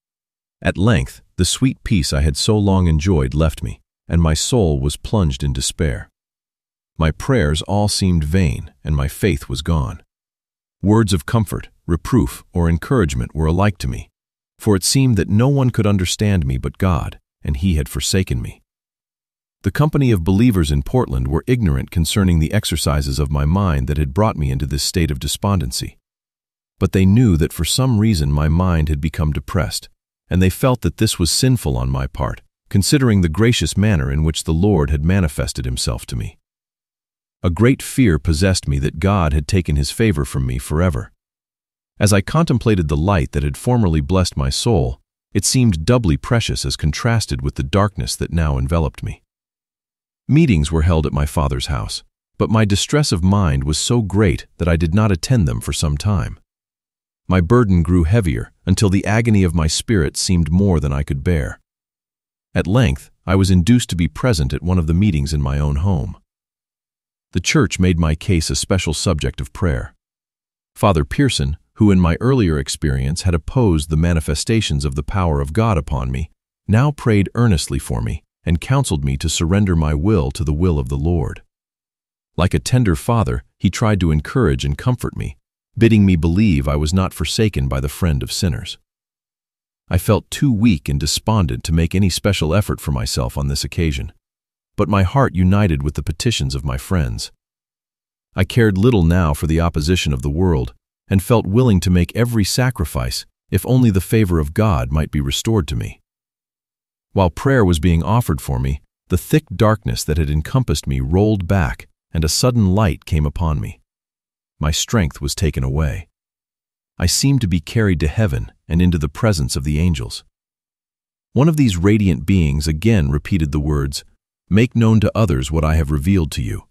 S1: At length, the sweet peace I had so long enjoyed left me, and my soul was plunged in despair. My prayers all seemed vain, and my faith was gone. Words of comfort, reproof, or encouragement were alike to me, for it seemed that no one could understand me but God, and He had forsaken me. The company of believers in Portland were ignorant concerning the exercises of my mind that had brought me into this state of despondency. But they knew that for some reason my mind had become depressed, and they felt that this was sinful on my part, considering the gracious manner in which the Lord had manifested Himself to me. A great fear possessed me that God had taken His favor from me forever. As I contemplated the light that had formerly blessed my soul, it seemed doubly precious as contrasted with the darkness that now enveloped me. Meetings were held at my father's house, but my distress of mind was so great that I did not attend them for some time. My burden grew heavier until the agony of my spirit seemed more than I could bear. At length, I was induced to be present at one of the meetings in my own home. The church made my case a special subject of prayer. Father Pearson, who in my earlier experience had opposed the manifestations of the power of God upon me, now prayed earnestly for me and counseled me to surrender my will to the will of the Lord. Like a tender father, he tried to encourage and comfort me, bidding me believe I was not forsaken by the friend of sinners. I felt too weak and despondent to make any special effort for myself on this occasion, but my heart united with the petitions of my friends. I cared little now for the opposition of the world, and felt willing to make every sacrifice if only the favor of God might be restored to me. While prayer was being offered for me, the thick darkness that had encompassed me rolled back, and a sudden light came upon me. My strength was taken away. I seemed to be carried to heaven and into the presence of the angels. One of these radiant beings again repeated the words, "Make known to others what I have revealed to you."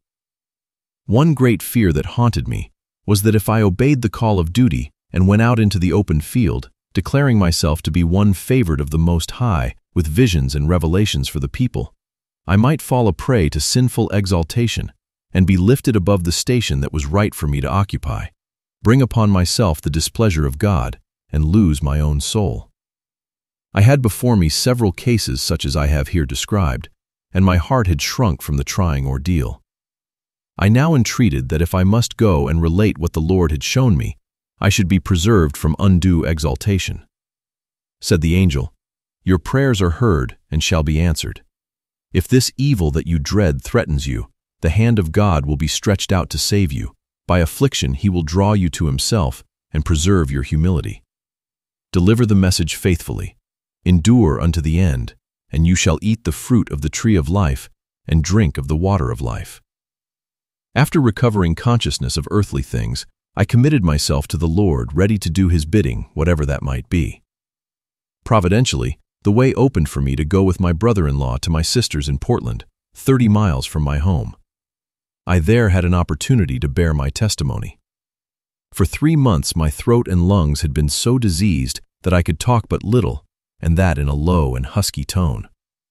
S1: One great fear that haunted me was that if I obeyed the call of duty and went out into the open field, declaring myself to be one favored of the Most High, with visions and revelations for the people, I might fall a prey to sinful exaltation and be lifted above the station that was right for me to occupy, bring upon myself the displeasure of God, and lose my own soul. I had before me several cases such as I have here described, and my heart had shrunk from the trying ordeal. I now entreated that if I must go and relate what the Lord had shown me, I should be preserved from undue exaltation. Said the angel, "Your prayers are heard and shall be answered. If this evil that you dread threatens you, the hand of God will be stretched out to save you. By affliction He will draw you to Himself and preserve your humility. Deliver the message faithfully, endure unto the end, and you shall eat the fruit of the tree of life and drink of the water of life." After recovering consciousness of earthly things, I committed myself to the Lord, ready to do His bidding, whatever that might be. Providentially, the way opened for me to go with my brother-in-law to my sister's in Portland, 30 miles from my home. I there had an opportunity to bear my testimony. For 3 months my throat and lungs had been so diseased that I could talk but little, and that in a low and husky tone.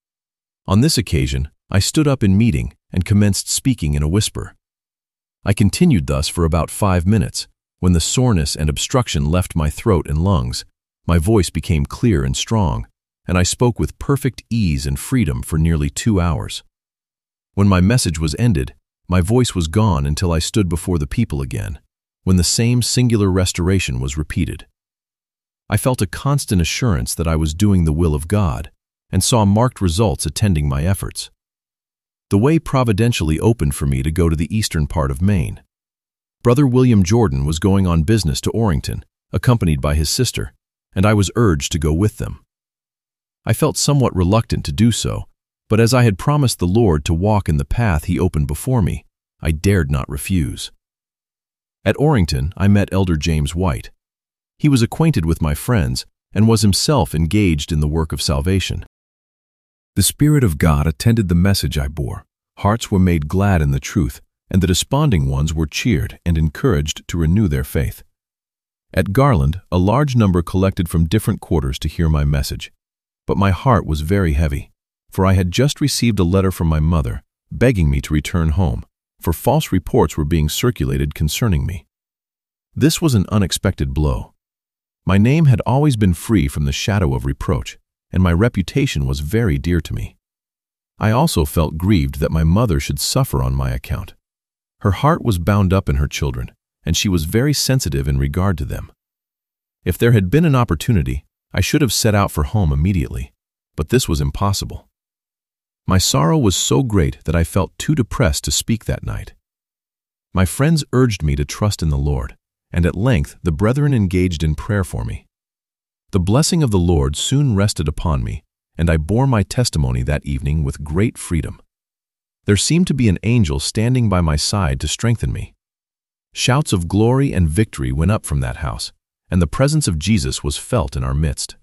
S1: On this occasion, I stood up in meeting and commenced speaking in a whisper. I continued thus for about 5 minutes, when the soreness and obstruction left my throat and lungs. My voice became clear and strong, and I spoke with perfect ease and freedom for nearly 2 hours. When my message was ended, my voice was gone until I stood before the people again, when the same singular restoration was repeated. I felt a constant assurance that I was doing the will of God, and saw marked results attending my efforts. The way providentially opened for me to go to the eastern part of Maine. Brother William Jordan was going on business to Orrington, accompanied by his sister, and I was urged to go with them. I felt somewhat reluctant to do so, but as I had promised the Lord to walk in the path He opened before me, I dared not refuse. At Orrington, I met Elder James White. He was acquainted with my friends and was himself engaged in the work of salvation. The Spirit of God attended the message I bore. Hearts were made glad in the truth, and the desponding ones were cheered and encouraged to renew their faith. At Garland, a large number collected from different quarters to hear my message. But my heart was very heavy, for I had just received a letter from my mother, begging me to return home, for false reports were being circulated concerning me. This was an unexpected blow. My name had always been free from the shadow of reproach, and my reputation was very dear to me. I also felt grieved that my mother should suffer on my account, Her heart was bound up in her children, and she was very sensitive in regard to them. If there had been an opportunity, I should have set out for home immediately, but this was impossible. My sorrow was so great that I felt too depressed to speak that night. My friends urged me to trust in the Lord, and at length the brethren engaged in prayer for me. The blessing of the Lord soon rested upon me, and I bore my testimony that evening with great freedom. There seemed to be an angel standing by my side to strengthen me. Shouts of glory and victory went up from that house, and the presence of Jesus was felt in our midst.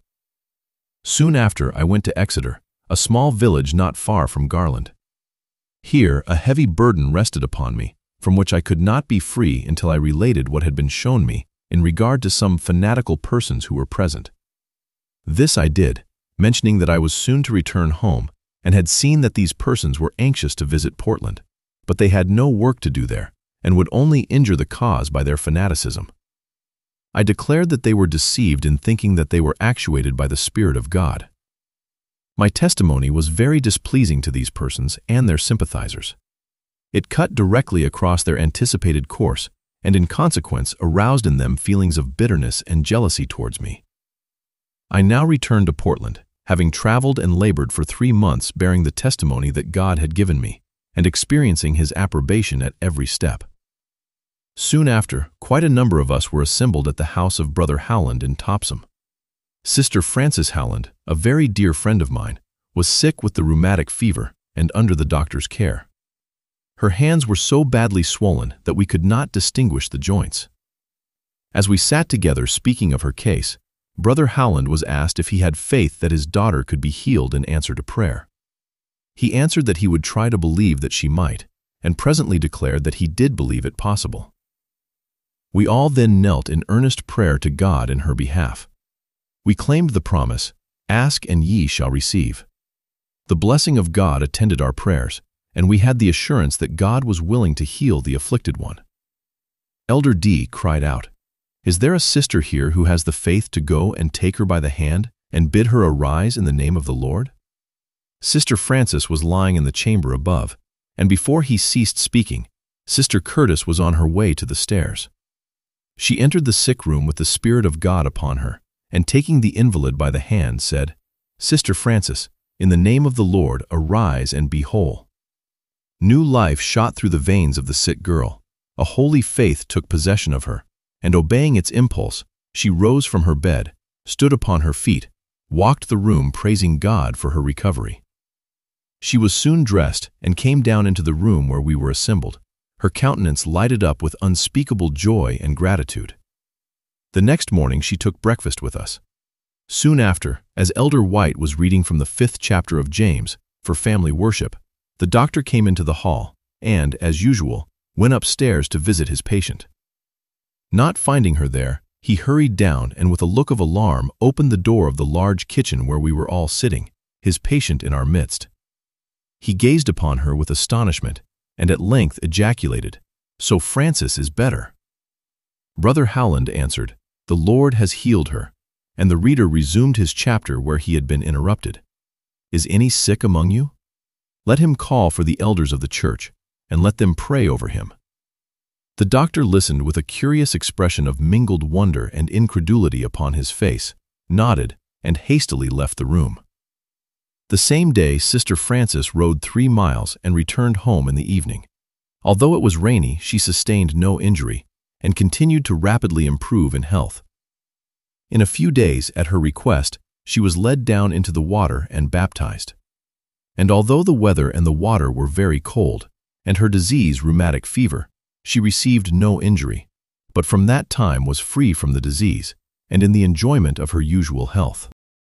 S1: Soon after, I went to Exeter, a small village not far from Garland. Here, a heavy burden rested upon me, from which I could not be free until I related what had been shown me in regard to some fanatical persons who were present. This I did, mentioning that I was soon to return home, and had seen that these persons were anxious to visit Portland, but they had no work to do there, and would only injure the cause by their fanaticism. I declared that they were deceived in thinking that they were actuated by the Spirit of God. My testimony was very displeasing to these persons and their sympathizers. It cut directly across their anticipated course, and in consequence aroused in them feelings of bitterness and jealousy towards me. I now returned to Portland, having traveled and labored for 3 months bearing the testimony that God had given me, and experiencing His approbation at every step. Soon after, quite a number of us were assembled at the house of Brother Howland in Topsham. Sister Frances Howland, a very dear friend of mine, was sick with the rheumatic fever and under the doctor's care. Her hands were so badly swollen that we could not distinguish the joints. As we sat together speaking of her case, Brother Howland was asked if he had faith that his daughter could be healed in answer to prayer. He answered that he would try to believe that she might, and presently declared that he did believe it possible. We all then knelt in earnest prayer to God in her behalf. We claimed the promise, "Ask and ye shall receive." The blessing of God attended our prayers, and we had the assurance that God was willing to heal the afflicted one. Elder D. cried out, "Is there a sister here who has the faith to go and take her by the hand and bid her arise in the name of the Lord?" Sister Frances was lying in the chamber above, and before he ceased speaking, Sister Curtis was on her way to the stairs. She entered the sick room with the Spirit of God upon her, and taking the invalid by the hand, said, "Sister Frances, in the name of the Lord, arise and be whole." New life shot through the veins of the sick girl. A holy faith took possession of her, and obeying its impulse, she rose from her bed, stood upon her feet, walked the room praising God for her recovery. She was soon dressed and came down into the room where we were assembled, her countenance lighted up with unspeakable joy and gratitude. The next morning she took breakfast with us. Soon after, as Elder White was reading from the 5th chapter of James for family worship, the doctor came into the hall and, as usual, went upstairs to visit his patient. Not finding her there, he hurried down and with a look of alarm opened the door of the large kitchen where we were all sitting, his patient in our midst. He gazed upon her with astonishment and at length ejaculated, "So Frances is better." Brother Howland answered, "The Lord has healed her," and the reader resumed his chapter where he had been interrupted. "Is any sick among you? Let him call for the elders of the church, and let them pray over him." The doctor listened with a curious expression of mingled wonder and incredulity upon his face, nodded, and hastily left the room. The same day Sister Frances rode 3 miles and returned home in the evening. Although it was rainy, she sustained no injury, and continued to rapidly improve in health. In a few days, at her request, she was led down into the water and baptized. And although the weather and the water were very cold, and her disease rheumatic fever, she received no injury, but from that time was free from the disease, and in the enjoyment of her usual health.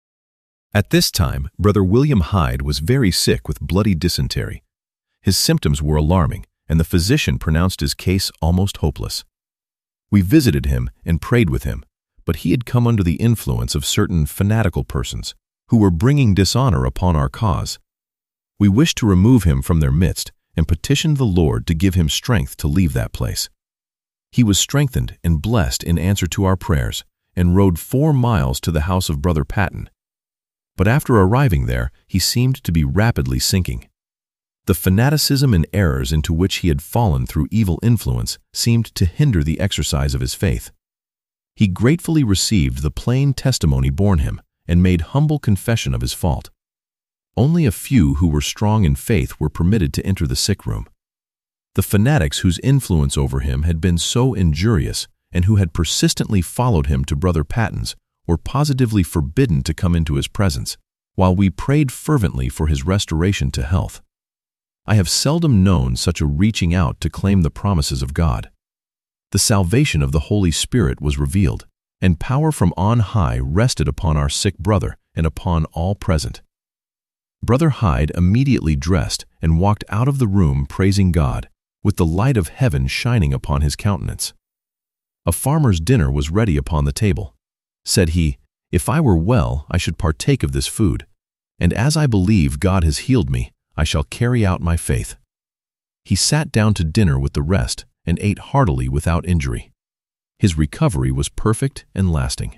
S1: At this time, Brother William Hyde was very sick with bloody dysentery. His symptoms were alarming, and the physician pronounced his case almost hopeless. We visited him and prayed with him, but he had come under the influence of certain fanatical persons who were bringing dishonor upon our cause. We wished to remove him from their midst and petitioned the Lord to give him strength to leave that place. He was strengthened and blessed in answer to our prayers and rode 4 miles to the house of Brother Patton. But after arriving there, he seemed to be rapidly sinking. The fanaticism and errors into which he had fallen through evil influence seemed to hinder the exercise of his faith. He gratefully received the plain testimony borne him and made humble confession of his fault. Only a few who were strong in faith were permitted to enter the sick room. The fanatics whose influence over him had been so injurious and who had persistently followed him to Brother Patton's were positively forbidden to come into his presence, while we prayed fervently for his restoration to health. I have seldom known such a reaching out to claim the promises of God. The salvation of the Holy Spirit was revealed, and power from on high rested upon our sick brother and upon all present. Brother Hyde immediately dressed and walked out of the room praising God, with the light of heaven shining upon his countenance. A farmer's dinner was ready upon the table. Said he, "If I were well, I should partake of this food, and as I believe God has healed me, I shall carry out my faith." He sat down to dinner with the rest and ate heartily without injury. His recovery was perfect and lasting.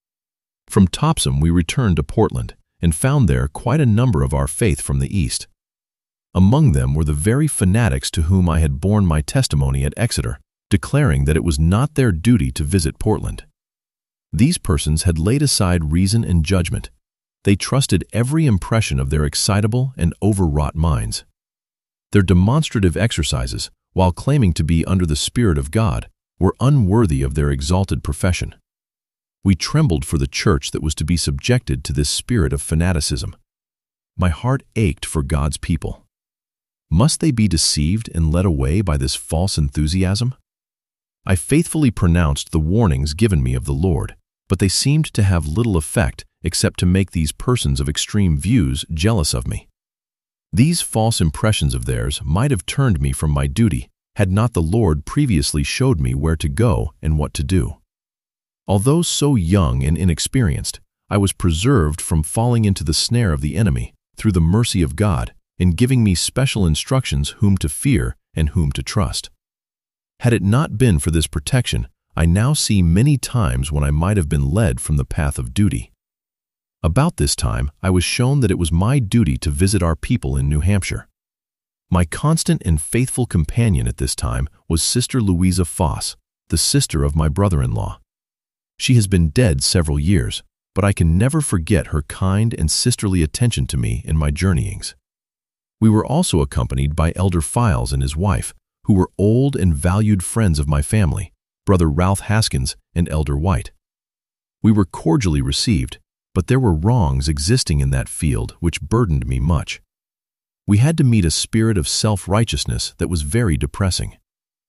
S1: From Topsham we returned to Portland and found there quite a number of our faith from the East. Among them were the very fanatics to whom I had borne my testimony at Exeter, declaring that it was not their duty to visit Portland. These persons had laid aside reason and judgment. They trusted every impression of their excitable and overwrought minds. Their demonstrative exercises, while claiming to be under the Spirit of God, were unworthy of their exalted profession. We trembled for the church that was to be subjected to this spirit of fanaticism. My heart ached for God's people. Must they be deceived and led away by this false enthusiasm? I faithfully pronounced the warnings given me of the Lord, but they seemed to have little effect except to make these persons of extreme views jealous of me. These false impressions of theirs might have turned me from my duty had not the Lord previously showed me where to go and what to do. Although so young and inexperienced, I was preserved from falling into the snare of the enemy through the mercy of God in giving me special instructions whom to fear and whom to trust. Had it not been for this protection, I now see many times when I might have been led from the path of duty. About this time, I was shown that it was my duty to visit our people in New Hampshire. My constant and faithful companion at this time was Sister Louisa Foss, the sister of my brother-in-law. She has been dead several years, but I can never forget her kind and sisterly attention to me in my journeyings. We were also accompanied by Elder Files and his wife, who were old and valued friends of my family, Brother Ralph Haskins and Elder White. We were cordially received, but there were wrongs existing in that field which burdened me much. We had to meet a spirit of self-righteousness that was very depressing.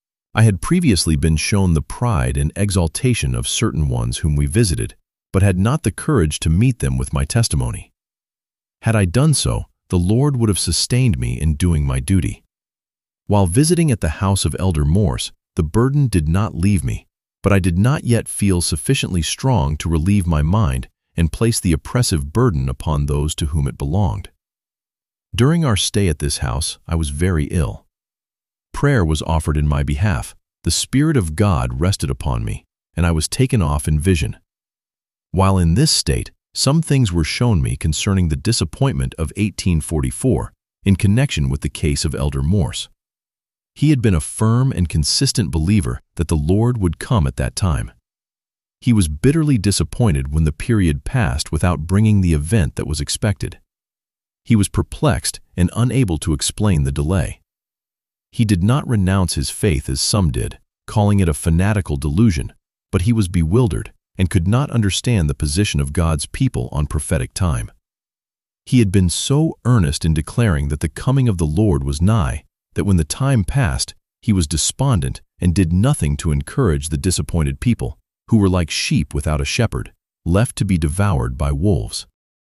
S1: I had previously been shown the pride and exaltation of certain ones whom we visited, but had not the courage to meet them with my testimony. Had I done so, the Lord would have sustained me in doing my duty. While visiting at the house of Elder Morse, the burden did not leave me, but I did not yet feel sufficiently strong to relieve my mind and place the oppressive burden upon those to whom it belonged. During our stay at this house, I was very ill. Prayer was offered in my behalf, the Spirit of God rested upon me, and I was taken off in vision. While in this state, some things were shown me concerning the disappointment of 1844 in connection with the case of Elder Morse. He had been a firm and consistent believer that the Lord would come at that time. He was bitterly disappointed when the period passed without bringing the event that was expected. He was perplexed and unable to explain the delay. He did not renounce his faith as some did, calling it a fanatical delusion, but he was bewildered and could not understand the position of God's people on prophetic time. He had been so earnest in declaring that the coming of the Lord was nigh, that when the time passed, he was despondent and did nothing to encourage the disappointed people, who were like sheep without a shepherd, left to be devoured by wolves.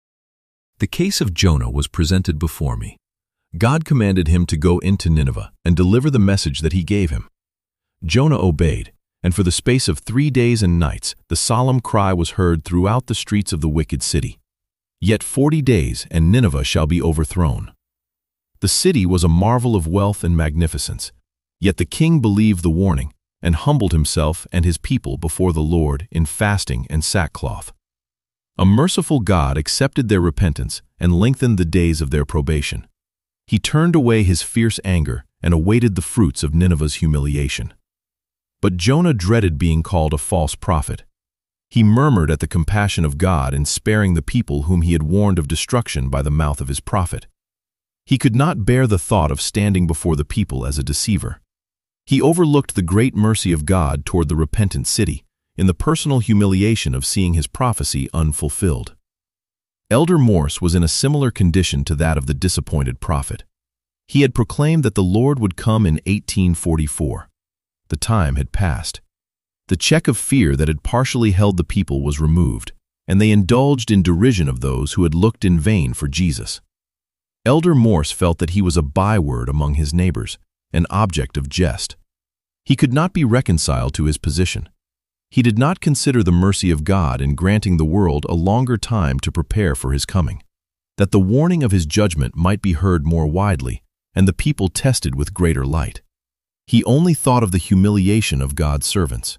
S1: The case of Jonah was presented before me. God commanded him to go into Nineveh and deliver the message that he gave him. Jonah obeyed, and for the space of 3 days and nights the solemn cry was heard throughout the streets of the wicked city. Yet 40 days, and Nineveh shall be overthrown. The city was a marvel of wealth and magnificence, yet the king believed the warning and humbled himself and his people before the Lord in fasting and sackcloth. A merciful God accepted their repentance and lengthened the days of their probation. He turned away his fierce anger and awaited the fruits of Nineveh's humiliation. But Jonah dreaded being called a false prophet. He murmured at the compassion of God in sparing the people whom he had warned of destruction by the mouth of his prophet. He could not bear the thought of standing before the people as a deceiver. He overlooked the great mercy of God toward the repentant city in the personal humiliation of seeing his prophecy unfulfilled. Elder Morse was in a similar condition to that of the disappointed prophet. He had proclaimed that the Lord would come in 1844. The time had passed. The check of fear that had partially held the people was removed, and they indulged in derision of those who had looked in vain for Jesus. Elder Morse felt that he was a byword among his neighbors, an object of jest. He could not be reconciled to his position. He did not consider the mercy of God in granting the world a longer time to prepare for his coming, that the warning of his judgment might be heard more widely, and the people tested with greater light. He only thought of the humiliation of God's servants.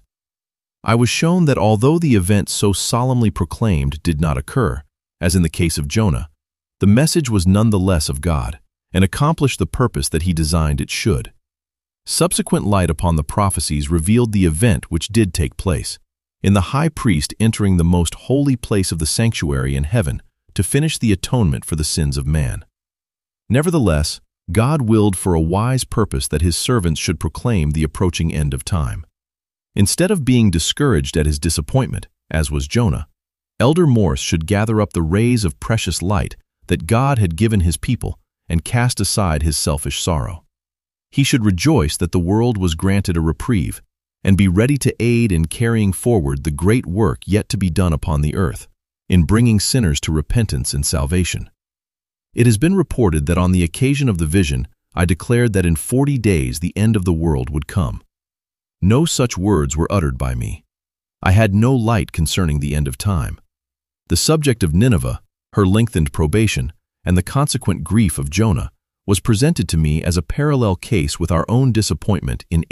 S1: I was shown that although the event so solemnly proclaimed did not occur, as in the case of Jonah, the message was nonetheless of God, and accomplished the purpose that he designed it should. Subsequent light upon the prophecies revealed the event which did take place, in the high priest entering the most holy place of the sanctuary in heaven to finish the atonement for the sins of man. Nevertheless, God willed for a wise purpose that his servants should proclaim the approaching end of time. Instead of being discouraged at his disappointment, as was Jonah, Elder Morse should gather up the rays of precious light that God had given his people and cast aside his selfish sorrow. He should rejoice that the world was granted a reprieve and be ready to aid in carrying forward the great work yet to be done upon the earth, in bringing sinners to repentance and salvation. It has been reported that on the occasion of the vision, I declared that in 40 days the end of the world would come. No such words were uttered by me. I had no light concerning the end of time. The subject of Nineveh, her lengthened probation, and the consequent grief of Jonah was presented to me as a parallel case with our own disappointment in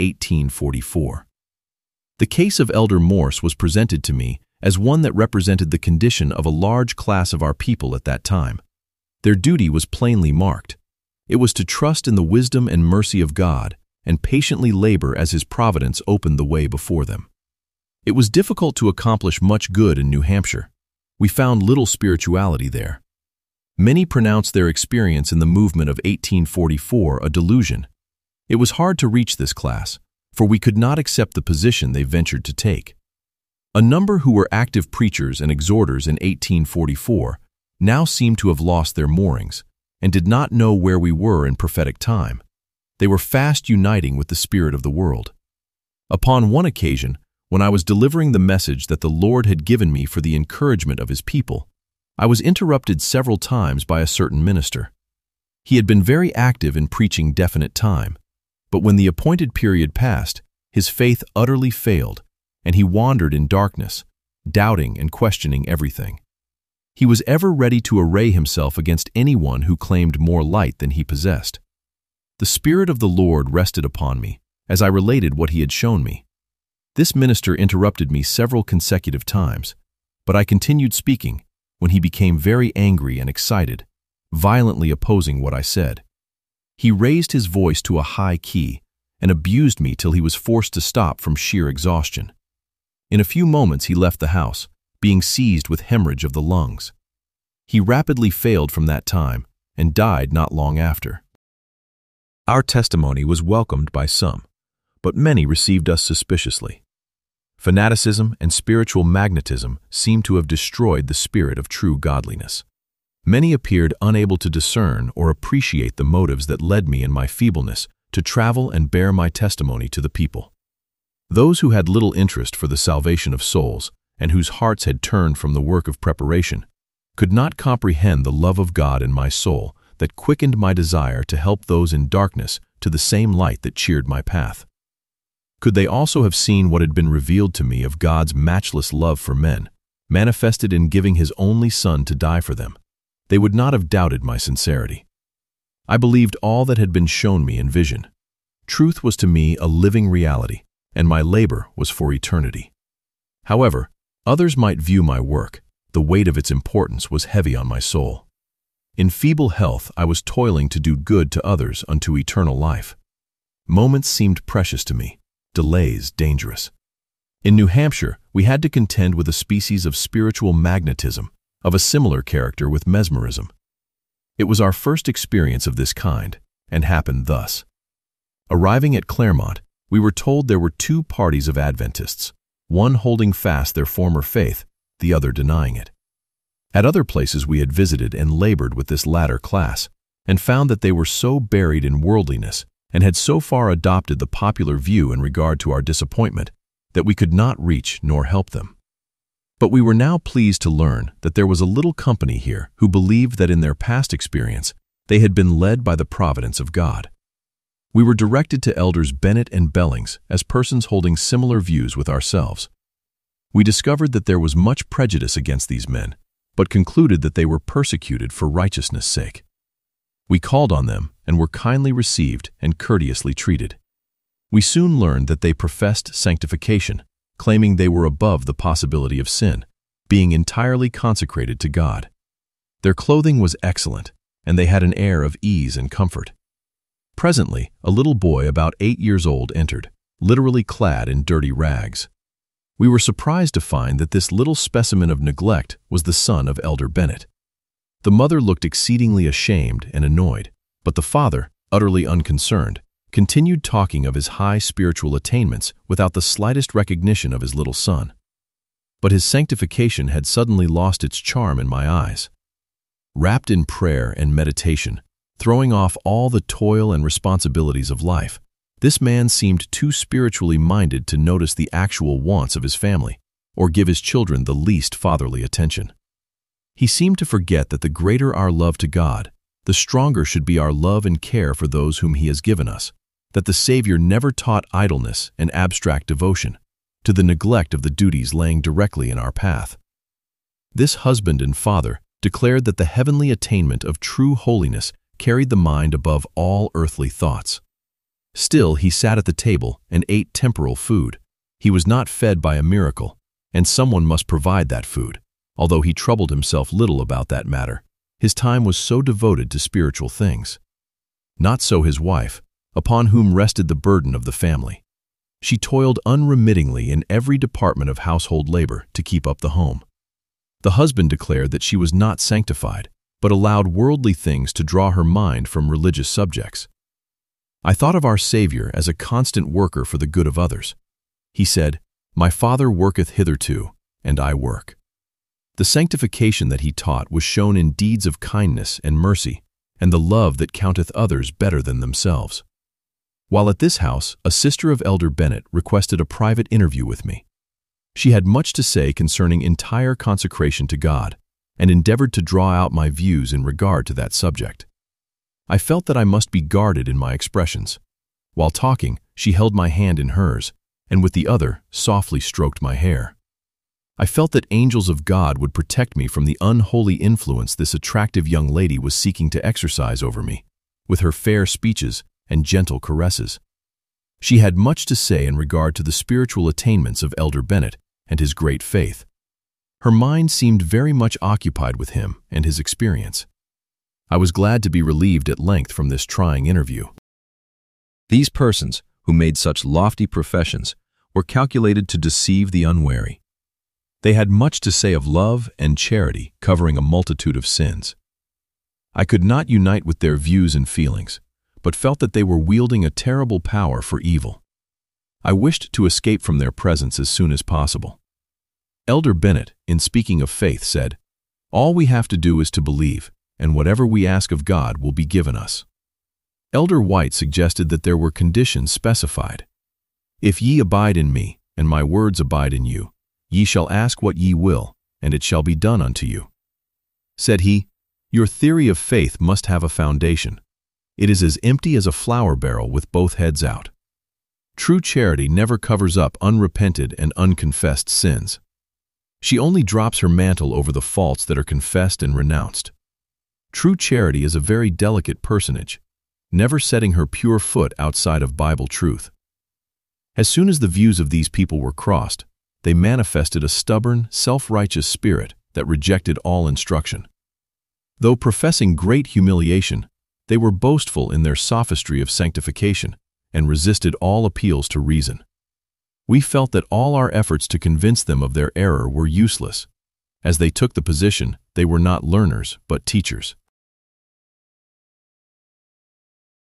S1: 1844. The case of Elder Morse was presented to me as one that represented the condition of a large class of our people at that time. Their duty was plainly marked. It was to trust in the wisdom and mercy of God and patiently labor as his providence opened the way before them. It was difficult to accomplish much good in New Hampshire. We found little spirituality there. Many pronounced their experience in the movement of 1844 a delusion. It was hard to reach this class, for we could not accept the position they ventured to take. A number who were active preachers and exhorters in 1844 now seemed to have lost their moorings and did not know where we were in prophetic time. They were fast uniting with the spirit of the world. Upon one occasion, when I was delivering the message that the Lord had given me for the encouragement of his people, I was interrupted several times by a certain minister. He had been very active in preaching definite time, but when the appointed period passed, his faith utterly failed, and he wandered in darkness, doubting and questioning everything. He was ever ready to array himself against anyone who claimed more light than he possessed. The Spirit of the Lord rested upon me as I related what he had shown me. This minister interrupted me several consecutive times, but I continued speaking when he became very angry and excited, violently opposing what I said. He raised his voice to a high key and abused me till he was forced to stop from sheer exhaustion. In a few moments he left the house, being seized with hemorrhage of the lungs. He rapidly failed from that time and died not long after. Our testimony was welcomed by some, but many received us suspiciously. Fanaticism and spiritual magnetism seemed to have destroyed the spirit of true godliness. Many appeared unable to discern or appreciate the motives that led me in my feebleness to travel and bear my testimony to the people. Those who had little interest for the salvation of souls and whose hearts had turned from the work of preparation could not comprehend the love of God in my soul that quickened my desire to help those in darkness to the same light that cheered my path. Could they also have seen what had been revealed to me of God's matchless love for men, manifested in giving his only Son to die for them, they would not have doubted my sincerity. I believed all that had been shown me in vision. Truth was to me a living reality, and my labor was for eternity. However, others might view my work. The weight of its importance was heavy on my soul. In feeble health, I was toiling to do good to others unto eternal life. Moments seemed precious to me, delays dangerous. In New Hampshire, we had to contend with a species of spiritual magnetism, of a similar character with mesmerism. It was our first experience of this kind, and happened thus. Arriving at Claremont, we were told there were two parties of Adventists, one holding fast their former faith, the other denying it. At other places we had visited and labored with this latter class, and found that they were so buried in worldliness and had so far adopted the popular view in regard to our disappointment that we could not reach nor help them. But we were now pleased to learn that there was a little company here who believed that in their past experience they had been led by the providence of God. We were directed to Elders Bennett and Bellings as persons holding similar views with ourselves. We discovered that there was much prejudice against these men, but concluded that they were persecuted for righteousness' sake. We called on them and were kindly received and courteously treated. We soon learned that they professed sanctification, claiming they were above the possibility of sin, being entirely consecrated to God. Their clothing was excellent, and they had an air of ease and comfort. Presently, a little boy about 8 years old entered, literally clad in dirty rags. We were surprised to find that this little specimen of neglect was the son of Elder Bennett. The mother looked exceedingly ashamed and annoyed, but the father, utterly unconcerned, continued talking of his high spiritual attainments without the slightest recognition of his little son. But his sanctification had suddenly lost its charm in my eyes. Wrapped in prayer and meditation, throwing off all the toil and responsibilities of life, this man seemed too spiritually minded to notice the actual wants of his family or give his children the least fatherly attention. He seemed to forget that the greater our love to God, the stronger should be our love and care for those whom He has given us, that the Savior never taught idleness and abstract devotion, to the neglect of the duties laying directly in our path. This husband and father declared that the heavenly attainment of true holiness carried the mind above all earthly thoughts. Still, he sat at the table and ate temporal food. He was not fed by a miracle, and someone must provide that food. Although he troubled himself little about that matter, his time was so devoted to spiritual things. Not so his wife, upon whom rested the burden of the family. She toiled unremittingly in every department of household labor to keep up the home. The husband declared that she was not sanctified, but allowed worldly things to draw her mind from religious subjects. I thought of our Savior as a constant worker for the good of others. He said, "My Father worketh hitherto, and I work." The sanctification that he taught was shown in deeds of kindness and mercy, and the love that counteth others better than themselves. While at this house, a sister of Elder Bennett requested a private interview with me. She had much to say concerning entire consecration to God, and endeavored to draw out my views in regard to that subject. I felt that I must be guarded in my expressions. While talking, she held my hand in hers, and with the other softly stroked my hair. I felt that angels of God would protect me from the unholy influence this attractive young lady was seeking to exercise over me, with her fair speeches and gentle caresses. She had much to say in regard to the spiritual attainments of Elder Bennett and his great faith. Her mind seemed very much occupied with him and his experience. I was glad to be relieved at length from this trying interview. These persons, who made such lofty professions, were calculated to deceive the unwary. They had much to say of love and charity, covering a multitude of sins. I could not unite with their views and feelings, but felt that they were wielding a terrible power for evil. I wished to escape from their presence as soon as possible. Elder Bennett, in speaking of faith, said, "All we have to do is to believe, and whatever we ask of God will be given us." Elder White suggested that there were conditions specified. "If ye abide in me, and my words abide in you, ye shall ask what ye will, and it shall be done unto you." Said he, "Your theory of faith must have a foundation. It is as empty as a flour barrel with both heads out. True charity never covers up unrepented and unconfessed sins. She only drops her mantle over the faults that are confessed and renounced. True charity is a very delicate personage, never setting her pure foot outside of Bible truth." As soon as the views of these people were crossed, they manifested a stubborn, self-righteous spirit that rejected all instruction. Though professing great humiliation, they were boastful in their sophistry of sanctification and resisted all appeals to reason. We felt that all our efforts to convince them of their error were useless. As they took the position, they were not learners, but teachers.